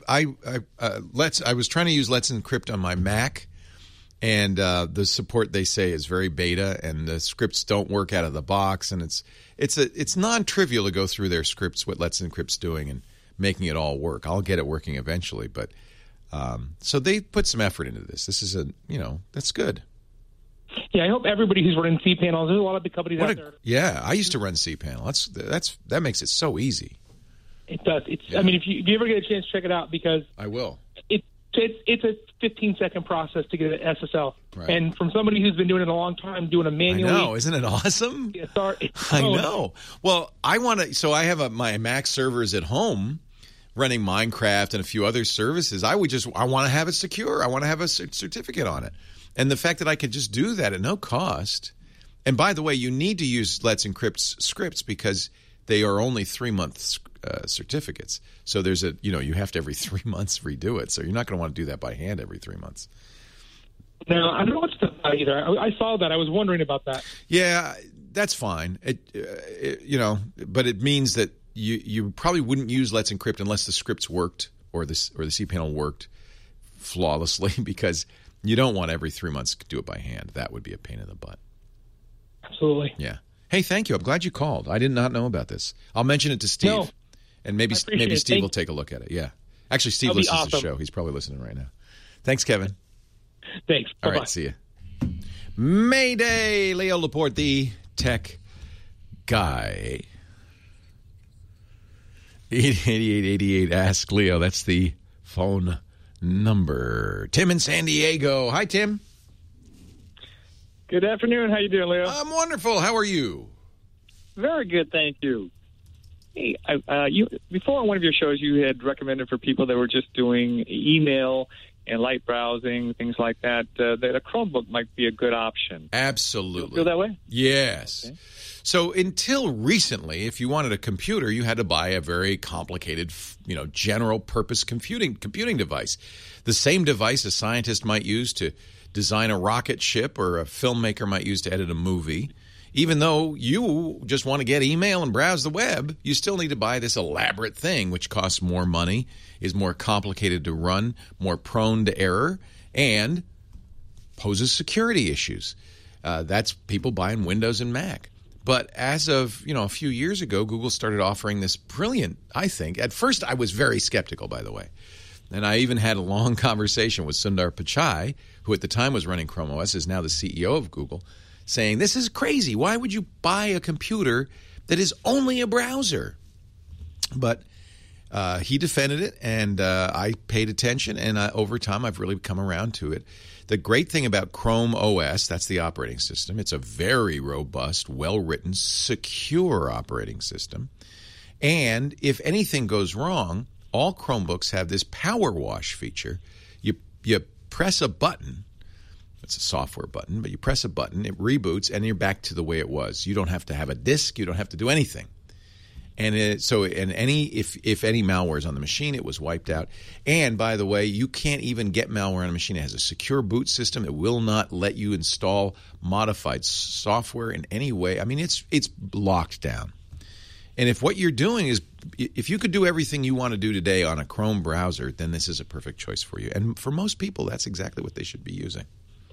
was trying to use Let's Encrypt on my Mac, and the support they say is very beta, and the scripts don't work out of the box, and it's non-trivial to go through their scripts, what Let's Encrypt's doing, and making it all work. I'll get it working eventually, but so they put some effort into this. This is that's good. Yeah, I hope everybody who's running cPanel, there's a lot of big companies out there. Yeah, I used to run cPanel. That makes it so easy. It does. I mean, if you ever get a chance, check it out because I will. It's a 15-second process to get an SSL, right. And from somebody who's been doing it a long time, doing it manually. I know, isn't it awesome? I know. Well, I want to. So I have my Mac servers at home, running Minecraft and a few other services. I want to have it secure. I want to have a certificate on it. And the fact that I could just do that at no cost. And by the way, you need to use Let's Encrypt's scripts because they are only 3-month certificates. So there's you have to every 3 months redo it. So you're not going to want to do that by hand every 3 months. No, I don't know what's about either. I saw that. I was wondering about that. Yeah, that's fine. But it means that you probably wouldn't use Let's Encrypt unless the scripts worked or the cPanel worked flawlessly because you don't want every 3 months to do it by hand. That would be a pain in the butt. Absolutely. Yeah. Hey, thank you. I'm glad you called. I did not know about this. I'll mention it to Steve. No, and maybe Steve will take a look at it. Yeah. Actually, Steve listens to the show. He's probably listening right now. Thanks, Kevin. Thanks. All Bye-bye. right. See you. Mayday. Leo Laporte, the tech guy. 8888 Ask Leo. That's the phone number. Tim in San Diego. Hi, Tim. Good afternoon. How you doing, Leo? I'm wonderful. How are you? Very good, thank you. Hey, before on one of your shows, you had recommended for people that were just doing email and light browsing, things like that, that a Chromebook might be a good option. Absolutely. You feel that way? Yes. Okay. So until recently, if you wanted a computer, you had to buy a very complicated, general purpose computing device. The same device a scientist might use to design a rocket ship or a filmmaker might use to edit a movie. Even though you just want to get email and browse the web, you still need to buy this elaborate thing, which costs more money, is more complicated to run, more prone to error, and poses security issues. That's people buying Windows and Mac. But as of a few years ago, Google started offering this brilliant, I think. At first, I was very skeptical, by the way. And I even had a long conversation with Sundar Pichai, who at the time was running Chrome OS, is now the CEO of Google, saying, this is crazy. Why would you buy a computer that is only a browser? But he defended it, and I paid attention, and over time I've really come around to it. The great thing about Chrome OS, that's the operating system, it's a very robust, well-written, secure operating system. And if anything goes wrong, all Chromebooks have this power wash feature. You press a button. It's a software button, but you press a button, it reboots, and you're back to the way it was. You don't have to have a disk. You don't have to do anything. And if any malware is on the machine, it was wiped out. And by the way, you can't even get malware on a machine. It has a secure boot system. It will not let you install modified software in any way. I mean, it's locked down. And if what you're doing is, if you could do everything you want to do today on a Chrome browser, then this is a perfect choice for you. And for most people, that's exactly what they should be using.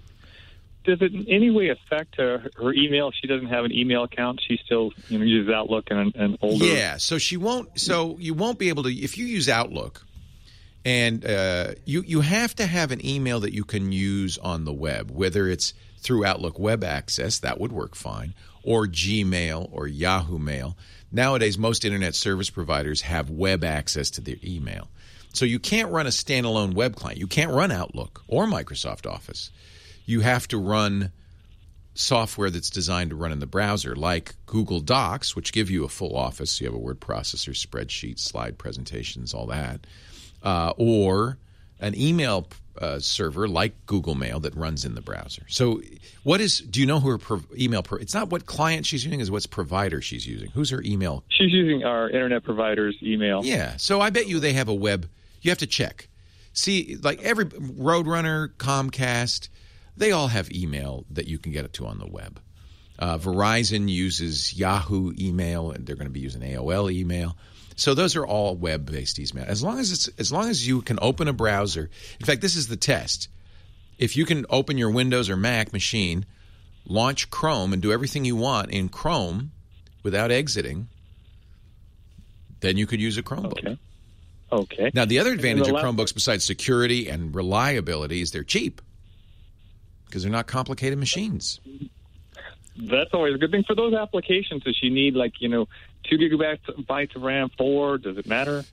Does it in any way affect her email? If she doesn't have an email account, she still uses Outlook and older. Yeah, so she won't. So you won't be able to if you use Outlook, and you have to have an email that you can use on the web, whether it's through Outlook Web Access, that would work fine, or Gmail or Yahoo Mail. Nowadays, most internet service providers have web access to their email, so you can't run a standalone web client. You can't run Outlook or Microsoft Office. You have to run software that's designed to run in the browser, like Google Docs, which give you a full office. You have a word processor, spreadsheets, slide presentations, all that. Or an email server like Google Mail that runs in the browser. So do you know who her email it's not what client she's using, is what's provider she's using. Who's her email? She's using our internet provider's email. Yeah. So I bet you they have a web. You have to check. See, like every Roadrunner, Comcast, they all have email that you can get it to on the web. Verizon uses Yahoo email, and they're going to be using AOL email. So those are all web-based email. As long as you can open a browser. In fact, this is the test. If you can open your Windows or Mac machine, launch Chrome, and do everything you want in Chrome without exiting, then you could use a Chromebook. Okay. Now, the other advantage of Chromebooks besides security and reliability is they're cheap, because they're not complicated machines. That's always a good thing for those applications. Does she need 2 gigabytes of RAM, 4? Does it matter?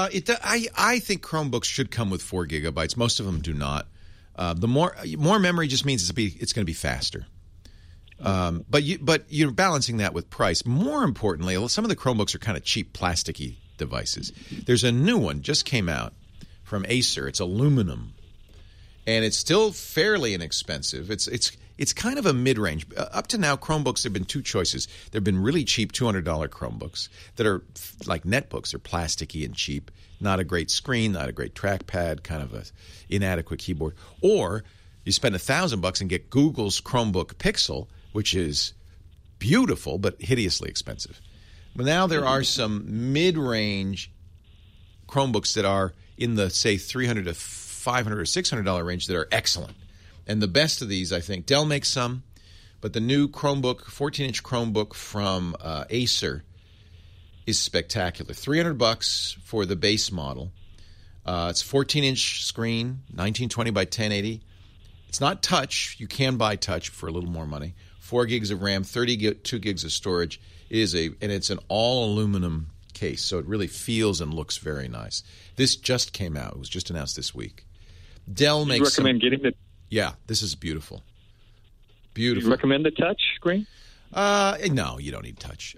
I think Chromebooks should come with 4 gigabytes. Most of them do not. The more memory just means it's going to be faster. But you're balancing that with price. More importantly, some of the Chromebooks are kind of cheap, plasticky devices. There's a new one just came out from Acer. It's aluminum. And it's still fairly inexpensive. It's kind of a mid-range. Up to now, Chromebooks, there have been two choices. There have been really cheap $200 Chromebooks that are like netbooks. They're plasticky and cheap. Not a great screen, not a great trackpad, kind of an inadequate keyboard. Or you spend $1,000 and get Google's Chromebook Pixel, which is beautiful but hideously expensive. But now there are some mid-range Chromebooks that are in the, say, $300 to $500 or $600 range that are excellent. And the best of these, I think, Dell makes some, but the new Chromebook, 14-inch Chromebook from Acer is spectacular. $300 for the base model. It's 14-inch screen, 1920 by 1080. It's not touch. You can buy touch for a little more money. 4 gigs of RAM, 32 gigs of storage. And it's an all-aluminum case, so it really feels and looks very nice. This just came out. It was just announced this week. Dell makes. You recommend getting it? Yeah, this is beautiful. Beautiful. Do you recommend the touch screen? No, you don't need touch.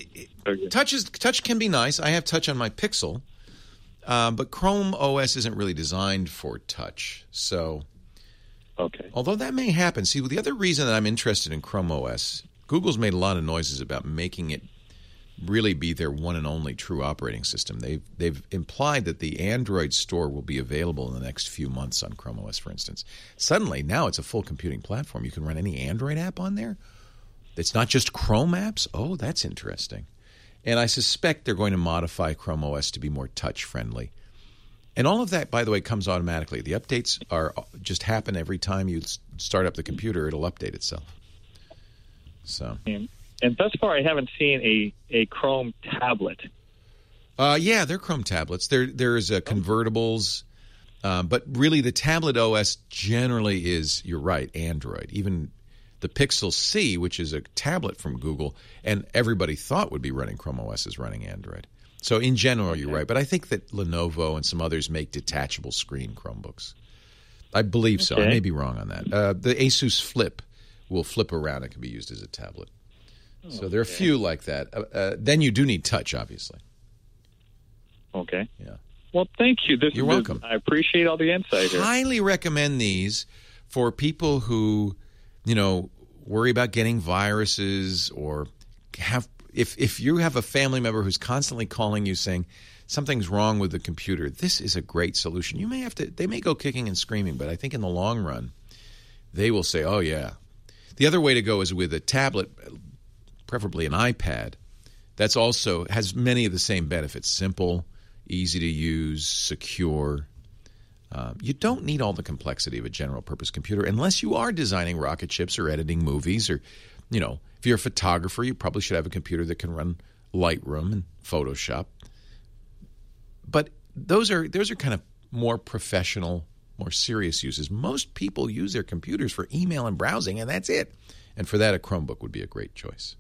Touch can be nice. I have touch on my Pixel, but Chrome OS isn't really designed for touch. So, although that may happen. See, the other reason that I'm interested in Chrome OS, Google's made a lot of noises about making it really be their one and only true operating system. They've implied that the Android store will be available in the next few months on Chrome OS, for instance. Suddenly, now it's a full computing platform. You can run any Android app on there. It's not just Chrome apps? Oh, that's interesting. And I suspect they're going to modify Chrome OS to be more touch-friendly. And all of that, by the way, comes automatically. The updates just happen every time you start up the computer. It'll update itself. So, and thus far, I haven't seen a Chrome tablet. Yeah, they're Chrome tablets. There's convertibles. But really, the tablet OS generally is, you're right, Android. Even the Pixel C, which is a tablet from Google, and everybody thought would be running Chrome OS, is running Android. So in general, you're right. But I think that Lenovo and some others make detachable screen Chromebooks. I believe so. I may be wrong on that. The Asus Flip will flip around. It can be used as a tablet. So there are a few like that. Then you do need touch, obviously. Okay. Yeah. Well, thank you. You're welcome. I appreciate all the insight here. Highly recommend these for people who, worry about getting viruses or if you have a family member who's constantly calling you saying something's wrong with the computer, this is a great solution. They may go kicking and screaming, but I think in the long run, they will say, oh, yeah. The other way to go is with a tablet, preferably an iPad, that's also has many of the same benefits. Simple, easy to use, secure. You don't need all the complexity of a general-purpose computer unless you are designing rocket ships or editing movies or, if you're a photographer, you probably should have a computer that can run Lightroom and Photoshop. But those are kind of more professional, more serious uses. Most people use their computers for email and browsing, and that's it. And for that, a Chromebook would be a great choice.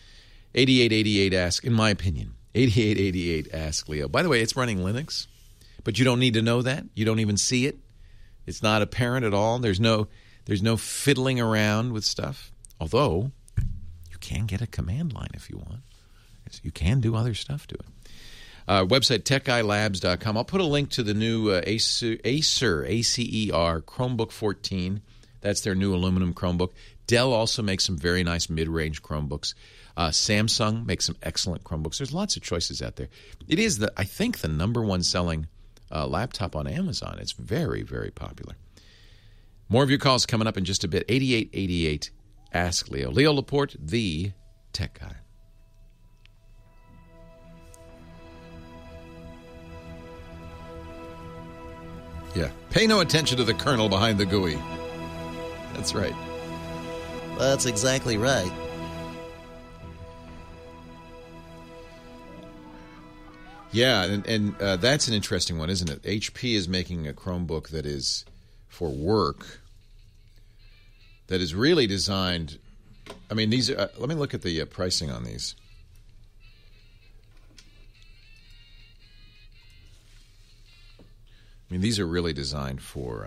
8888 Ask, in my opinion, 8888 Ask Leo. By the way, it's running Linux. But you don't need to know that. You don't even see it. It's not apparent at all. There's no fiddling around with stuff. Although, you can get a command line if you want. You can do other stuff to it. Website, techguylabs.com. I'll put a link to the new Acer, A-C-E-R, Chromebook 14. That's their new aluminum Chromebook. Dell also makes some very nice mid-range Chromebooks. Samsung makes some excellent Chromebooks. There's lots of choices out there. It is, I think, the number one selling laptop on Amazon. It's very, very popular. More of your calls coming up in just a bit. 8888 Ask Leo. Leo Laporte, the Tech Guy. Yeah. Pay no attention to the kernel behind the GUI. That's right. That's exactly right. Yeah, and that's an interesting one, isn't it? HP is making a Chromebook that is for work, that is really designed. I mean, these are, let me look at the pricing on these. I mean, these are really designed for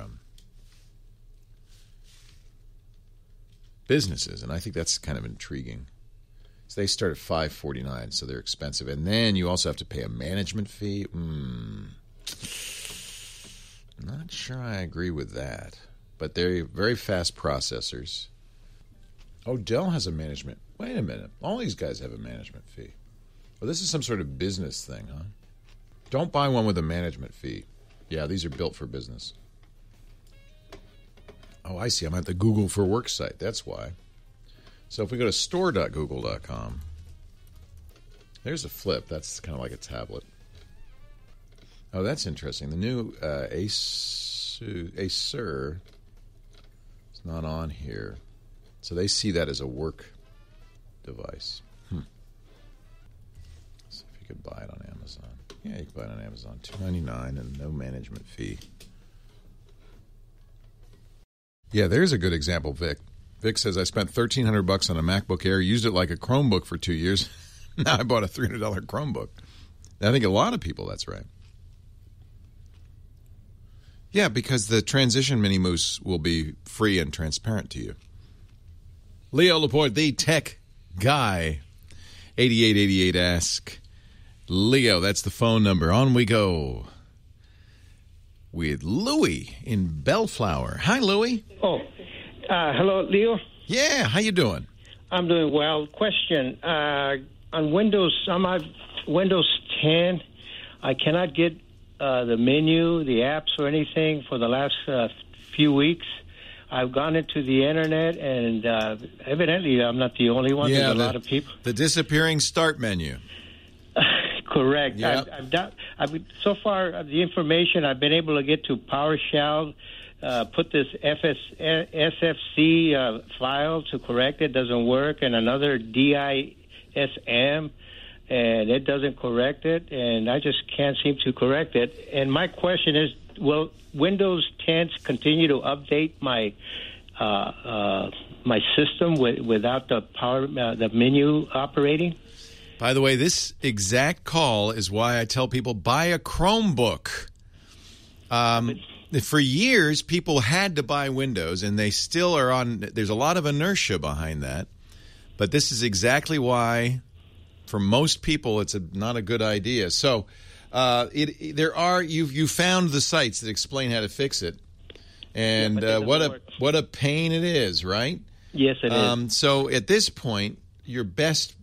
businesses, and I think that's kind of intriguing. So they start at $549, so they're expensive. And then you also have to pay a management fee. Not sure I agree with that. But they're very fast processors. Oh, Dell has a management. Wait a minute. All these guys have a management fee. Well, this is some sort of business thing, huh? Don't buy one with a management fee. Yeah, these are built for business. Oh, I see. I'm at the Google for Work site. That's why. So if we go to store.google.com, there's a Flip. That's kind of like a tablet. Oh, that's interesting. The new Acer is not on here. So they see that as a work device. See if you could buy it on Amazon. Yeah, you can buy it on Amazon. $299 and no management fee. Yeah, there's a good example, Vic. Vic says, I spent $1,300 on a MacBook Air, used it like a Chromebook for 2 years. Now I bought a $300 Chromebook. I think a lot of people, that's right. Yeah, because the Transition Mini Moose will be free and transparent to you. Leo Laporte, the tech guy. 8888 Ask Leo. That's the phone number. On we go with Louie in Bellflower. Hi, Louie. Oh, hello, Leo. Yeah, how you doing? I'm doing well. Question, on Windows, I'm on Windows 10. I cannot get the menu, the apps, or anything for the last few weeks. I've gone into the internet, and evidently I'm not the only one. There's a lot of people. The disappearing start menu. Correct. Yep. I've so far, the information I've been able to get to PowerShell, put this SFC file to correct it, doesn't work, and another DISM, and it doesn't correct it, and I just can't seem to correct it. And my question is, will Windows 10 continue to update my my system without the the menu operating? By the way, this exact call is why I tell people buy a Chromebook. For years, people had to buy Windows, and they still are on. There's a lot of inertia behind that, but this is exactly why, for most people, it's not a good idea. So, you found the sites that explain how to fix it, and what a pain it is, right? Yes, it is. So at this point, your best.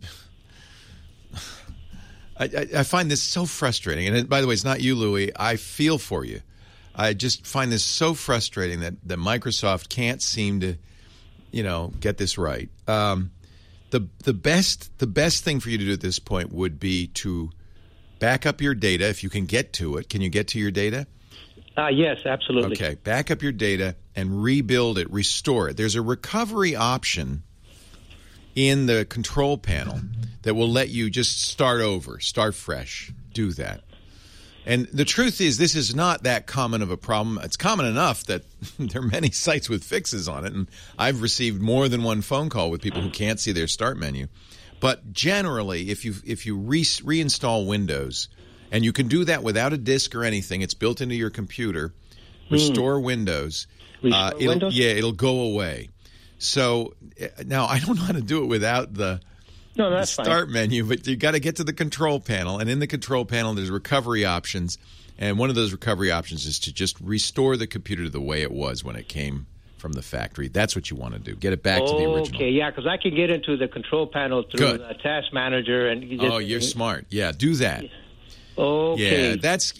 I find this so frustrating, and by the way, it's not you, Louie. I feel for you. I just find this so frustrating that Microsoft can't seem to, get this right. The best thing for you to do at this point would be to back up your data if you can get to it. Can you get to your data? Yes, absolutely. Okay, back up your data and rebuild it, restore it. There's a recovery option in the control panel that will let you just start over, start fresh, do that. And the truth is, this is not that common of a problem. It's common enough that there are many sites with fixes on it, and I've received more than one phone call with people who can't see their start menu. But generally, if you reinstall Windows, and you can do that without a disk or anything, it's built into your computer, restore Windows, it'll go away. So now I don't know how to do it without the start menu, but you got to get to the control panel, and in the control panel there's recovery options, and one of those recovery options is to just restore the computer to the way it was when it came from the factory. That's what you want to do. Get it back to the original. Okay, yeah, because I can get into the control panel through the Task Manager, and you're smart. Yeah, do that. Okay. Yeah, that's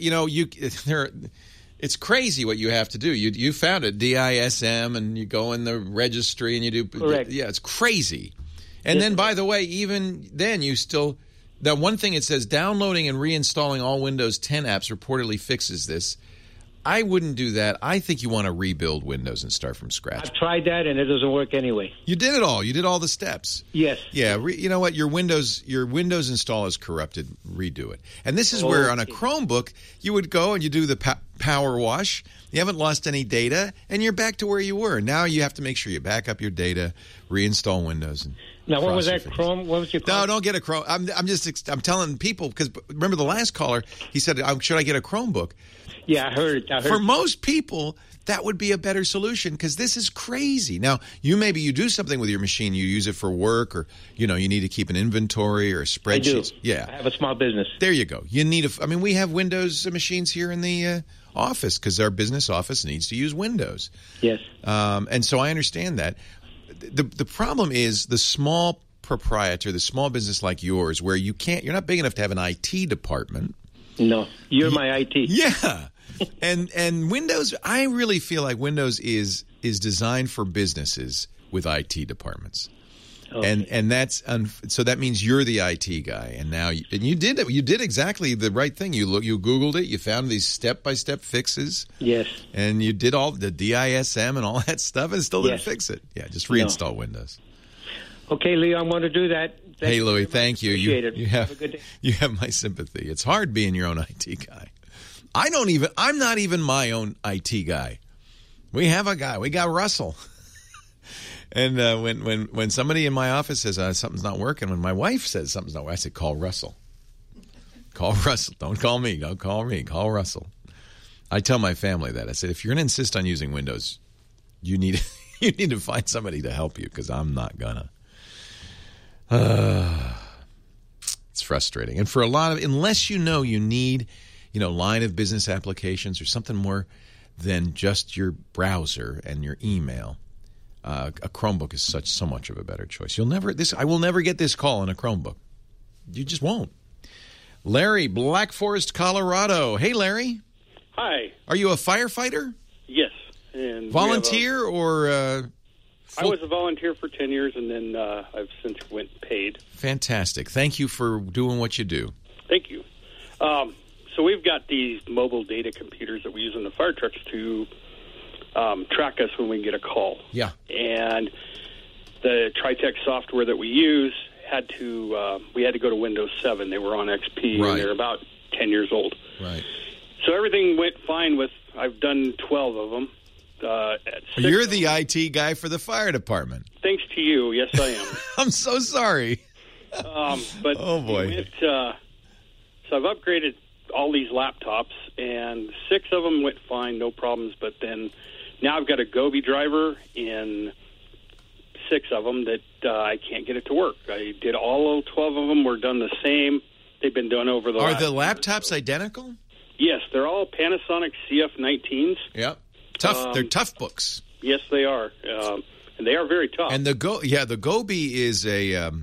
it's crazy what you have to do. You found it, DISM, and you go in the registry and you do. Correct. Yeah, it's crazy. And then, by the way, even then, you still. Now, one thing it says, downloading and reinstalling all Windows 10 apps reportedly fixes this. I wouldn't do that. I think you want to rebuild Windows and start from scratch. I've tried that, and it doesn't work anyway. You did it all. You did all the steps. Yes. Yeah. You know what? Your Windows install is corrupted. Redo it. And this is where on a Chromebook, you would go and you do the power wash. You haven't lost any data, and you're back to where you were. Now you have to make sure you back up your data, reinstall Windows. Now, what was that Chrome? What was your Chrome? No, don't get a Chrome. I'm telling people, because remember the last caller, he said, should I get a Chromebook? Yeah, I heard. For most people, that would be a better solution, because this is crazy. Now, maybe you do something with your machine. You use it for work, or you need to keep an inventory or a spreadsheet. I do. Yeah, I have a small business. There you go. You need we have Windows machines here in the office because our business office needs to use Windows. Yes. And so I understand that. The problem is the small proprietor, the small business like yours, where you're not big enough to have an IT department. No, you're my IT. Yeah. And Windows, I really feel like Windows is designed for businesses with IT departments. Okay. And that's so that means you're the IT guy, and now you did it. You did exactly the right thing. You Googled it. You found these step-by-step fixes. Yes. And you did all the DISM and all that stuff, and it still didn't fix it. Yeah, just reinstall Windows. Okay, Leo, I'm going to do that. Hey, Louie, thank you. Appreciate it. Have a good day. You have my sympathy. It's hard being your own IT guy. I'm not even my own IT guy. We have a guy. We got Russell. And when somebody in my office says something's not working, when my wife says something's not working, I say, call Russell. Call Russell. Don't call me. Don't call me. Call Russell. I tell my family that. I said, if you're going to insist on using Windows, you need You need to find somebody to help you because I'm not gonna. It's frustrating. And for a lot of, unless you know you need, line of business applications or something more than just your browser and your email, a Chromebook is so much of a better choice. I will never get this call on a Chromebook. You just won't. Larry, Black Forest, Colorado. Hey, Larry. Hi. Are you a firefighter? Yes. And volunteer or... I was a volunteer for 10 years, and then I've since went paid. Fantastic. Thank you for doing what you do. Thank you. So we've got these mobile data computers that we use in the fire trucks to track us when we get a call. Yeah. And the Tritech software that we use we had to go to Windows 7. They were on XP, right. And they're about 10 years old. Right. So everything went fine I've done 12 of them. You're the IT guy for the fire department. Thanks to you. Yes, I am. I'm so sorry. But oh, boy. So I've upgraded all these laptops, and 6 of them went fine, no problems. But then now I've got a Gobi driver in 6 of them that I can't get it to work. I did all 12 of them. Were done the same. They've been done over the Are the laptops identical? Yes, they're all Panasonic CF19s. Yep. Tough. They're tough books. Yes, they are, and they are very tough. And the Gobi is a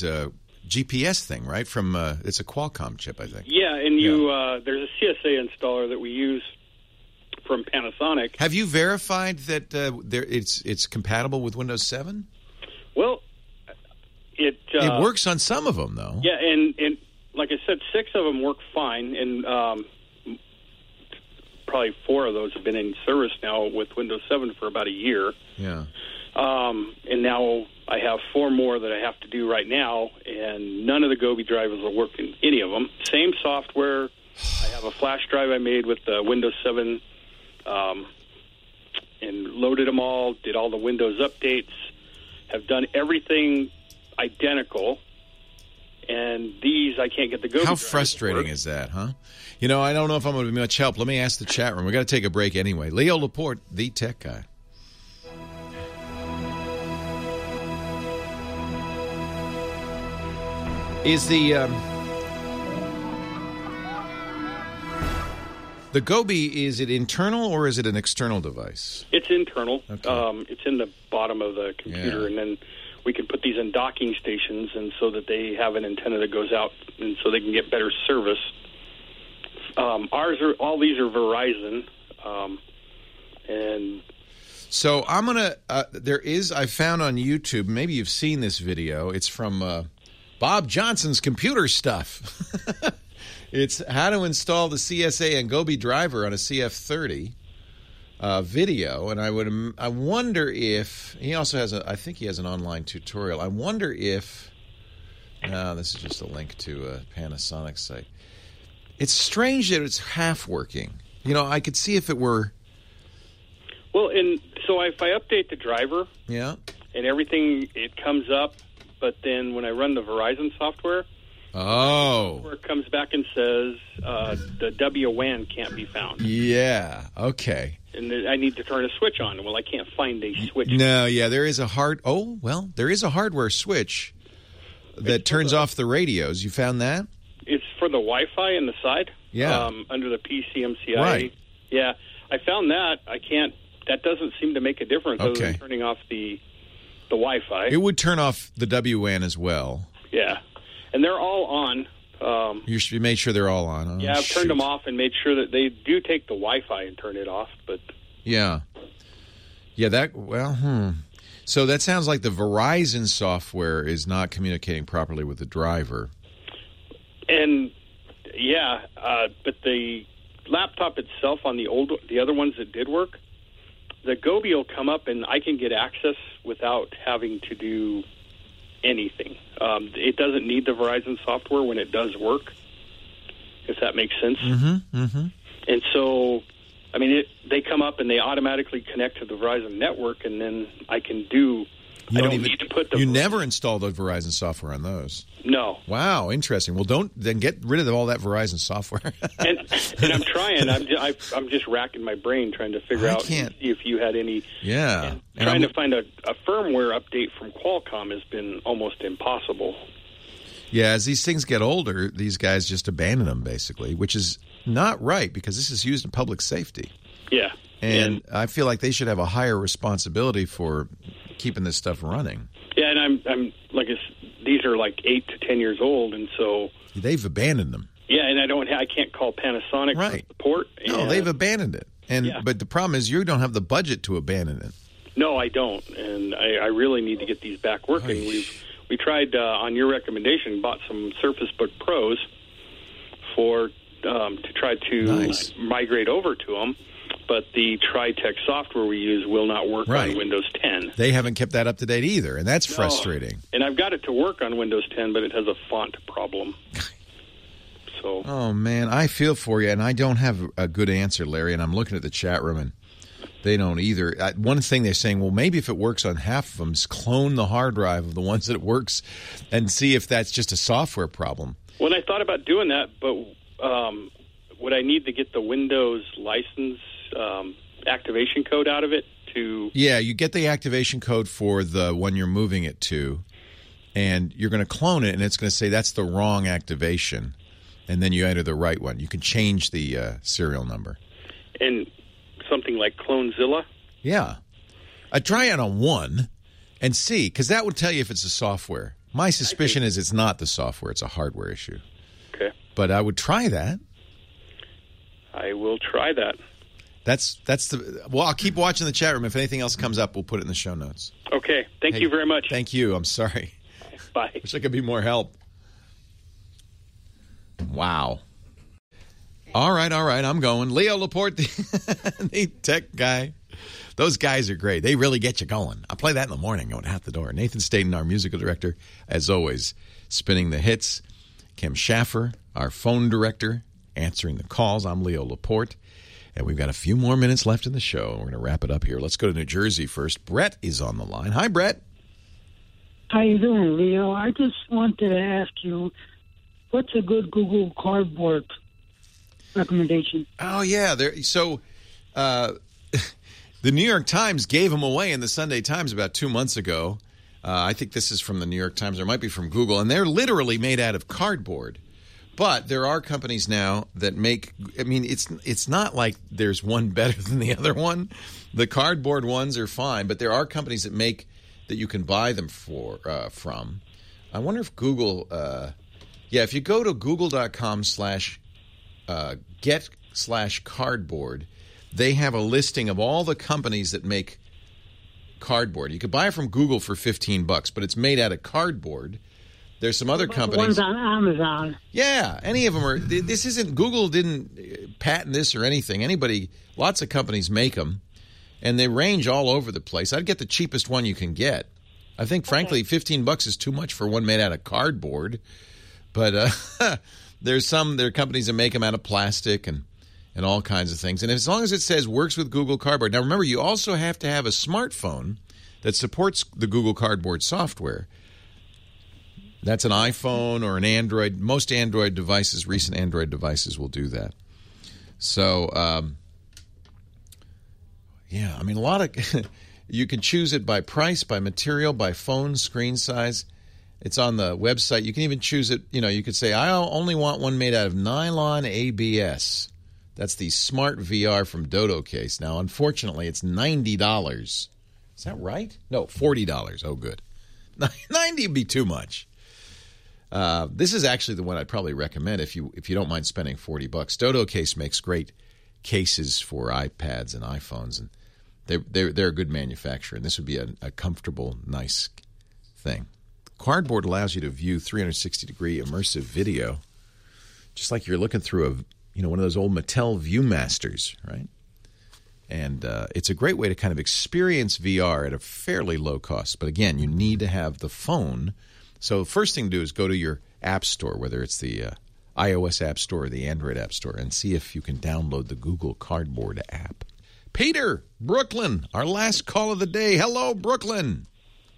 GPS thing, right? From it's a Qualcomm chip, I think. Yeah, and there's a CSA installer that we use from Panasonic. Have you verified that it's compatible with Windows 7? Well, it works on some of them, though. Yeah, and like I said, 6 of them work fine, and probably 4 of those have been in service now with Windows 7 for about a year. Yeah. And now I have 4 more that I have to do right now, and none of the Gobi drivers will work in any of them. Same software. I have a flash drive I made with Windows 7 and loaded them all, did all the Windows updates, have done everything identical. And these, I can't get the Gobi. How frustrating is that, huh? I don't know if I'm going to be much help. Let me ask the chat room. We got to take a break anyway. Leo Laporte, the tech guy. Is the Gobi, is it internal or is it an external device? It's internal. Okay. It's in the bottom of the computer, and then we can put these in docking stations, and so that they have an antenna that goes out, and so they can get better service. All these are Verizon, and so I'm gonna. I found on YouTube. Maybe you've seen this video. It's from Bob Johnson's Computer Stuff. It's how to install the CSA and Gobi driver on a CF30 video, and I wonder if he also has I think he has an online tutorial. I wonder if this is just a link to a Panasonic site. It's strange that it's half working. I could see if it were. Well, and so if I update the driver, and everything, it comes up, but then when I run the Verizon software, it comes back and says the WWAN can't be found. Yeah. Okay. And I need to turn a switch on. Well, I can't find a switch. No. Yeah. There is a there is a hardware switch that turns off the radios. You found that? It's for the Wi-Fi in the side. Yeah. Under the PCMCIA. Right. Yeah. I found that. That doesn't seem to make a difference other than turning off the Wi-Fi. It would turn off the WWAN as well. Yeah. And they're all on. You made sure they're all on. I've turned them off and made sure that they do take the Wi-Fi and turn it off. But So that sounds like the Verizon software is not communicating properly with the driver. And but the laptop itself on the other ones that did work, the Gobi will come up and I can get access without having to do anything. It doesn't need the Verizon software when it does work, if that makes sense. Mm-hmm, mm-hmm. And so, they come up and they automatically connect to the Verizon network, and then I can do I don't need to put the... You never install the Verizon software on those? No. Wow, interesting. Well, then get rid of all that Verizon software. and I'm trying. I'm just racking my brain trying to figure out and see if you had any... Yeah. And trying to find a firmware update from Qualcomm has been almost impossible. Yeah, as these things get older, these guys just abandon them, basically, which is not right because this is used in public safety. Yeah. And I feel like they should have a higher responsibility for keeping this stuff running. Yeah, and I'm like, these are like 8 to 10 years old, and so... They've abandoned them. Yeah, and I can't call Panasonic for support. No, they've abandoned it. But the problem is you don't have the budget to abandon it. No, I don't, and I really need to get these back working. We tried, on your recommendation, bought some Surface Book Pros to try to migrate over to them, but the Tritech software we use will not work on Windows 10. They haven't kept that up to date either, and that's frustrating. And I've got it to work on Windows 10, but it has a font problem. So. Oh, man, I feel for you, and I don't have a good answer, Larry, and I'm looking at the chat room, and they don't either. One thing they're saying, well, maybe if it works on half of them, just clone the hard drive of the ones that it works and see if that's just a software problem. Well, I thought about doing that, but would I need to get the Windows license activation code out of it to... Yeah, you get the activation code for the one you're moving it to, and you're going to clone it, and it's going to say that's the wrong activation, and then you enter the right one. You can change the serial number. And something like Clonezilla? Yeah. Try it on one and see, because that would tell you if it's the software. My suspicion is it's not the software. It's a hardware issue. Okay. But I would try that. I will try that. Well, I'll keep watching the chat room. If anything else comes up, we'll put it in the show notes. Okay. Thank you very much. Thank you. I'm sorry. Bye. Wish I could be more help. Wow. All right. I'm going. Leo Laporte, the tech guy. Those guys are great. They really get you going. I'll play that in the morning going out the door. Nathan Staten, our musical director, as always, spinning the hits. Kim Schaffer, our phone director, answering the calls. I'm Leo Laporte. And we've got a few more minutes left in the show. We're going to wrap it up here. Let's go to New Jersey first. Brett is on the line. Hi, Brett. How you doing, Leo? I just wanted to ask you, what's a good Google Cardboard recommendation? Oh, yeah. The New York Times gave them away in the Sunday Times about 2 months ago. I think this is from the New York Times. Or it might be from Google. And they're literally made out of cardboard. But there are companies now that make – I mean, it's not like there's one better than the other one. The cardboard ones are fine. But there are companies that make – that you can buy them from. I wonder if Google if you go to google.com/get/cardboard, they have a listing of all the companies that make cardboard. You could buy it from Google for $15, but it's made out of cardboard. There's some other companies. The ones on Amazon. Yeah, any of them are. This isn't, Google didn't patent this or anything. Lots of companies make them, and they range all over the place. I'd get the cheapest one you can get. I think, frankly, $15 is too much for one made out of cardboard. But there are companies that make them out of plastic and all kinds of things. And as long as it says works with Google Cardboard. Now, remember, you also have to have a smartphone that supports the Google Cardboard software. That's an iPhone or an Android. Most Android devices, recent Android devices, will do that. So, a lot of... You can choose it by price, by material, by phone, screen size. It's on the website. You can even choose it. You could say, I only want one made out of nylon ABS. That's the Smart VR from Dodo Case. Now, unfortunately, it's $90. Is that right? No, $40. Oh, good. 90 would be too much. This is actually the one I'd probably recommend if you don't mind spending $40. Dodo Case makes great cases for iPads and iPhones, and they're a good manufacturer. And this would be a comfortable, nice thing. Cardboard allows you to view 360-degree immersive video, just like you're looking through one of those old Mattel ViewMasters, right? And it's a great way to kind of experience VR at a fairly low cost. But again, you need to have the phone. So the first thing to do is go to your app store, whether it's the iOS app store or the Android app store, and see if you can download the Google Cardboard app. Peter, Brooklyn, our last call of the day. Hello, Brooklyn.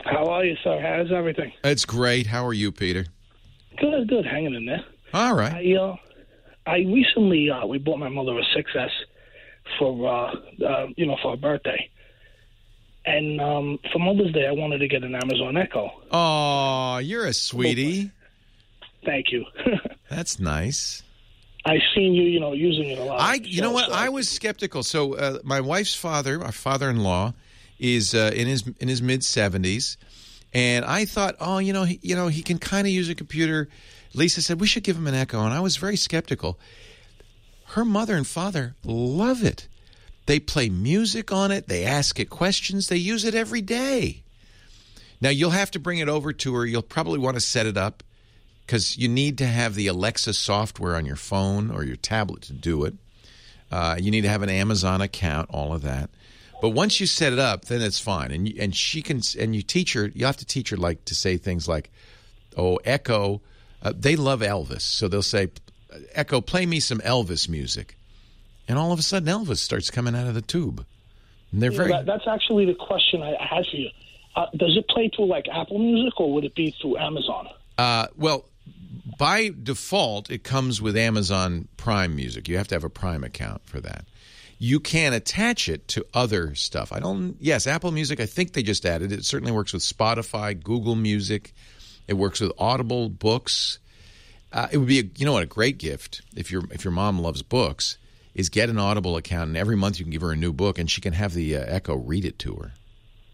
How are you, sir? How's everything? It's great. How are you, Peter? Good. Hanging in there. All right. I recently we bought my mother a 6S for for her birthday, and for Mother's Day I wanted to get an Amazon Echo. Oh, you're a sweetie. Thank you. That's nice. I've seen you, using it a lot. You know what? I was skeptical. So my wife's father, our father-in-law, is in his mid-70s, and I thought, he can kind of use a computer. Lisa said we should give him an Echo, and I was very skeptical. Her mother and father love it. They play music on it. They ask it questions. They use it every day. Now, you'll have to bring it over to her. You'll probably want to set it up because you need to have the Alexa software on your phone or your tablet to do it. You need to have an Amazon account, all of that. But once you set it up, then it's fine. And she can, and you teach her, you have to teach her to say things like, Echo. They love Elvis. So they'll say, Echo, play me some Elvis music. And all of a sudden, Elvis starts coming out of the tube. And they're that's actually the question I had for you. Does it play through Apple Music or would it be through Amazon? Well, by default, it comes with Amazon Prime Music. You have to have a Prime account for that. You can attach it to other stuff. Yes, Apple Music, I think they just added it. It certainly works with Spotify, Google Music. It works with Audible books. It would be a great gift if your mom loves books is get an Audible account, and every month you can give her a new book, and she can have the Echo read it to her.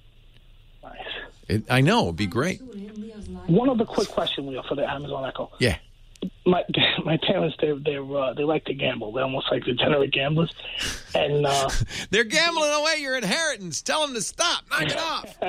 Nice. I know, it'd be great. One other quick question, Leo, for the Amazon Echo. Yeah. My parents, they like to gamble. They're almost like degenerate gamblers, and they're gambling away your inheritance. Tell them to stop. Knock it off.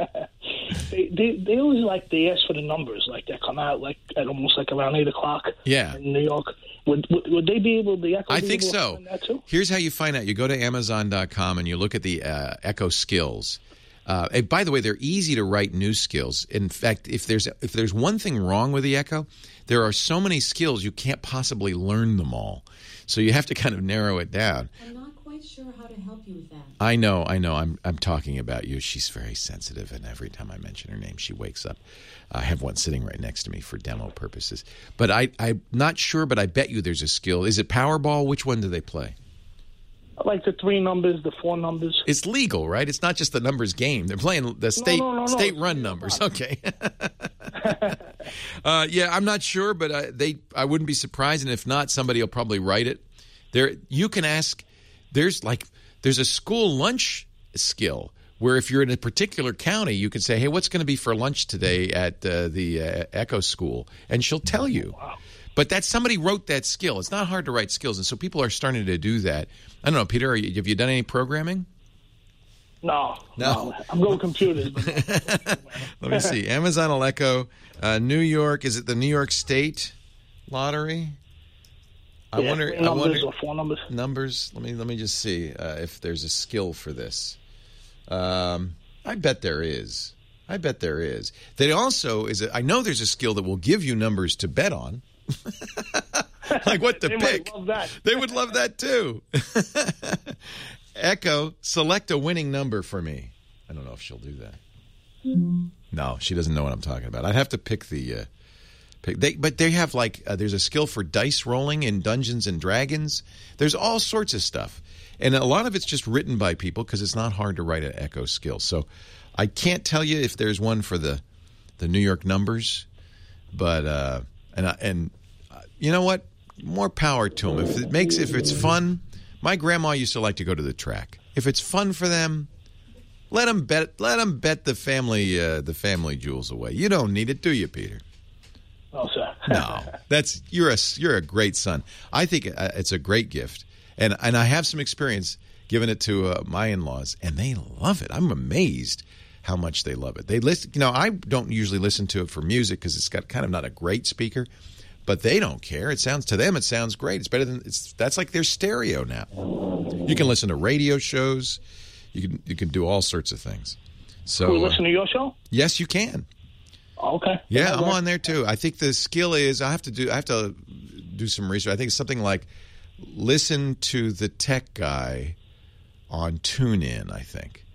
They always they ask for the numbers, they come out at almost around 8:00. Yeah. In New York. Would they be able? The Echo. I think so. That too? Here's how you find out. You go to Amazon.com and you look at the Echo skills. And by the way, they're easy to write new skills. In fact, if there's one thing wrong with the Echo, there are so many skills you can't possibly learn them all. So you have to kind of narrow it down. I'm not quite sure how to help you with that. I know. I'm talking about you. She's very sensitive, and every time I mention her name, she wakes up. I have one sitting right next to me for demo purposes. But I'm not sure, but I bet you there's a skill. Is it Powerball? Which one do they play? The 3 numbers, the 4 numbers. It's legal, right? It's not just the numbers game. They're playing the state-run numbers. Okay. I'm not sure, but I wouldn't be surprised, and if not, somebody will probably write it. You can ask. There's a school lunch skill where if you're in a particular county, you can say, "Hey, what's going to be for lunch today at the Echo School?" And she'll tell you. Wow. But somebody wrote that skill. It's not hard to write skills, and so people are starting to do that. I don't know, Peter, have you done any programming? No. I'm going computers. Let me see. Amazon Echo, New York. Is it the New York State Lottery? I wonder. 4 numbers. Numbers. Let me just see if there's a skill for this. I bet there is. There also is. I know there's a skill that will give you numbers to bet on. What to pick. They would love that too. Echo, select a winning number for me. I don't know if she'll do that. No, she doesn't know what I'm talking about. I'd have to pick the. But they have there's a skill for dice rolling in Dungeons and Dragons. There's all sorts of stuff, and a lot of it's just written by people because it's not hard to write an Echo skill. So I can't tell you if there's one for the New York numbers, but you know what? More power to them. If it's fun. My grandma used to like to go to the track. If it's fun for them, let them bet the family jewels away. You don't need it, do you, Peter? No, sir. No, you're a great son. I think it's a great gift, and I have some experience giving it to my in-laws, and they love it. I'm amazed how much they love it. They listen. I don't usually listen to it for music because it's got kind of not a great speaker. But they don't care. It sounds great. It's better than that's like their stereo now. You can listen to radio shows. You can do all sorts of things. So can we listen to your show? Yes, you can. Okay. Yeah, I'm on there too. I think the skill is I have to do some research. I think it's something like listen to the tech guy on TuneIn. I think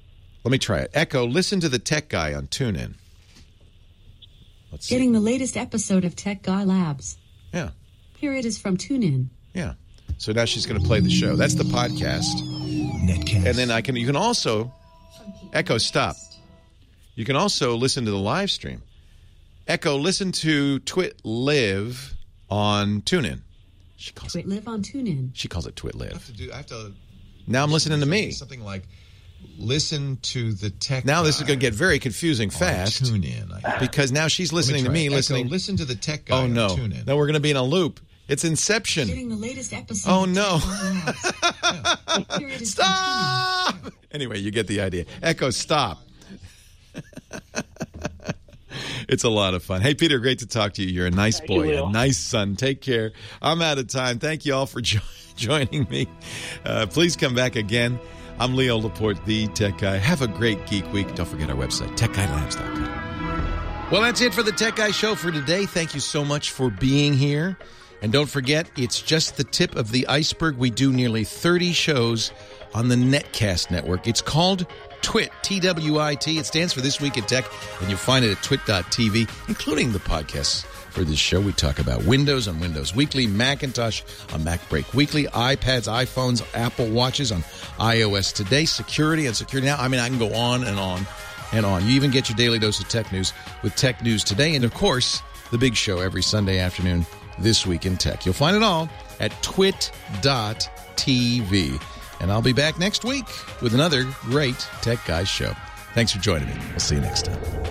Let me try it. Echo, listen to the Tech Guy on TuneIn. Let's see. Getting the latest episode of Tech Guy Labs. Yeah. Here it is from TuneIn. Yeah. So now she's going to play the show. That's the podcast. Netcast. And then you can also, Echo, stop. You can also listen to the live stream. Echo, listen to Twit Live on TuneIn. She calls Twit Live on TuneIn. She calls it Twit Live. I have to. Now I'm listening to me. Something like listen to the Tech. Now this is going to get very confusing fast. TuneIn. Because now she's listening to me. Echo, listen to the Tech Guy. Oh no! On TuneIn. Now we're going to be in a loop. It's Inception. Getting the latest episode. Oh no! Here it is. Stop! Anyway, you get the idea. Echo, stop. It's a lot of fun. Hey, Peter, great to talk to you. You're a nice boy, a nice son. Take care. I'm out of time. Thank you all for joining me. Please come back again. I'm Leo Laporte, the Tech Guy. Have a great Geek Week. Don't forget our website, techguylabs.com. Well, that's it for the Tech Guy Show for today. Thank you so much for being here. And don't forget, it's just the tip of the iceberg. We do nearly 30 shows on the Netcast network. It's called TWIT, T-W-I-T. It stands for This Week in Tech, and you'll find it at twit.tv, including the podcasts for this show. We talk about Windows on Windows Weekly, Macintosh on Mac Break Weekly, iPads, iPhones, Apple Watches on iOS Today, security and Security Now. I mean, I can go on and on and on. You even get your daily dose of tech news with Tech News Today, and of course, the big show every Sunday afternoon, This Week in Tech. You'll find it all at twit.tv. And I'll be back next week with another great Tech Guys show. Thanks for joining me. We'll see you next time.